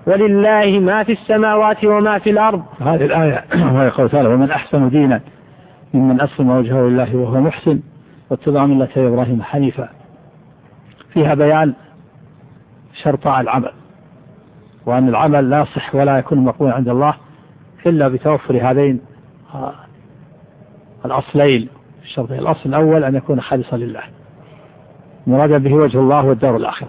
S1: ولله ما في السماوات وما في الأرض.
S2: هذه الآية وهي قول تعالى ومن أحسن دينا ممن أسلم وجهه لله وهو محسن واتبع ملة إبراهيم حنيفا، فيها بيان شرطاء العمل، وأن العمل لا يصح ولا يكون مقبولا عند الله إلا بتوفر هذين الأصلين. الشرط الأصل الأول أن يكون خالصا لله مرادا به وجه الله والدار الآخرة،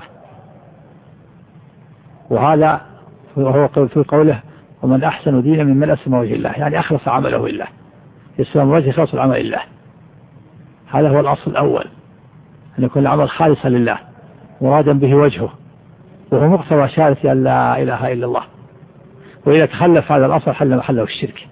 S2: وهذا وهو في قوله ومن أحسن دينا ممن أسلم وجه الله، يعني أخلص عمله لله، يسلم وجه خالص العمل لله. هذا هو الأصل الأول، أن يكون العمل خالصا لله مرادا به وجهه، وهو مقتضى شهادة أن لا إله إلا الله. وإذا تخلف هذا الأصل حل محله الشرك.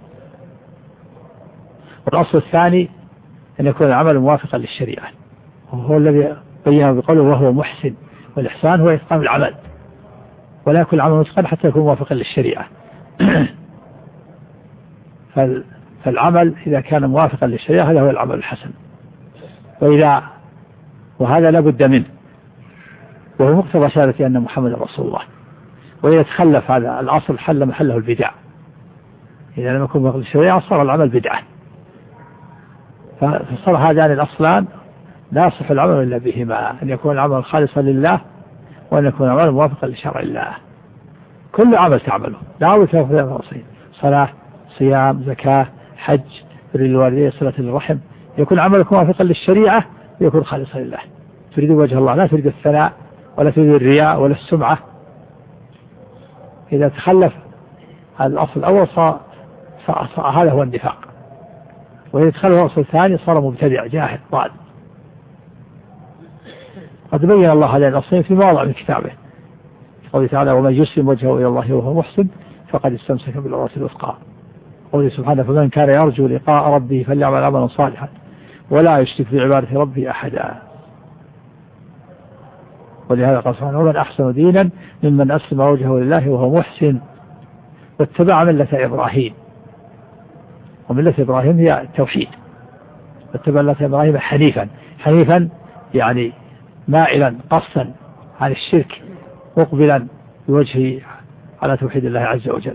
S2: والأصل الثاني أن يكون العمل موافقا للشريعة، وهو الذي بينه بقوله وهو محسن، والإحسان هو إتقان العمل، ولا يكون العمل متقن حتى يكون موافقا للشريعة. فالعمل إذا كان موافقا للشريعة هذا هو العمل الحسن، وإذا وهذا لا بد منه، وهو مقتضى شهادة أن محمد رسول الله. وإذا تخلف هذا الأصل حل محله البدع، إذا لم يكن موافقا للشريعة صار العمل بدعة. فصار هذان الأصلان لا يصح العمل إلا بهما، أن يكون العمل خالصا لله وأن يكون العمل موافقا لشرع الله. كل عمل تعمله لا بد من صلاة صيام زكاة حج بر الوالدين صلة الرحم، يكون عملك موافقا للشريعة ويكون خالصا لله، تريد وجه الله، لا تريد الثناء ولا تريد الرياء ولا السمعة. إذا تخلف الأصل الأول صار هذا هو النفاق، وإذا تخلف الأصل الثاني صار مبتدع جاهل ضال. قد بين الله هذين الأصلين في مواضع من كتابه، قوله تعالى ومن يسلم وجهه إلى الله وهو محسن فقد استمسك بالعروة الوثقى. قوله سبحانه فمن كان يرجو لقاء ربه فليعمل عملا صالحا ولا يشرك بعبادة ربه أحدا. ولهذا قال سبحانه ومن أحسن دينا ممن أسلم وجهه لله وهو محسن واتبع ملة إبراهيم. وملة إبراهيم هي التوحيد، واتبع ملة إبراهيم حنيفا، حنيفا يعني مائلا قصا عن الشرك مقبلا بوجهه على توحيد الله عز وجل.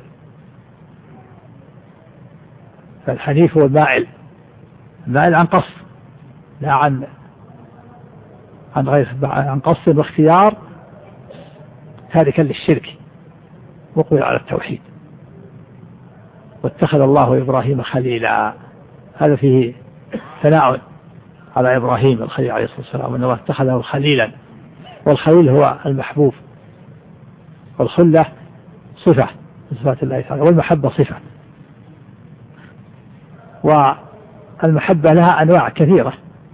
S2: فالحنيف هو المائل، المائل عن قصد لا عن عن غير عن قصد واختيار، تاركا للشرك مقبل على التوحيد. واتخذ الله إبراهيم خليلا، هذا فيه ثناء على إبراهيم الخليل عليه الصلاة والسلام أن الله اتخذه خليلا. والخليل هو المحبوب، والخلة صفة من صفات الله تعالى، والمحبة صفة. والمحبة لها أنواع كثيرة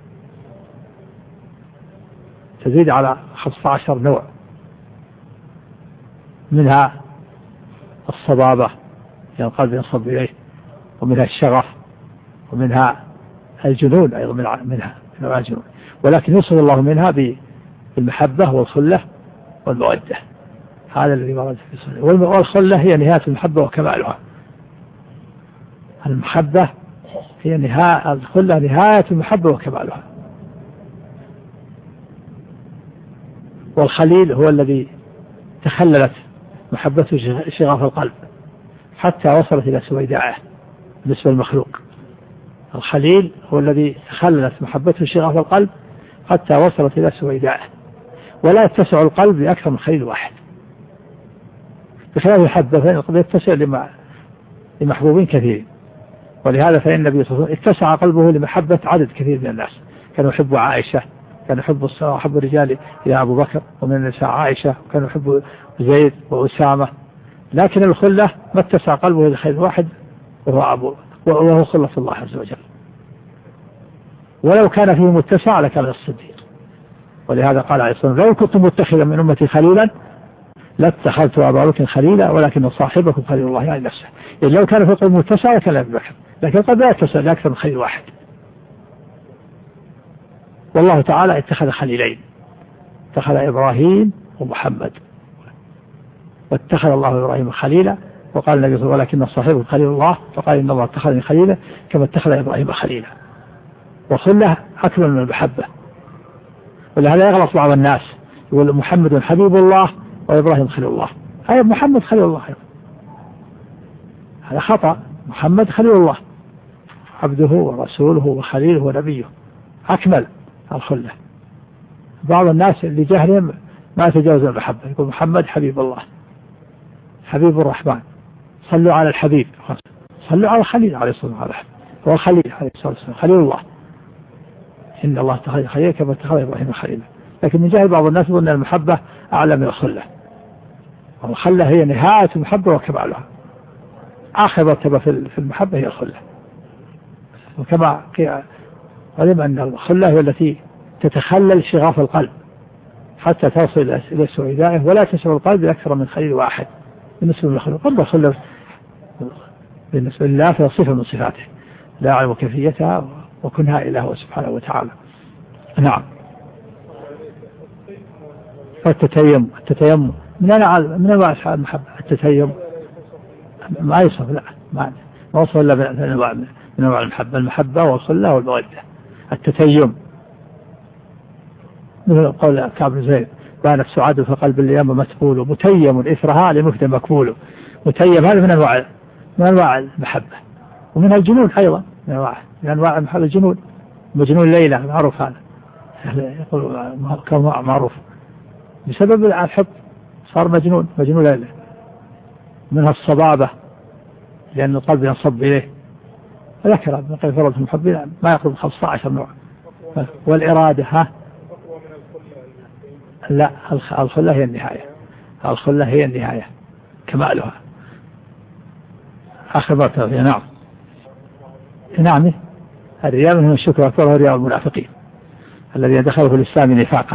S2: تزيد على خمسة عشر نوع، منها الصبابة يعني القلب ينصب إليه، ومنها الشغف، ومنها الجنون أيضا منها نوع الجنون، ولكن يوصل الله منها بالمحبة والخلة والمودة. هذا الذي ورد في السنة. والخلة هي نهاية المحبة وكمالها. المحبة هي نهاية الخلة، نهاية المحبة وكمالها. والخليل هو الذي تخللت محبته شغاف القلب حتى وصلت إلى سويداعه بالنسبة للمخلوق. الخليل هو الذي تخللت محبته شغاف القلب حتى وصلت إلى سويداعه، ولا يتسع القلب لأكثر من خليل واحد، بخلاف الحبة فإن يتسع لمحبوبين كثيرين. ولهذا فإن النبي صلى الله عليه وسلم اتسع قلبه لمحبة عدد كثير من الناس، كانوا يحبوا عائشة، كان يحب يحب الرجال إلى أبو بكر، ومن النساء عائشة، وكان يحب زيد وأسامة. لكن الخلة ما اتسع قلبه لخير واحد وهو أبو وهو خلة الله عز وجل. ولو كان فيه متسع لكان الصديق. ولهذا قال عليه الصلاة والسلام لو كنت متخذا من أمتي خليلا لاتخذت أبا بكر خليلا ولكن صاحبكم خليل الله يعني نفسه. يعني لو كان في القلب متسع لكان أبو بكر، لكن قد لا يتسع لأكثر من خليل واحد. والله تعالى اتخذ خليلين، اتخذ إبراهيم ومحمد، واتخذ الله إبراهيم خليلا. وقال النبي صلى الله عليه وسلم ولكن صاحبه خليل الله، فقال إن الله اتخذني خليلا كما اتخذ إبراهيم خليلا. وخلة أكبر من المحبة. ولهذا يغلط بعض الناس يقول محمد حبيب الله وإبراهيم خليل الله، أي محمد خليل الله، هذا خطأ. محمد خليل الله عبده ورسوله وخليله ونبيه، أكمل الخلة. بعض الناس اللي جهلهم ما يتجاوز المحبة، يقول محمد حبيب الله، حبيب الرحمن، صلوا على الحبيب، صلوا على الخليل عليه الصلاة والسلام، هو الخليل عليه الصلاة والسلام خليل الله، إن الله اتخذ خليلا كما اتخذ إبراهيم خليلا. لكن من جهل بعض الناس يقول أن المحبة أعلى من الخلة، والخلة هي نهاية المحبة وكمالها، آخر مرتبة في المحبة هي الخلة. وكما علم أن الخلة هي التي تتخلل شغاف القلب حتى تصل إلى سعدائه، ولا تشعر القلب بأكثر من خليل واحد. بالنسبة للخلة قد الخلة بالنسبة لله فهي صفة من صفاته لا يعلم كيفيتها وكنها إله سبحانه وتعالى. نعم. التتيم التتيم من أنواع من أنواع المحبة. التتيم ما يصف، لا ما ما وصف إلا من أنواع من أنواع المحبة، المحبة والخلة والمودة. التتيم مثل قول كعب بن زيد بانت سعاد في قلب اليم متبول متيم إثرها لمهد مقبول. متيم هذا من أنواع من أنواع المحبة. ومنها الجنون أيضا من أنواع من أنواع المحبة الجنون، مجنون ليلى معروف، هذا يقول كما معروف بسبب الحب صار مجنون مجنون ليلى. منها الصبابة لأن القلب ينصب إليه، ذكر ابن القيم فرض المحبين ما يقرب خمسة عشر نوع. والإرادة ها لا الخلة هي النهاية، الخلة هي النهاية كمالها آخر مرتبة. نعم نعم. الرياء منهم الشكر أكبر رياء المنافقين الذين دخلوا في الإسلام نفاقا،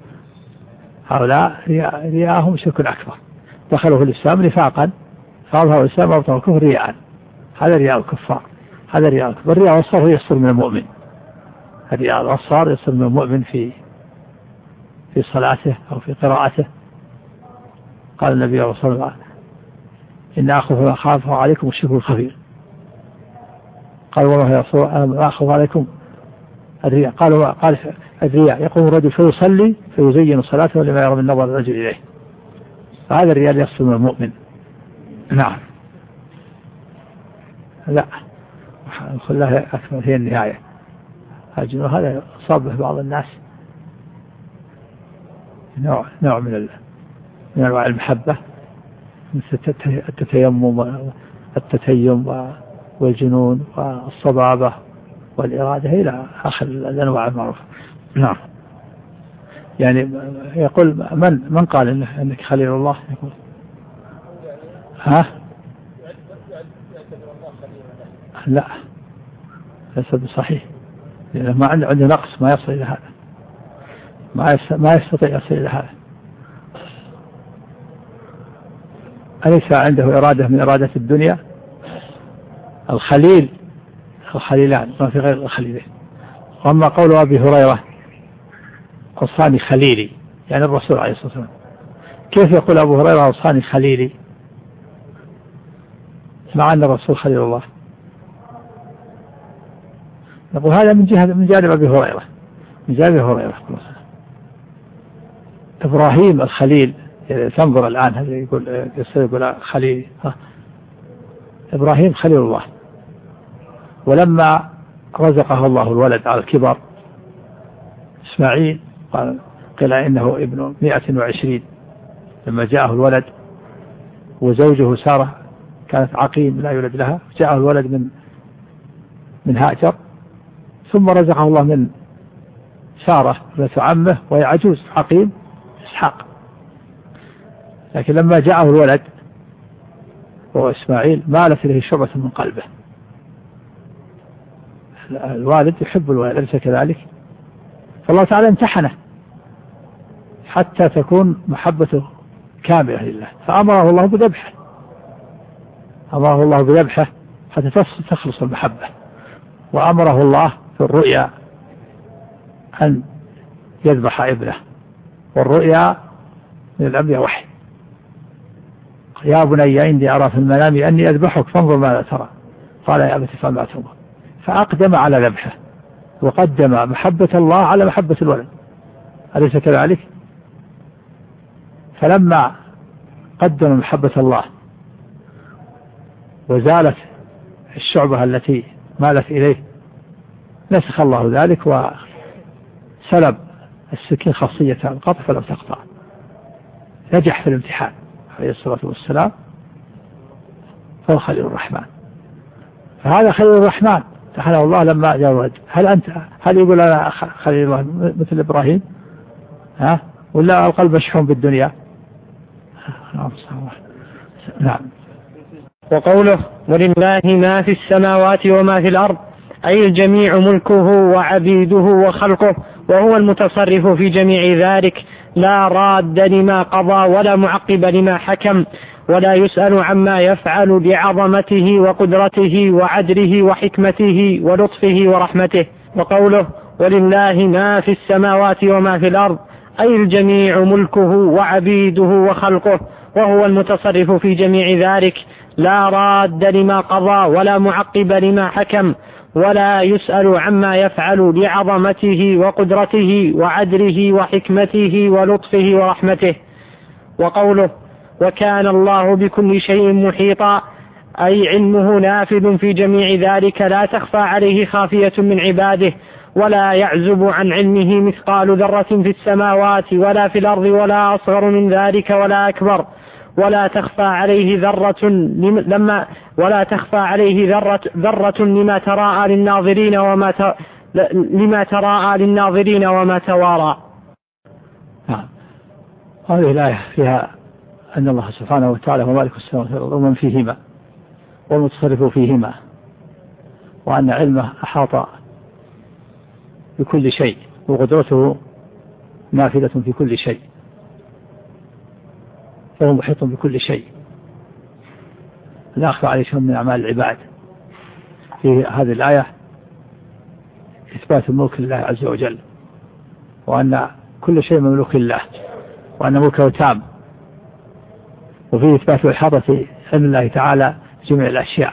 S2: هؤلاء رياءهم شكر أكبر، دخلوا في الإسلام نفاقا فأظهروا الإسلام وأبطنوا الكفر رياء، هذا رياء الكفار، هذا رياء الكفر. الرياء والصار يصدر من المؤمن، الرياء والصار يصدر من المؤمن في في صلاته أو في قراءته. قال النبي صلى الله عليه وسلم إن أخاف عليكم الشكر الخفير. قال والله يا رسول الله أخاف عليكم الرياء. قالوا قال الرياء يقوم الرجل فيصلي فيزين صلاته لما يرى من نظر الرجل إليه، فهذا الرياء يصدر من المؤمن. نعم. لا الخلة أكمل هي النهاية. هذا صاب بعض الناس نوع نوع من من أنواع المحبة مثل التتيمم التتيم والجنون والصبابة والإرادة إلى آخر الأنواع المعروفة. نعم. يعني يقول من من قال إنه إنك خليل الله؟ يقول ها لا ليس بصحيح، لأنه ما عنده عنده نقص ما يصل إلى هذا، ما ما يستطيع يصل إلى هذا. أليس عنده إرادة من إرادة الدنيا؟ الخليل الخليلان ما في غير الخليلين. وأما قول أبي هريرة أوصاني خليلي يعني الرسول عليه الصلاة والسلام، كيف يقول أبو هريرة أوصاني خليلي مع أن الرسول خليل الله؟ نقول هذا من جهة من جانب أبي هريرة من جانب هريرة. إبراهيم الخليل يعني تنظر الآن هذا يقول يقول خليل، إبراهيم خليل الله، ولما رزقه الله الولد على الكبر إسماعيل قال قيل إنه ابن مئة وعشرين لما جاءه الولد، وزوجه سارة كانت عقيم لا يولد لها، جاءه الولد من من هاجر، ثم رزقه الله من سارة بنت عمه وهي عجوز عقيم إسحاق. لكن لما جاءه الولد وهو إسماعيل مالت إليه شعبة من قلبه. الوالد يحب الولد أليس كذلك؟ فالله تعالى امتحنه حتى تكون محبته كاملة لله، فأمره الله بذبحه، أمره الله بذبحه حتى تخلص المحبة، وأمره الله في الرؤيا أن يذبح ابنه، والرؤيا من الأنبياء وحي. يا بني إني أرى في المنام أني أذبحك فانظر ماذا ترى، قال يا أبت افعل ما تؤمر، فأقدم على ذبحه وقدم محبة الله على محبة الولد، أليس كذلك؟ فلما قدم محبة الله وزالت الشعبة التي مالت إليه نسخ الله ذلك وسلب السكين خاصية القطع فلم تقطع. نجح في الامتحان عليه الصلاة والسلام فهو خليل الرحمن. فهذا خليل الرحمن تحنه الله لما جاء. هل أنت هل يقول أنا خليل الله مثل إبراهيم ها ولا القلب مشحون بالدنيا؟ نعم.
S1: وقوله ولله ما في السماوات وما في الأرض أي الجميع ملكه وعبيده وخلقه وهو المتصرف في جميع ذلك لا راد لما قضى ولا معقب لما حكم ولا يسأل عما يفعل لعظمته وقدرته وعدله وحكمته ولطفه ورحمته. وقوله ولله ما في السماوات وما في الأرض أي الجميع ملكه وعبيده وخلقه وهو المتصرف في جميع ذلك لا راد لما قضى ولا معقب لما حكم ولا يسأل عما يفعل لعظمته وقدرته وعدله وحكمته ولطفه ورحمته. وقوله وكان الله بكل شيء محيطا أي علمه نافذ في جميع ذلك لا تخفى عليه خافية من عباده ولا يعزب عن علمه مثقال ذرة في السماوات ولا في الأرض ولا أصغر من ذلك ولا أكبر ولا تخفى عليه ذرة لما ولا تخفى عليه ذرة ذرة لما تراءى للناظرين وما ت... لما تراءى للناظرين وما توارى.
S2: نعم. هذه الآية فيها أن الله سبحانه وتعالى هو مالك السماوات والأرض ومن فيهما والمتصرف فيهما وأن علمه أحاط بكل شيء وقدرته نافذة في كل شيء فهو محيط بكل شيء لا أخفى عليه شيء من أعمال العباد. في هذه الآية إثبات الملك لله عز وجل وأن كل شيء مملوك لله وأن ملكه تام وفيه إثبات إحاطة علم الله تعالى جميع الأشياء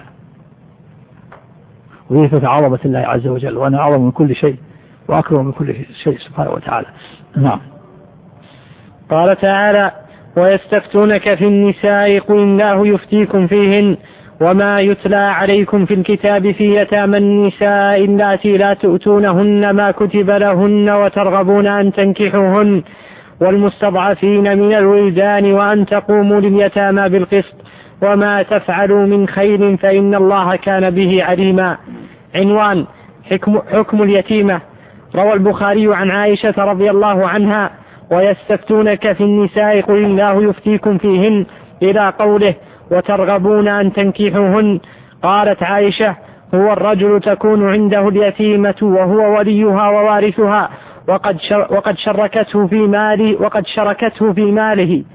S2: وفيه إثبات عظمة الله عز وجل وأنه أعظم من كل شيء وأكرم من كل شيء سبحانه وتعالى. نعم.
S1: قال تعالى ويستفتونك في النساء قل الله يفتيكم فيهن وما يتلى عليكم في الكتاب في يتامى النساء اللاتي لا تؤتونهن ما كتب لهن وترغبون أن تنكحوهن والمستضعفين من الولدان وأن تقوموا لليتامى بالقسط وما تفعلوا من خير فإن الله كان به عليما. عنوان حكم, حكم اليتيمة. روى البخاري عن عائشة رضي الله عنها ويستفتونك في النساء قل الله يفتيكم فيهن إلى قوله وترغبون أن تنكحوهن. قالت عائشة هو الرجل تكون عنده اليتيمة وهو وليها ووارثها وقد وقد شركته في ماله وقد شركته في ماله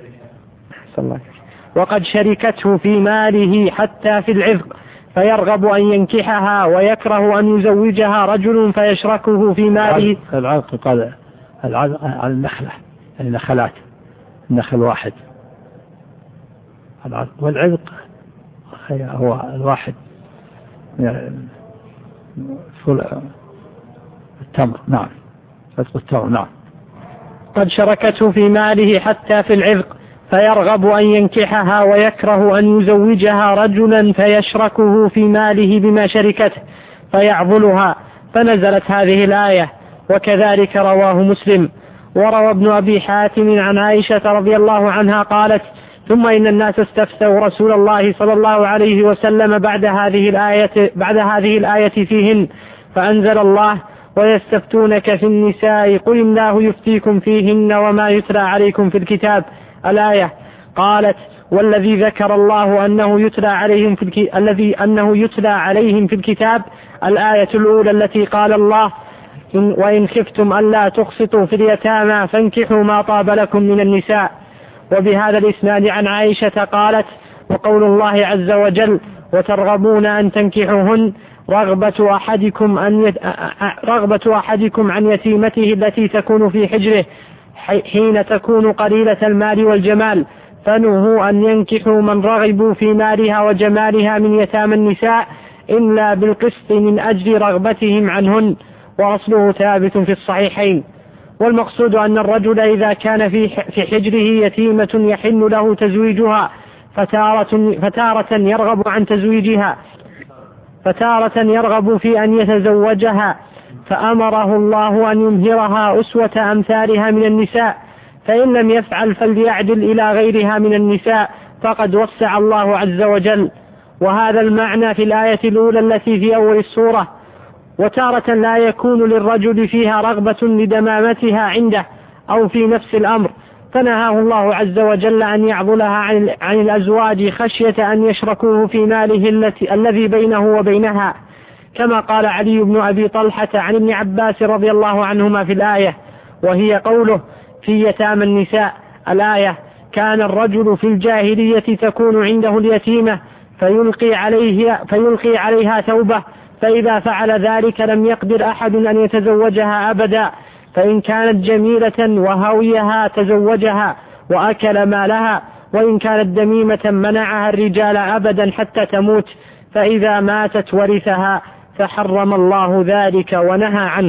S1: وقد شركته في ماله حتى في العذق فيرغب أن ينكحها ويكره أن يزوجها رجل فيشركه في ماله.
S2: العذق قال العذق على النخلة يعني نخلات النخل واحد والعذق هو الواحد التمر. نعم عذق التمر. نعم.
S1: قد شركته في ماله حتى في العذق فيرغب أن ينكحها ويكره أن يزوجها رجلا فيشركه في ماله بما شركته فيعضلها فنزلت هذه الآية. وكذلك رواه مسلم. وروى ابن أبي حاتم عن عائشة رضي الله عنها قالت ثم إن الناس استفتوا رسول الله صلى الله عليه وسلم بعد هذه الآية بعد هذه الآية فيهن فأنزل الله ويستفتونك في النساء قل الله يفتيكم فيهن وما يتلى عليكم في الكتاب الآية. قالت والذي ذكر الله أنه يتلى عليهم في الك... الذي أنه يتلى عليهم في الكتاب الآية الأولى التي قال الله إن وإن خفتم ألا تقسطوا في اليتامى فانكحوا ما طاب لكم من النساء. وبهذا الإسناد عن عائشة قالت وقول الله عز وجل وترغبون أن تنكحوهن رغبة أحدكم أن يت... رغبة أحدكم عن يتيمته التي تكون في حجره حين تكون قليلة المال والجمال فنهوا أن ينكحوا من رغبوا في مالها وجمالها من يتامى النساء إلا بالقسط من أجل رغبتهم عنهن وأصله ثابت في الصحيحين. والمقصود أن الرجل إذا كان في في حجره يتيمة يحل له تزويجها فتارة, فتارة يرغب عن تزويجها فتارة يرغب في أن يتزوجها، فأمره الله أن يمهرها أسوة أمثالها من النساء، فإن لم يفعل فليعدل إلى غيرها من النساء فقد وسع الله عز وجل. وهذا المعنى في الآية الأولى التي في أول السورة. وتارة لا يكون للرجل فيها رغبة لدمامتها عنده أو في نفس الأمر، فنهاه الله عز وجل أن يعضلها عن الأزواج خشية أن يشركوه في ماله التي الذي بينه وبينها، كما قال علي بن أبي طلحة عن ابن عباس رضي الله عنهما في الآية، وهي قوله في يتامى النساء الآية: كان الرجل في الجاهلية تكون عنده اليتيمة فيلقي, عليه فيلقي عليها ثوبه، فإذا فعل ذلك لم يقدر أحد أن يتزوجها أبدا، فإن كانت جميلة وهويها تزوجها وأكل مالها، وإن كانت دميمة منعها الرجال أبدا حتى تموت، فإذا ماتت ورثها، فحرم الله ذلك ونهى عنه.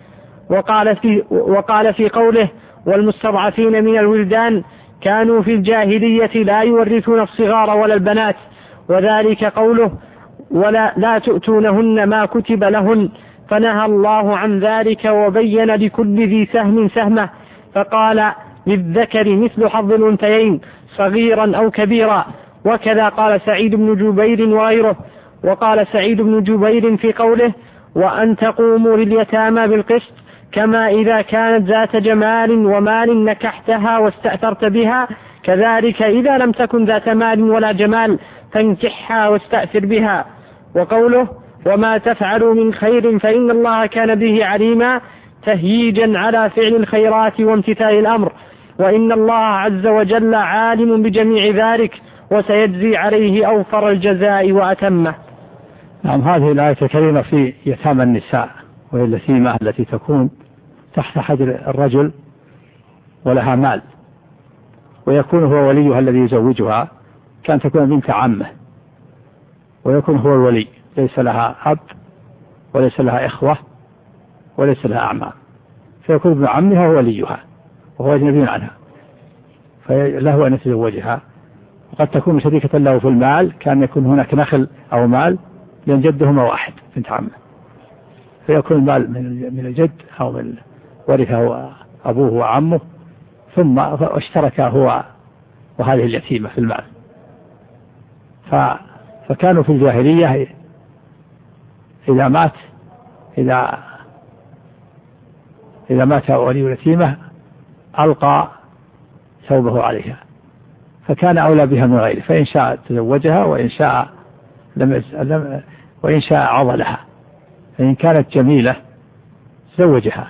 S1: وقال في, وقال في قوله: والمستضعفين من الولدان كانوا في الجاهلية لا يورثون الصغار ولا البنات، وذلك قوله: ولا لا تؤتونهن ما كتب لهن، فنهى الله عن ذلك وبين لكل ذي سهم سهمه، فقال: للذكر مثل حظ الأنثيين صغيرا أو كبيرا. وكذا قال سعيد بن جبير وغيره. وقال سعيد بن جبير في قوله: وأن تقوموا لليتامى بالقسط، كما إذا كانت ذات جمال ومال نكحتها واستأثرت بها، كذلك إذا لم تكن ذات مال ولا جمال فانكحها واستأثر بها. وقوله: وما تفعلوا من خير فإن الله كان به عليما، تهييجا على فعل الخيرات وامتثال الأمر، وإن الله عز وجل عالم بجميع ذلك وسيجزي عليه أوفر الجزاء وأتمه.
S2: نعم، هذه الآية الكريمة في يتامى النساء، وهي اليتيمة التي تكون تحت حجر الرجل ولها مال، ويكون هو وليها الذي يزوجها، كان تكون بنت عمه، ويكون هو الولي، ليس لها أب وليس لها إخوة وليس لها أعمام، فيكون ابن عمها هو وليها وهو أجنبي عنها، فله أن يتزوجها. وقد تكون شريكة له في المال، كان يكون هناك نخل أو مال، لأن جدهما واحد بنت عمه، فيكون المال من الجد أو من ورثه أبوه وعمه، ثم اشترك هو وهذه اليتيمة في المال. فكانوا في الجاهلية إذا مات إذا إذا مات ولي اليتيمة ألقى ثوبه عليها، فكان أولى بها من غيره، فإن شاء تزوجها وإن شاء لم لم وإن شاء عضلها، فإن كانت جميلة زوجها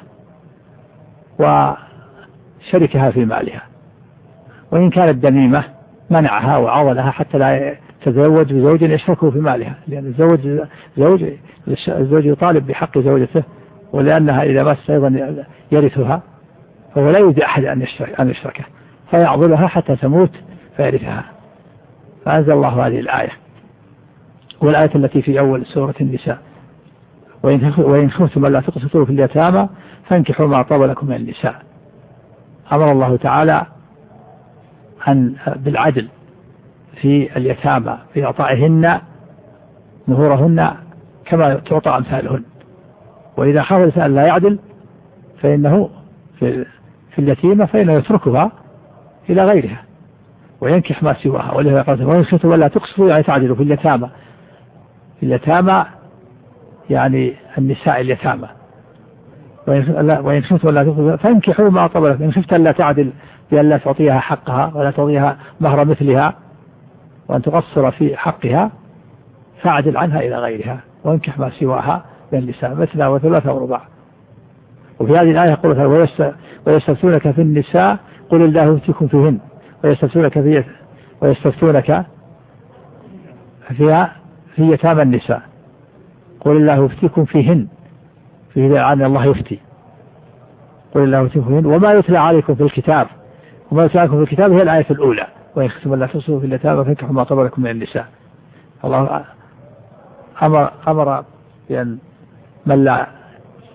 S2: وشركها في مالها، وإن كانت دميمة منعها وعضلها حتى لا تتزوج بزوج يشركه في مالها، لأن الزوج زوج الزوج يطالب بحق زوجته، ولأنها إذا مات أيضا يرثها، فهو لا يريد أحد أن يشرك أن يشركه، فيعضلها حتى تموت فيرثها. فأنزل الله هذه الآية، والآية التي في أول سورة النساء: وإن خفتم ألا تقسطوا في اليتامى فانكحوا ما طاب لكم من النساء. أمر الله تعالى أن بالعدل في اليتامى في إعطائهن نهورهن كما تعطى أمثالهن، وإذا خاف الإنسان لا يعدل فإنه في, في اليتيمة فإنه يتركها إلى غيرها وينكح ما سواها. ولهذا قال: وإن خفتم ألا تقسطوا يعني تعدلوا في اليتامى. في اليتامى يعني النساء اليتامى. وإن خفتم ألا تقسطوا فانكحوا ما طاب لكم. إن خفت ألا تعدل بأن لا تعطيها حقها ولا تعطيها مهر مثلها وأن تقصر في حقها فاعدل عنها إلى غيرها وانكح ما سواها من النساء مثنى وثلاث ورباع. وفي هذه الآية يقول: ويستفتونك في النساء قل الله يفتيكم فيهن. ويستفتونك في ويستفتونك فيها في يتامى النساء قل الله يفتيكم فيهن، في عن الله يفتي، قل الله يفتيكم فيهن وما يتلى عليكم في الكتاب. وما يتلى عليكم في الكتاب هي الآية الأولى: وإن خفتم ألا تقسطوا في اليتامى فانكحوا ما طاب لكم من النساء. الله أمر أمر بأن من لا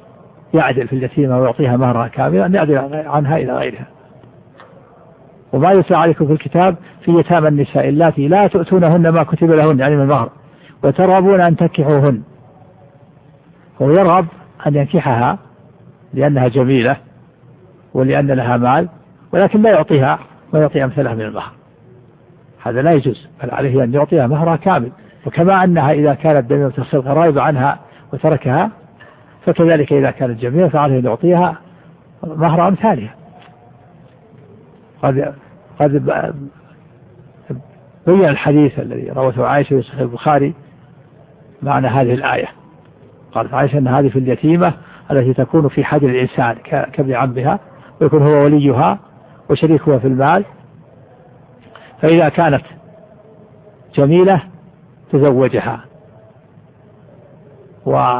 S2: يعدل في اليتيمة ويعطيها مهرها كاملا أن يعدل عنها إلى غيرها. وما يتلى عليكم في الكتاب في يتامى النساء اللاتي لا تؤتونهن ما كتب لهن يعني من المهر وترغبون أن تنكحوهن. هو يرغب أن ينكحها لأنها جميلة ولأن لها مال، ولكن لا يعطيها ما يعطي أمثلها من المهر، هذا لا يجوز، بل عليه أن يعطيها مهرها كامل. وكما أنها إذا كانت دميمة الخلقة راغبة عنها وتركها، فكذلك إذا كانت جميلة فعليه أن يعطيها مهر أمثالها. قد قد بين الحديث الذي روته عائشة في صحيح البخاري معنى هذه الآية. قالت عائشة أن هذه في اليتيمة التي تكون في حجر الإنسان كابن عمها ويكون هو وليها وشريكها في المال، فإذا كانت جميلة تزوجها و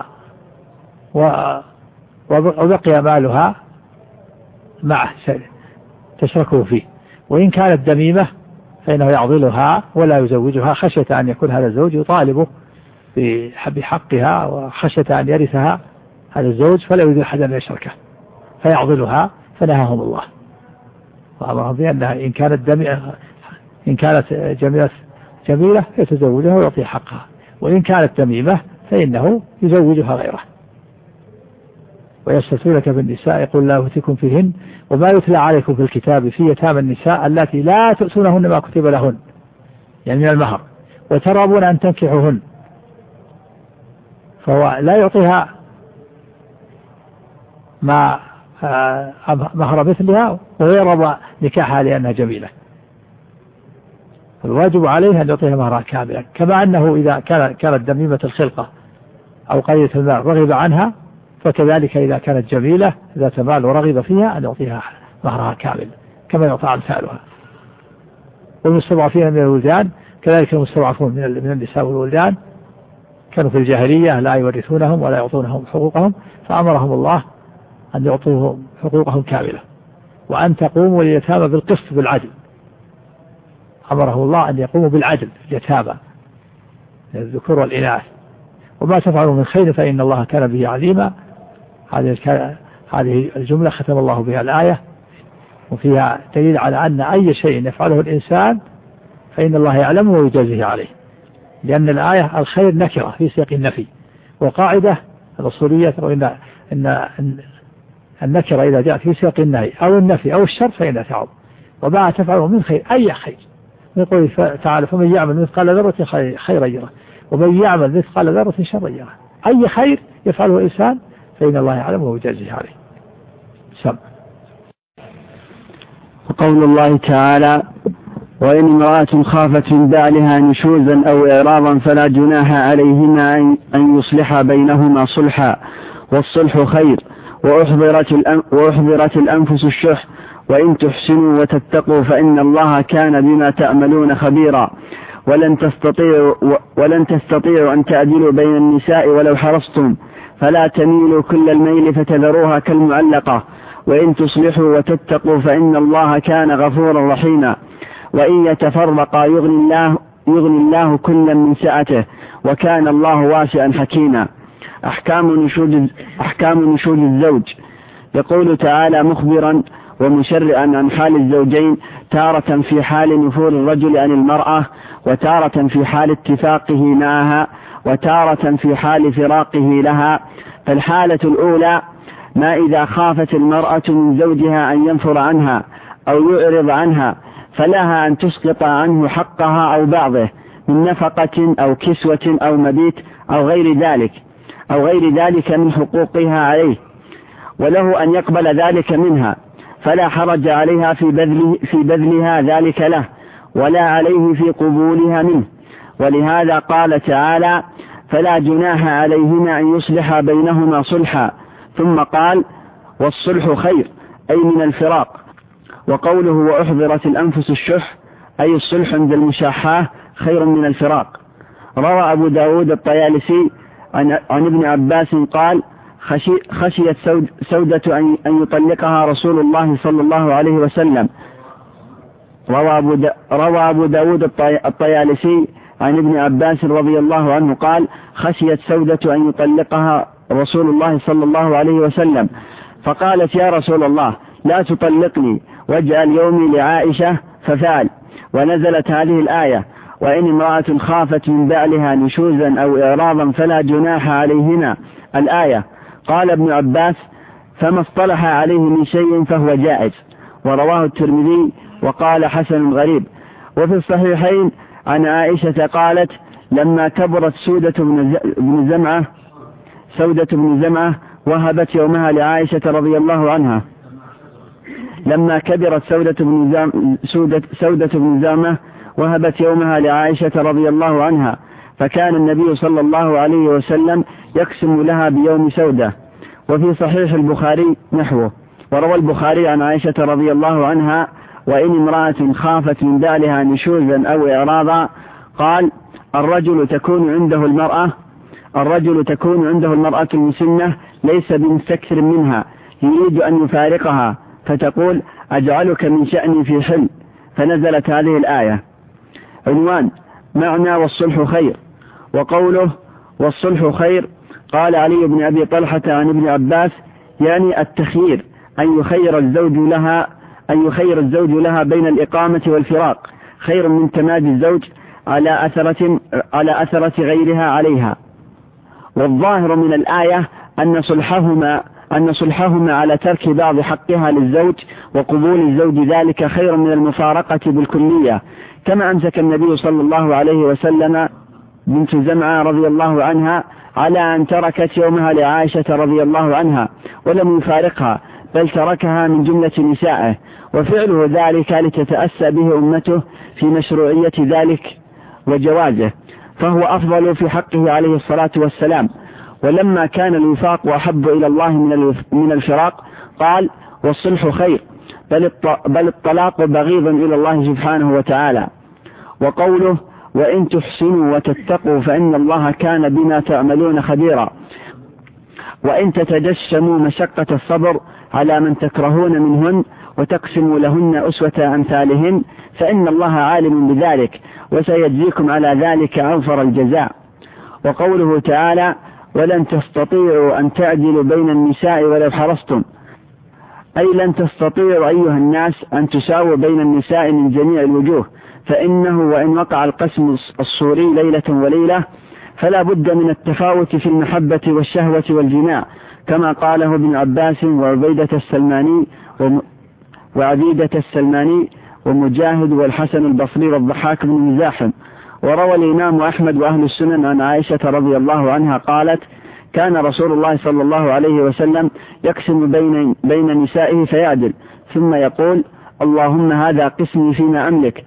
S2: وبقي مالها معه تشركه فيه، وإن كانت دميمة فإنه يعضلها ولا يزوجها خشية أن يكون هذا الزوج يطالبه بحقها وخشية أن يرثها هذا الزوج فلا يريد أحد أن يشركه فيعضلها، فنهاهم الله وأمرهم بأنها إن كانت دميمة إن كانت جميلة جميلة يتزوجها ويعطي حقها، وإن كانت دميمة فإنه يزوجها غيره. ويستفتونك بالنساء يقول لا يفتيكم فيهن وما يتلى عليكم في الكتاب في يتامى النساء التي لا تؤتونهن ما كتب لهن يعني من المهر وترغبون أن تنكحوهن، فهو لا يعطيها ما مهر مثلها ويرغب نكاحها لأنها جميلة، الواجب عليه أن يعطيها مهرها كاملا. كما أنه إذا كانت دميمة الخلقة أو قليلة المال رغب عنها، فكذلك إذا كانت جميلة ذات مال ورغب فيها أن يعطيها مهرها كامل كما يعطى أمثالها. والمستضعفين من الولدان كذلك المستضعفون من النساء والولدان كانوا في الجاهلية لا يورثونهم ولا يعطونهم حقوقهم، فأمرهم الله أن يعطوهم حقوقهم كاملة وأن تقوموا لليتامى بالقسط بالعدل. أمره الله أن يقوموا بالعدل اليتامى الذكور والإناث، وما تفعلوا من خير فإن الله كان به عليما. هذه الجملة ختم الله بها الآية، وفيها دليل على أن أي شيء يفعله الإنسان فإن الله يعلمه ويجازيه عليه، لأن الآية الخير نكرة في سياق النفي، وقاعدة الأصولية إن إن النكرة إذا جاءت في سياق النهي أو النفي أو الشر فإنها تعظ. وما تفعله من خير أي خير، يقول تعالى فمن يعمل مثقال ذرة خيرا يره ومن يعمل مثقال ذرة شرا يره. أي خير يفعله الإنسان فإن الله يعلمه ويجازيه عليه. سم.
S3: وقول الله تعالى وإن امرأة خافت من بعلها نشوزا أو إعراضا فلا جناح عليهما أن يصلح بينهما صلحا والصلح خير وأحضرت, وأحضرت الأنفس الشح وإن تحسنوا وتتقوا فإن الله كان بما تعملون خبيرا. ولن تستطيعوا, ولن تستطيعوا أن تعدلوا بين النساء ولو حرصتم فلا تميلوا كل الميل فتذروها كالمعلقة وإن تصلحوا وتتقوا فإن الله كان غفورا رحيما. وإن يتفرقا يغني الله, يغني الله كلا من سعته وكان الله واسعا حكيما. أحكام نشوز, أحكام نشوز الزوج. يقول تعالى مخبرا ومشرعا عن حال الزوجين تارة في حال نفور الرجل عن المرأة وتارة في حال اتفاقه معها وتارة في حال فراقه لها. فالحالة الأولى ما إذا خافت المرأة من زوجها أن ينفر عنها أو يعرض عنها فلها أن تسقط عنه حقها أو بعضه من نفقة أو كسوة أو مبيت أو غير ذلك أو غير ذلك من حقوقها عليه، وله أن يقبل ذلك منها فلا حرج عليها في بذل في بذلها ذلك له ولا عليه في قبولها منه. ولهذا قال تعالى فلا جناح عليهما أن يصلح بينهما صلحا، ثم قال والصلح خير أي من الفراق. وقوله وأحضرت الأنفس الشح أي الصلح عند المشاحاه خير من الفراق. روى أبو داود الطيالسي عن, عن ابن عباس قال خشي خشيت سود سودة أن يطلقها رسول الله صلى الله عليه وسلم. روى أبو, دا روى أبو داود الطيالسي عن ابن عباس رضي الله عنه قال خشيت سودة أن يطلقها رسول الله صلى الله عليه وسلم، فقالت يا رسول الله لا تطلقني واجعل يومي لعائشة، ففعل. ونزلت هذه الآية: وإن امرأة خافت من بعلها نشوزا أو إعراضا فلا جناح عليهما، الآية. قال ابن عباس: فما اصطلح عليه من شيء فهو جائز. ورواه الترمذي وقال حسن غريب. وفي الصحيحين عن عائشة قالت: لما كبرت سودة بن زمعة سودة بن زمعة وهبت يومها لعائشة رضي الله عنها لما كبرت سودة بن زم سودة, سودة بن زمعة وهبت يومها لعائشة رضي الله عنها، فكان النبي صلى الله عليه وسلم يقسم لها بيوم سودة. وفي صحيح البخاري نحوه. وروى البخاري عن عائشة رضي الله عنها: وإن امرأة خافت من بعلها نشوزا أو إعراضا، قال: الرجل تكون عنده المرأة الرجل تكون عنده المرأة المسنة ليس بمستكثر منها، يريد أن يفارقها، فتقول: أجعلك من شأني في حل، فنزلت هذه الآية. عنوان: معنى والصلح خير. وقوله والصلح خير، قال علي بن أبي طلحة عن ابن عباس: يعني التخيير، أن يخير الزوج لها أن يخير الزوج لها بين الإقامة والفراق، خير من تمادي الزوج على أثرة على أثرة غيرها عليها. والظاهر من الآية أن صلحهما أن صلحهما على ترك بعض حقها للزوج وقبول الزوج ذلك خير من المفارقة بالكلية، كما أمسك النبي صلى الله عليه وسلم بنت زمعة رضي الله عنها على أن تركت يومها لعائشة رضي الله عنها ولم يفارقها، بل تركها من جملة نسائه، وفعله ذلك لتتأسى به أمته في مشروعية ذلك وجوازه، فهو أفضل في حقه عليه الصلاة والسلام. ولما كان الوفاق أحب إلى الله من الفراق، قال: والصلح خير، بل الطلاق بغيض إلى الله سبحانه وتعالى. وقوله: وإن تحسنوا وتتقوا فإن الله كان بما تعملون خبيرا. وإن تتجشموا مشقة الصبر على من تكرهون منهن وتقسموا لهن أسوة أمثالهن فإن الله عالم بذلك وسيجزيكم على ذلك أوفر الجزاء. وقوله تعالى: ولن تستطيعوا أن تعدلوا بين النساء ولو حرصتم، أي لن تستطيعوا أيها الناس أن تساووا بين النساء من جميع الوجوه، فإنه وإن وقع القسم الصوري ليلة وليلة فلا بد من التفاوت في المحبة والشهوة والجماع، كما قاله ابن عباس وعبيدة السلماني وعبيدة السلماني ومجاهد والحسن البصري والضحاك بن مزاحم. وروى الإمام أحمد وأهل السنن عن عائشة رضي الله عنها قالت: كان رسول الله صلى الله عليه وسلم يقسم بين, بين نسائه فيعدل، ثم يقول: اللهم هذا قسمي فيما أملك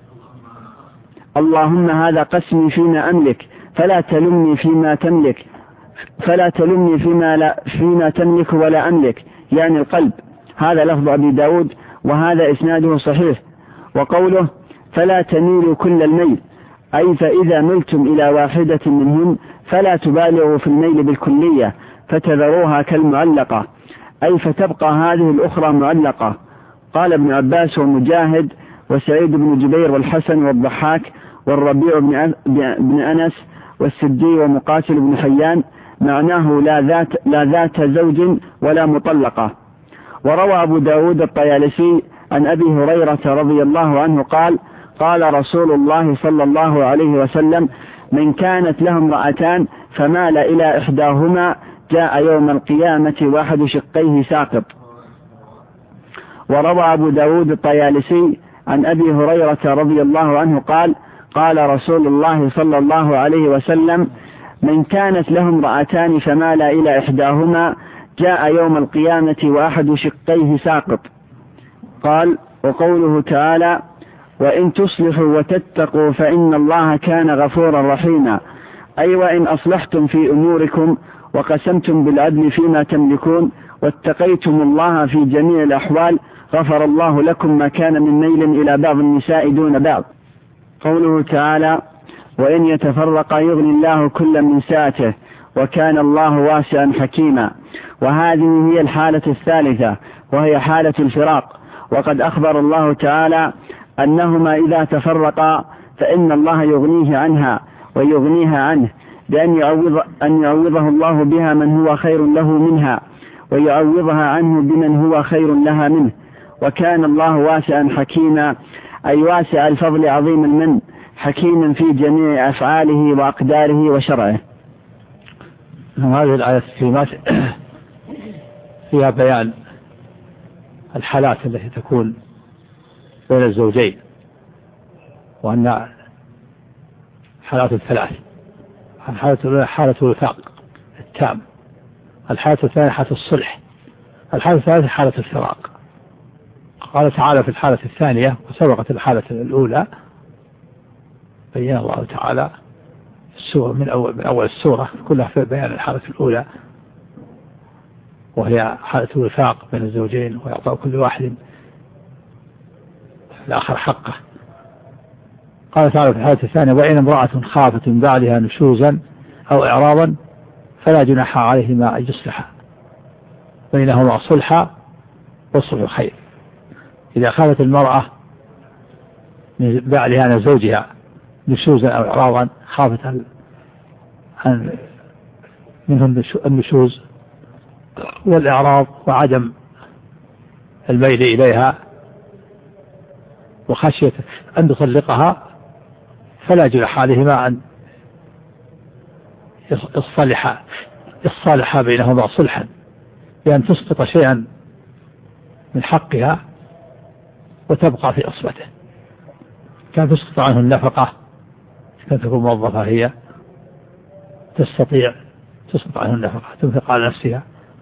S3: اللهم هذا قسمي فيما أملك فلا تلمني فيما تملك فلا تلمني فيما, لا فيما تملك ولا أملك، يعني القلب. هذا لفظ أبي داود وهذا إسناده صحيح. وقوله: فلا تميلوا كل الميل، أي فإذا ملتم إلى واحدة منهن فلا تبالغوا في الميل بالكلية فتذروها كالمعلقة، أي فتبقى هذه الأخرى معلقة. قال ابن عباس ومجاهد وسعيد بن جبير والحسن والضحاك والربيع بن أنس والسدي ومقاتل بن حيان: معناه لا ذات, لا ذات زوج ولا مطلقة. وروى أبو داود الطيالسي عن أبي هريرة رضي الله عنه قال: قال رسول الله صلى الله عليه وسلم: من كانت له امرأتان فمال إلى إحداهما جاء يوم القيامة واحد شقيه ساقط. وروى أبو داود الطيالسي عن أبي هريرة رضي الله عنه قال: قال رسول الله صلى الله عليه وسلم: من كانت له امرأتان فمال إلى إحداهما جاء يوم القيامة واحد شقيه ساقط. قال: وقوله تعالى: وإن تصلحوا وتتقوا فإن الله كان غفورا رحيما، أي وإن أصلحتم في أموركم وقسمتم بالعدل فيما تملكون واتقيتم الله في جميع الأحوال غفر الله لكم ما كان من ميل إلى بعض النساء دون بعض. قوله تعالى: وإن يتفرقا يغني الله كلا من سعته وكان الله واسعا حكيما. وهذه هي الحالة الثالثة وهي حالة الفراق، وقد أخبر الله تعالى أنهما إذا تفرقا فإن الله يغنيه عنها ويغنيها عنه، بأن يعوض أن يعوضه الله بها من هو خير له منها، ويعوضها عنه بمن هو خير لها منه. وكان الله واسعا حكيما، أي واسع الفضل عظيم المن، حكيما في جميع أفعاله وأقداره وشرعه.
S2: هذه الآيات الكريمات فيها بيان الحالات التي تكون بين الزوجين، وأن حالات الثلاث: الحالة الأولى حالة الوفاق التام، الحالة الثانية حالة الصلح، الحالة الثالثة حالة الفراق. قال تعالى في الحالة الثانية وسبقت الحالة الأولى، بين الله تعالى السورة من أول, من أول السورة كلها في بيان الحالة الأولى، وهي حالة الوفاق بين الزوجين ويعطى كل واحد الآخر حقه. قال تعالى في الحالة الثانية: وإن امرأة خافت من بعدها نشوزا أو إعراضا فلا جناح عليهما أن يصلحا بينهما صلحا والصلح خير. إذا خافت المرأة من بعدها عن زوجها نشوزا أو إعراضا، خافت عن منهم النشوز والإعراض وعدم الميل إليها، وخشية أن تطلقها، فلا جناح عليهما أن يصلحا يصالحا بينهما صلحا، بأن تسقط شيئا من حقها وتبقى في عصبته. كان تسقط عنه النفقة، كان تكون موظفة هي تستطيع تسقط عنه النفقة تنفق على نفسها،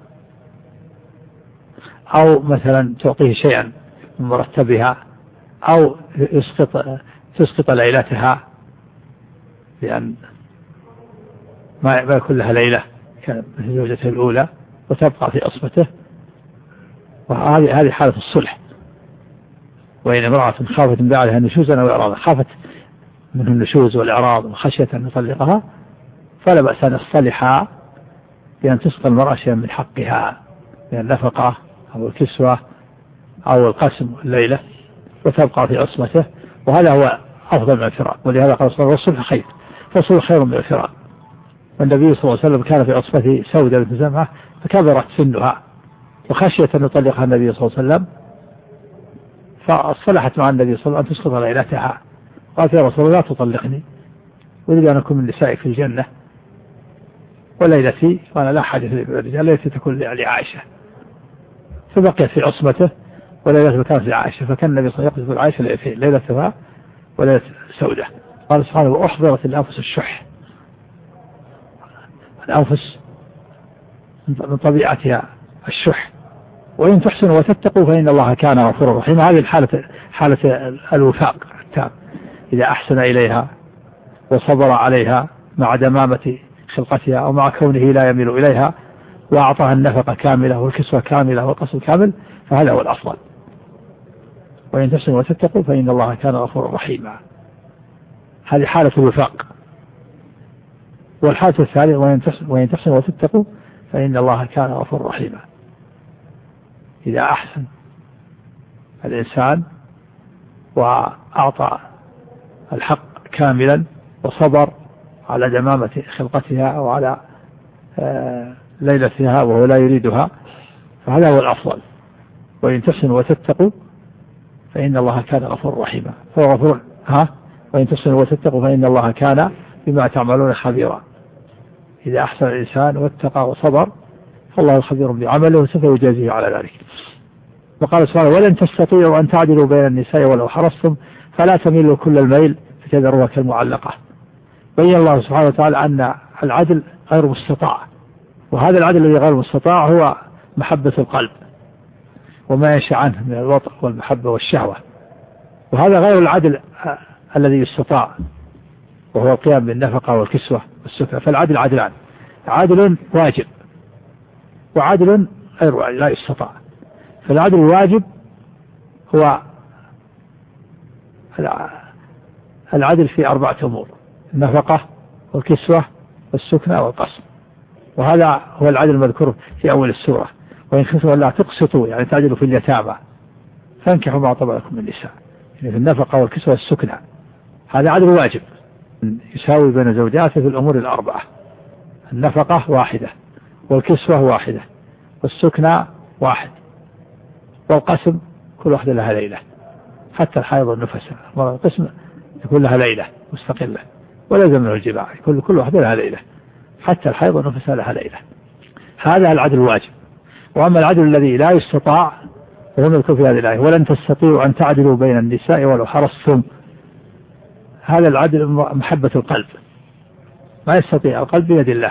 S2: أو مثلا تعطيه شيئا من مرتبها، أو يسقط تسقط ليلتها لأن ما يكون لها ليلة كانت مثل زوجته الأولى وتبقى في عصبته. وهذه هذه حالة الصلح. وإن امرأة خافت من بعدها نشوزا أو إعراضا، خافت منه النشوز والإعراض وخشية أن يطلقها، فلا بأس أن يصطلحا بأن تسقط المرأة شيئا من حقها من النفقة أو الكسوة أو القسم الليلة وتبقى في عصمته، وهذا هو أفضل من الفراق. ولهذا قال صلى الله عليه وسلم: والصلح خير، فالصلح خير من الفراق. والنبي صلى الله عليه وسلم كان في عصمته سودة بنت زمعة فكبرت سنها وخشية أن يطلقها النبي صلى الله عليه وسلم، فاصطلحت مع النبي صلى الله عليه وسلم أن تسقط ليلتها. قالت: يا رسول الله لا تطلقني، أريد أن أكون من نسائك في الجنة، وليلتي وأنا لا حاجة للرجال، ليلتي تكون لعائشة. فبقيت في عصمته وليلة كانت لعائشة، فكان النبي صلى الله عليه وسلم يقصد عائشة ليلتين: ليلتها وليلة سودة. قال سبحانه: وأحضرت الأنفس الشح. الأنفس من طبيعتها الشح، وإن تحسنوا وتتقوا فإن الله كان غفورا رحيما. هذه الحالة حالة الوفاق التام، إذا أحسن إليها وصبر عليها مع دمامة خلقتها أو مع كونه لا يميل إليها، وأعطاها النفقة كاملة والكسوة كاملة والقصر كامل، فهذا هو الأفضل. وإن تحسنوا وتتقوا فإن الله كان غفورا رحيما. هذه حالة الوفاق. والحالة الثانية: وإن تحسنوا وتتقوا فإن الله كان غفورا رحيما. إذا أحسن الإنسان وأعطى الحق كاملا وصبر على دمامة خلقتها أو على ليلتها وهو لا يريدها، فهذا هو الأفضل. وإن تحسنوا وتتقوا فإن الله كان غفورا رحيما. فهو غفور ها وإن تحسنوا وتتقوا فإن الله كان بما تعملون خبيرا. إذا أحسن الإنسان واتقى وصبر فالله خبير بعمله وسوف يجازيه على ذلك. وقال سبحانه: ولن تستطيعوا أن تعدلوا بين النساء ولو حرصتم فلا تميلوا كل الميل فتذروها كالمعلقة. بين الله سبحانه وتعالى أن العدل غير مستطاع، وهذا العدل الذي غير مستطاع هو محبة القلب وما ينشأ عنه من الوطء والمحبة والشهوة، وهذا غير العدل الذي يستطاع وهو القيام بالنفقة والكسوة والسكنة. فالعدل عدلان: عدل واجب وعدل غير واجب لا يستطاع. فالعدل الواجب هو العدل في أربعة أمور: النفقة والكسوة والسكنة والقسم، وهذا هو العدل المذكور في أول السورة: وإن خفتم ألا تقسطوا يعني تعدلوا في اليتامى فانكحوا ما طاب لكم من النساء، يعني في النفقة والكسوة والسكنة. هذا عدل واجب يساوي بين زوجاته في الأمور الأربعة. النفقة واحدة، والكسوة واحدة، والسكنى واحد، والقسم كل واحدة لها ليلة، حتى الحائض والنفس القسم يكون لها ليلة مستقلة ولا يلزم منه الجماع، كل كل واحدة لها ليلة، حتى الحائض والنفس لها ليلة. هذا العدل الواجب. وأما العدل الذي لا يستطاع وهو مذكور في هذه الآية: ولن تستطيعوا أن تعدلوا بين النساء ولو حرصتم. هذا العدل محبة القلب، ما يستطيع القلب بيد الله،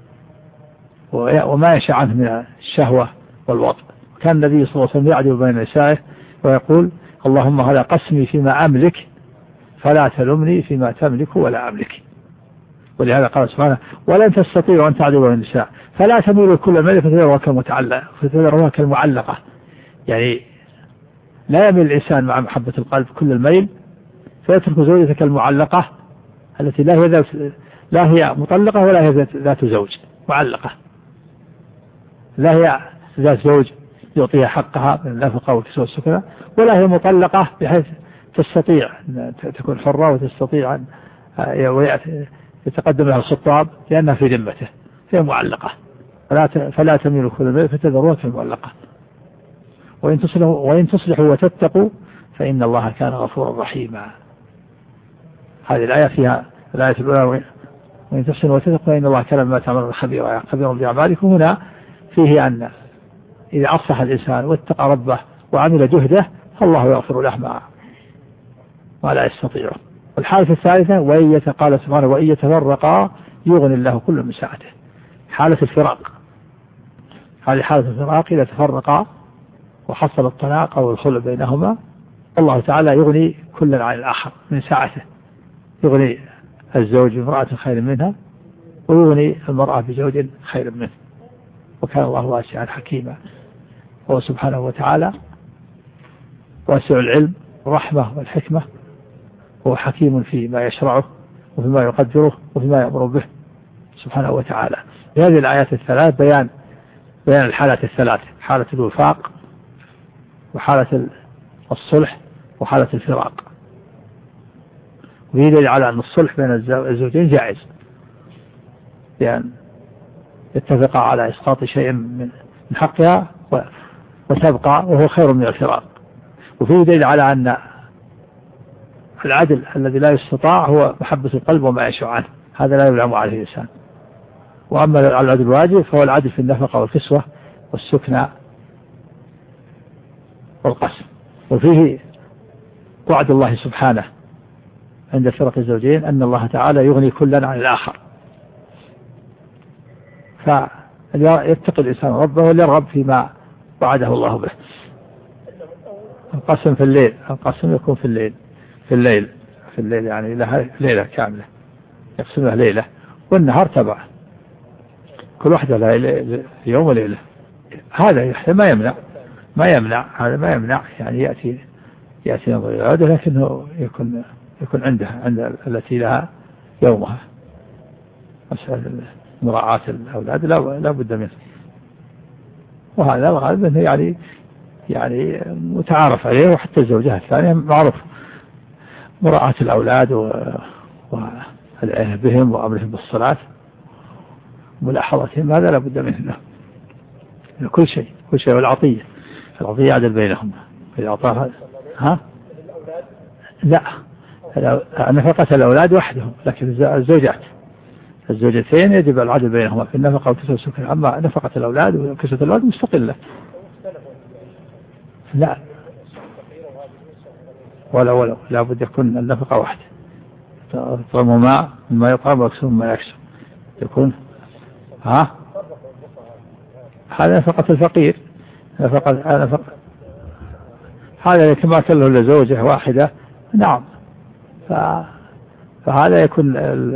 S2: وما يشاء عنه من الشهوة والوطء. كان النبي صلى الله عليه وسلم يعدل بين نسائه ويقول: اللهم هذا قسمي فيما أملك فلا تلمني فيما تملك ولا أملك. ولهذا قال سبحانه: ولن تستطيعوا أن تعدلوا بين النساء فلا تميلوا كل ميل فتذروها كالمتعلقة فتذروها كالمعلقة. يعني لا يميل الإنسان مع محبة القلب كل الميل فيترك زوجته كالمعلقة التي لا هي لا هي مطلقة ولا هي ذات زوج، معلقة، لا هي ذات زوج يعطيها حقها من النفقة والكسوة والسكنى، ولا هي مطلقة بحيث تستطيع أن تكون حرة وتستطيع أن يتقدم لها الخطاب لأنها في ذمته، هي معلقة. فلا فلا تميلوا كل الميل فتذروها كالمعلقة. وإن تصلحوا وإن تصلحوا وتتقوا فإن الله كان غفورا رحيما. هذه الآية فيها الآية الأولى: وإن تحسنوا وتتقوا فإن الله كان بما تعملون خبيرا، خبيرا بأعمالكم. هنا فيه أن إذا أصلح الإنسان واتقى ربه وعمل جهده فالله يغفر له ما ما لا يستطيعه. والحالة الثالثة: وإن قال سبحانه: وإن يتفرقا يغني الله كل من سعته. حالة الفراق، هذه حالة الفراق إذا تفرقا وحصل الطلاق أو الخلع بينهما الله تعالى يغني كل عن الآخر من سعته، يغني الزوج بامرأة خير منها ويغني المرأة بزوج خير منه. وكان الله واسعا حكيما. هو سبحانه وتعالى واسع العلم والرحمة والحكمة، هو حكيم فيما يشرعه وفيما يقدره وفيما يأمر به سبحانه وتعالى. هذه الآيات الثلاث بيان بيان الحالات الثلاث: حالة الوفاق وحالة الصلح وحالة الفراق. ويدل على أن الصلح بين الزوجين جائز بأن يتفقا على إسقاط شيء من حقها وتبقى وهو خير من الفراق. وفيه دليل على أن العدل الذي لا يستطاع هو محبة القلب وما يشاء عنه، هذا لا يلام عليه الإنسان. وأما العدل الواجب فهو العدل في النفقة والكسوة والسكنى والقسم. وفيه وعد الله سبحانه عند فرق الزوجين أن الله تعالى يغني كلا عن الآخر، فيتقي الإنسان ربه وليرغب فيما وعده الله به. القسم في الليل، القسم يكون في الليل في الليل في الليل يعني لها ليلة كاملة يقسمها ليلة، والنهار تبع كل واحدة لها يوم وليلة. هذا ما يمنع ما يمنع هذا ما يمنع يعني يأتي يأتي نظر العودة، لكنه يكون يكون عندها عند التي لها يومها. مسألة مراعاة الأولاد لا لا بد منه، وهذا الغالب أنه يعني يعني متعارف عليه، وحتى الزوجة الثانية معروف مراعاة الأولاد والعناية بهم وأمرهم بالصلاة ملاحظتهم، هذا لا بد منه كل شيء كل شيء. والعطية العطية يعدل بينهم إذا أعطاها ها لا نفقة الأولاد وحدهم، لكن الزوجات الزوجتين يجب العدل بينهما في النفقة وكسوة السكنى. أما نفقة الأولاد وكسوة الأولاد مستقلة لا ولا ولا لا بد يكون النفقة واحدة، يطعم ما ما يطعم ويكسو ما يكسو يكون ها هذا نفقة الفقير نفقة نفقة هذا كما كان له لزوجة واحدة نعم، فهذا يكون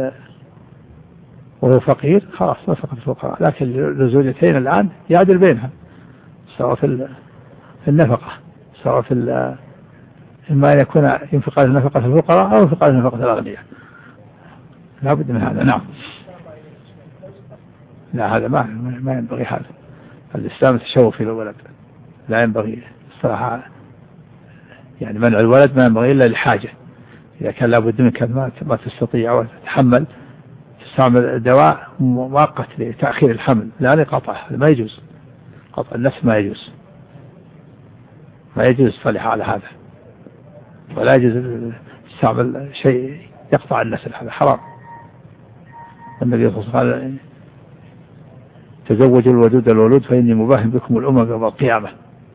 S2: وهو فقير خلاص نفقة الفقراء، لكن لزوجتين الآن يعدل بينها سواء في النفقة سواء في إما أن يكون ينفق على نفقة الفقراء أو ينفق على نفقة الأغنياء، لا بد من هذا. نعم لا هذا ما ما ينبغي، هذا الإسلام تشوف إلى الولد لا ينبغي الصراحة، يعني منع الولد ما ينبغي إلا لحاجة، إذا كان لا بد منك ما ما تستطيع وتتحمل تستعمل دواء مؤقت لتأخير الحمل لا لقطعه، ما يجوز قطع النسل، ما يجوز ما يجوز صالح على هذا، ولا يجوز تستعمل شيء يقطع النسل، هذا حرام. النبي صلى الله عليه وسلم قال تزوجوا الودود الولود فإني مباهم بكم الأمم يوم القيامة،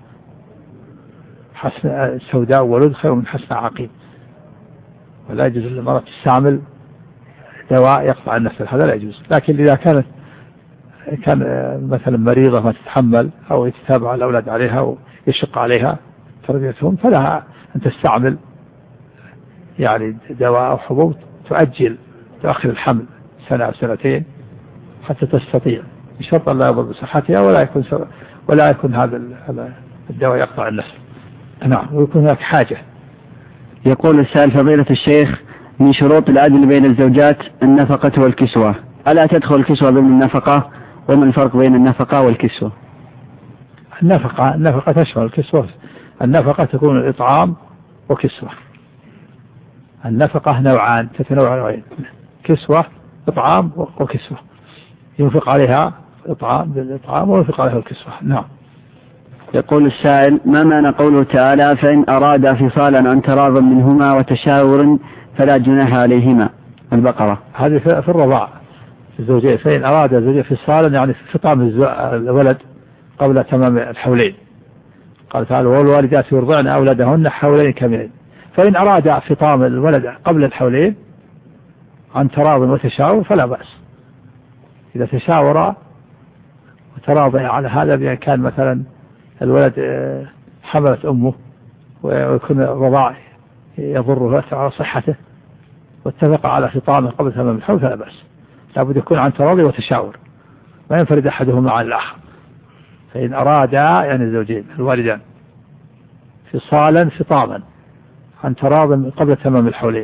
S2: حسن سوداء ولود خير من حسن عقيم. ولا يجوز للمرأة تستعمل دواء يقطع النسل، هذا لا يجوز. لكن إذا كانت كان مثلا مريضة ما تتحمل أو يتتابع الأولاد عليها ويشق عليها تربيتهم فلها أن تستعمل يعني دواء أو حبوب تؤجل تأخر الحمل سنة أو سنتين حتى تستطيع، بشرط أن لا يضر بصحتها ولا يكون ولا يكون هذا الدواء يقطع النسل. نعم، ويكون هناك حاجة.
S3: يقول السائل فضيلة الشيخ: من شروط العدل بين الزوجات النفقة والكسوة، ألا تدخل الكسوة ضمن النفقة؟ وما الفرق بين النفقة والكسوة؟
S2: النفقة النفقة تشمل الكسوة. النفقة تكون الإطعام وكسوة. النفقة نوعان تتنوع نوعين: كسوة إطعام وكسوة، ينفق عليها إطعام بالإطعام وينفق عليها الكسوة. نعم.
S3: يقول السائل: ما معنى قوله تعالى: فإن أرادا فصالا عن تراض منهما وتشاور فلا جناح عليهما؟ البقرة.
S2: هذه في الرضاع الزوجين، فإن أراد الزوجين فصالا يعني فطام الولد قبل تمام الحولين. قال تعالى: والوالدات يرضعن أولادهن حولين كاملين. فإن أراد فطام الولد قبل الحولين عن تراض وتشاور فلا بأس. إذا تشاور وتراضي على هذا، بأن كان مثلا الولد حملت أمه ويكون الرضاع يضره على صحته واتفق على فطامه قبل تمام الحول فلا بأس. لابد يكون عن تراضي وتشاور، ما ينفرد أحدهما عن الآخر. فإن أرادا يعني الزوجين الوالدان فصالا فطاما عن تراض قبل تمام الحولين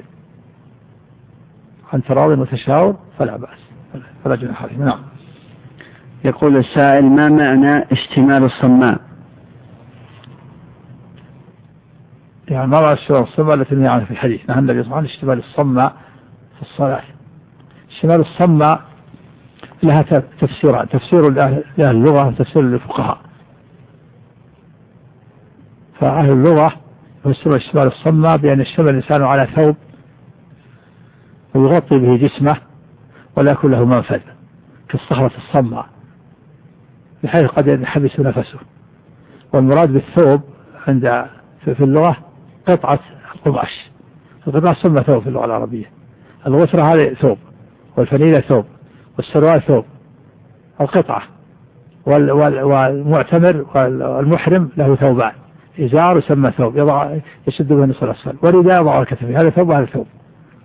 S2: عن تراض وتشاور فلا بأس، فلا جناح عليهما. نعم.
S3: يقول السائل: ما معنى اشتمال الصماء؟
S2: يعني ما معنى اشتمال الصماء التي نهي عنها في الحديث؟ نهى النبي صلى الله عليه وسلم اشتمال الصماء في الصلاة. اشتمال الصماء لها تفسيران: تفسير لأهل اللغة وتفسير للفقهاء. فأهل اللغة يفسرون اشتمال الصماء بأن يشتمل الإنسان على ثوب ويغطي به جسمه ولا يكون له منفذ كالصخرة الصماء بحيث قد ينحبس نفسه. والمراد بالثوب عند في اللغة قطعة القماش. القماش سمى ثوب في اللغة العربية. الغترة هذه ثوب، والفنيلة ثوب، والسروال ثوب، القطعة. والمعتمر والمحرم له ثوبان: إزار يسمى ثوب يضع يشد به النصف الأسفل، ورداء يضع الكتفين، هذا ثوب وهذا ثوب.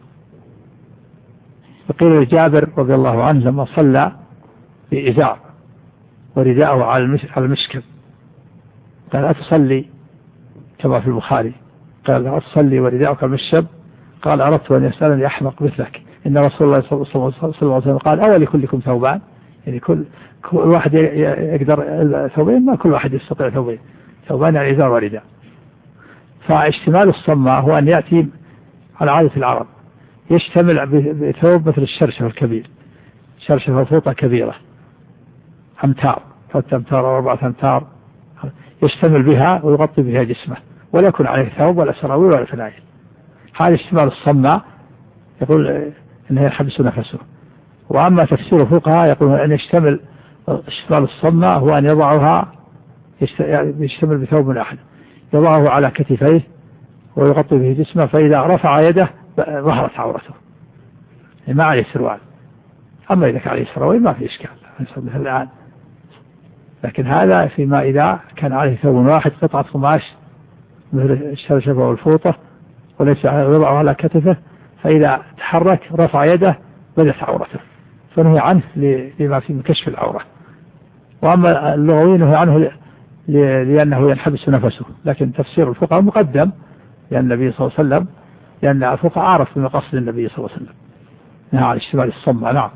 S2: وقيل لجابر رضي الله عنه لما صلى بإزار ورداءه على المشكب قال: أتصلي كما في البخاري، قال: أتصلي ورداءك المشكب؟ قال: أردت أن يسألني أحمق مثلك، إن رسول الله صلى الله عليه وسلم قال: أولي كلكم ثوبان؟ يعني كل كل واحد يقدر ثوبين؟ ما كل واحد يستطيع ثوبين، ثوبان يعني إزار ورداء. فاشتمال الصماء هو أن يأتي على عادة العرب يشتمل بثوب مثل الشرشف الكبير، شرشف فوطة كبيرة أمتار، ثلاثة أمتار أو أربعة أمتار، يشتمل بها ويغطي بها جسمه ولا يكون عليه ثوب ولا سراويل ولا فنايل. هذا اشتمال الصماء يقول إنه يحبس نفسه. وأما تفسير الفقهاء يقول أن يشتمل اشتمال الصماء هو أن يضعها يشتمل بثوب واحد يضعه على كتفيه ويغطي به جسمه، فإذا رفع يده ظهرت عورته ما عليه سروال. أما إذا كان عليه سراويل ما في إشكال نسبه الآن، لكن هذا فيما إذا كان عليه ثوب واحد قطعة قماش مثل الشرشفة والفوطة وليس يضعه على كتفه، فإذا تحرك رفع يده بدت عورته فنهي عنه لما فيه من كشف العورة. وأما اللغوي نهي عنه لأنه ينحبس نفسه، لكن تفسير الفقهاء مقدم لأن النبي صلى الله عليه وسلم لأن الفقهاء عرف بمقاصد النبي صلى الله عليه وسلم نهى عن اشتمال الصماء. نعم.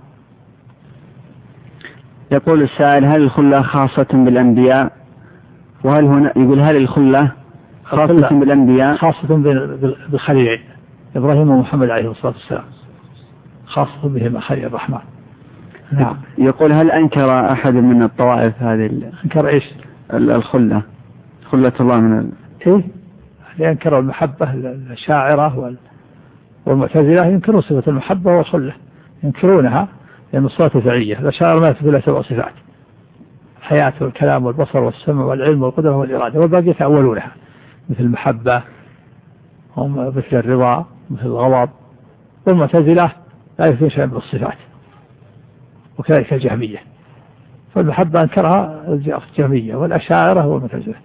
S3: يقول السائل: هل الخلة خاصة بالأنبياء؟ وهل هنا يقول هل الخلة خاصة بالأنبياء؟
S2: خاصة بالخليلين إبراهيم ومحمد عليه الصلاة والسلام، خاصة بهما خير الرحمن. نعم.
S3: يقول هل أنكر أحد من الطوائف هذه
S2: أنكر إيش؟
S3: الخلة خلة الله من ال...
S2: إيه؟ ينكروا المحبة الشاعرة والمعتزلة ينكرون صفة المحبة والخلة ينكرونها لأن الصفات فعلية. الأشاعرة ما يثبت لها سبع صفات: الحياة والكلام والبصر والسمع والعلم والقدرة والإرادة، والباقي يتأولونها مثل المحبة مثل الرضا مثل الغضب. والمعتزلة لا يثبتون شيئا من الصفات، وكذلك الجهمية. فالمحبة أنكرها الجهمية والأشاعرة والمعتزلة.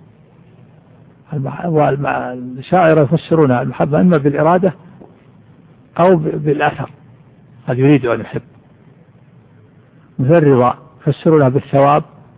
S2: والشاعر يفسرون المحبة إما بالإرادة أو بالأثر، قد يريد أن يحب. مثل الرضا يفسرونها بالثواب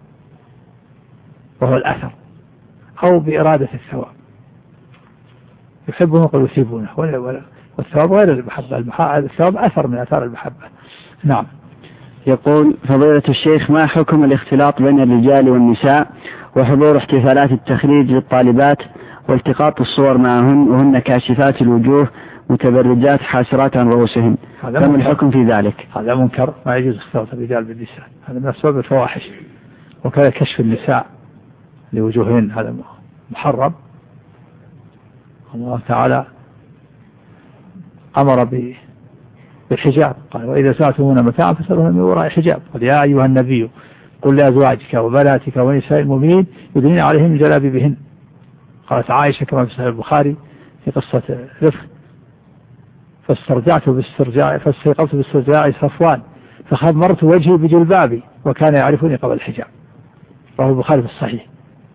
S2: وهو الأثر، أو بإرادة الثواب، يحبونه قد يثيبونه. والثواب غير المحبة، الثواب أثر من أثار المحبة. نعم.
S3: يقول فضيلة الشيخ ما حكم الاختلاط بين الرجال والنساء وحضور احتفالات التخريج للطالبات والتقاط الصور معهن وهن كاشفات الوجوه متبرجات حاسرات عن رؤوسهن، كم الحكم في ذلك؟
S2: هذا منكر، ما يجوز اختلاط الرجال بالنساء، هذا من أسباب الفواحش. وكذا كشف النساء لوجوههن هذا محرم. الله تعالى أمر بالحجاب، قال وإذا سألتموهن متاعا فاسألوهن من وراء حجاب. قال يا أيها النبي قل لأزواجك وبناتك ونساء المؤمنين يدنين عليهم من جلابيبهن. قالت عائشة كما في صحيح البخاري في قصة رفق: فاسترجعت باسترجاع فاستيقظت باسترجاع صفوان فخمرت وجهي بجلبابي وكان يعرفني قبل الحجاب. رواه البخاري في الصحيح.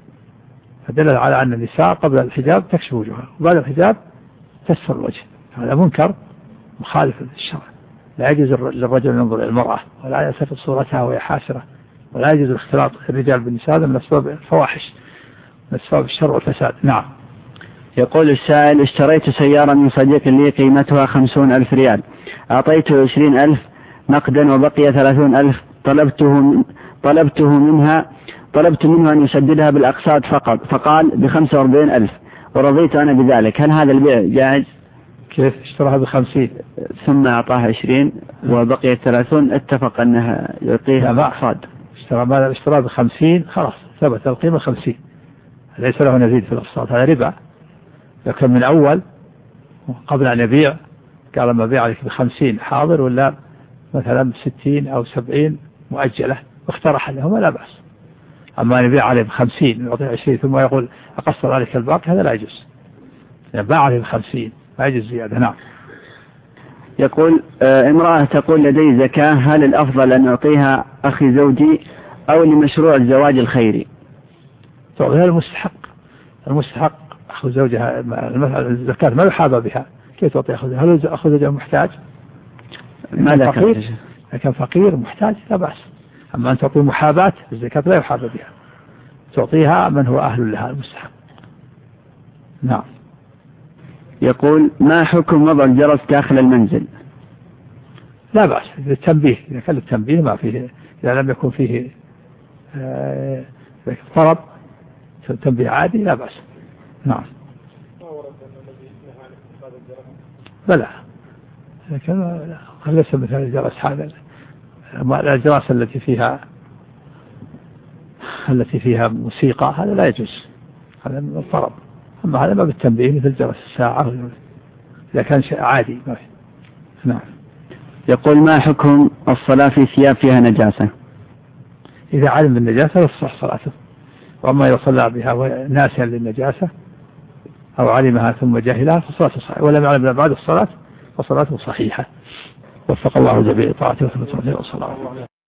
S2: فدل على أن النساء قبل الحجاب تكشف وجهها وبعد الحجاب تستر الوجه. هذا منكر مخالف للشرع. لا يجوز للرجل أن ينظر إلى المرأة ولا يلتفت صورتها وهي حاسرة، ولا يجوز الاختلاط الرجال بالنساء من أسباب الفواحش، من أسباب الشر والفساد. نعم.
S3: يقول السائل اشتريت سيارة من صديق لي قيمتها خمسون ألف ريال، أعطيته عشرين ألف نقدا وبقي ثلاثون ألف، طلبته طلبته منها طلبت منه أن يسددها بالأقساط فقط، فقال بخمسة وأربعين ألف ورضيت أنا بذلك، هل هذا البيع جائز؟
S2: كيف اشتراها بخمسين
S3: ثم أعطاها عشرين وبقي ثلاثون، اتفق أنها يعطيها بأقساط.
S2: اشترى ماذا اشتراها بخمسين خلاص ثبت القيمة خمسين، ليس له نزيد في الأقساط، هذا ربا. لكن من أول قبل أن يبيع قال لما بيع عليك بخمسين حاضر ولا مثلا بستين أو سبعين مؤجلة واقترح لهما لا بأس. أما أن يبيع عليه بخمسين ويعطيه عشرين ثم يقول أقصر عليك الباقي هذا لا يجوز. يعني باع عليه بخمسين ما يجوز زيادة. نعم.
S3: يقول آه امرأة تقول لدي زكاة، هل الأفضل أن أعطيها أخي زوجي أو لمشروع الزواج الخيري؟
S2: تعطيها المستحق. المستحق أخذ زوجها الزكاة ما يحابى بها، كيف تعطي أخذ؟ هل أخذ زوجها محتاج؟
S3: ما
S2: فقير، لكن فقير محتاج لا بأس. أما أن تعطي محاباة الزكاة لا يحابى بها، تعطيها من هو أهل لها المستحق. نعم.
S3: يقول ما حكم وضع الجرس داخل المنزل؟
S2: لا بأس للتنبيه، إذا كان التنبيه ما فيه، إذا لم يكن فيه آه طلب تنبيه عادي لا بأس. نعم. بلى، لكن ليس مثل الجرس هذا، الجرس التي فيها التي فيها موسيقى هذا لا يجوز، هذا من الطرب. أما هذا ما بالتنبيه مثل جرس الساعة إذا كان شيء عادي ما في. نعم.
S3: يقول ما حكم الصلاة في ثياب فيها نجاسة؟
S2: إذا علم بالنجاسة تصح صلاته، وأما إذا صلى بها ناسيا للنجاسة أو علمها ثم جهلها فصلاته صحيحة، ولم يعلم بعد الصلاة فصلاته صحيحة. وفق الله جميع طاعته وثبت عليه وصلاة.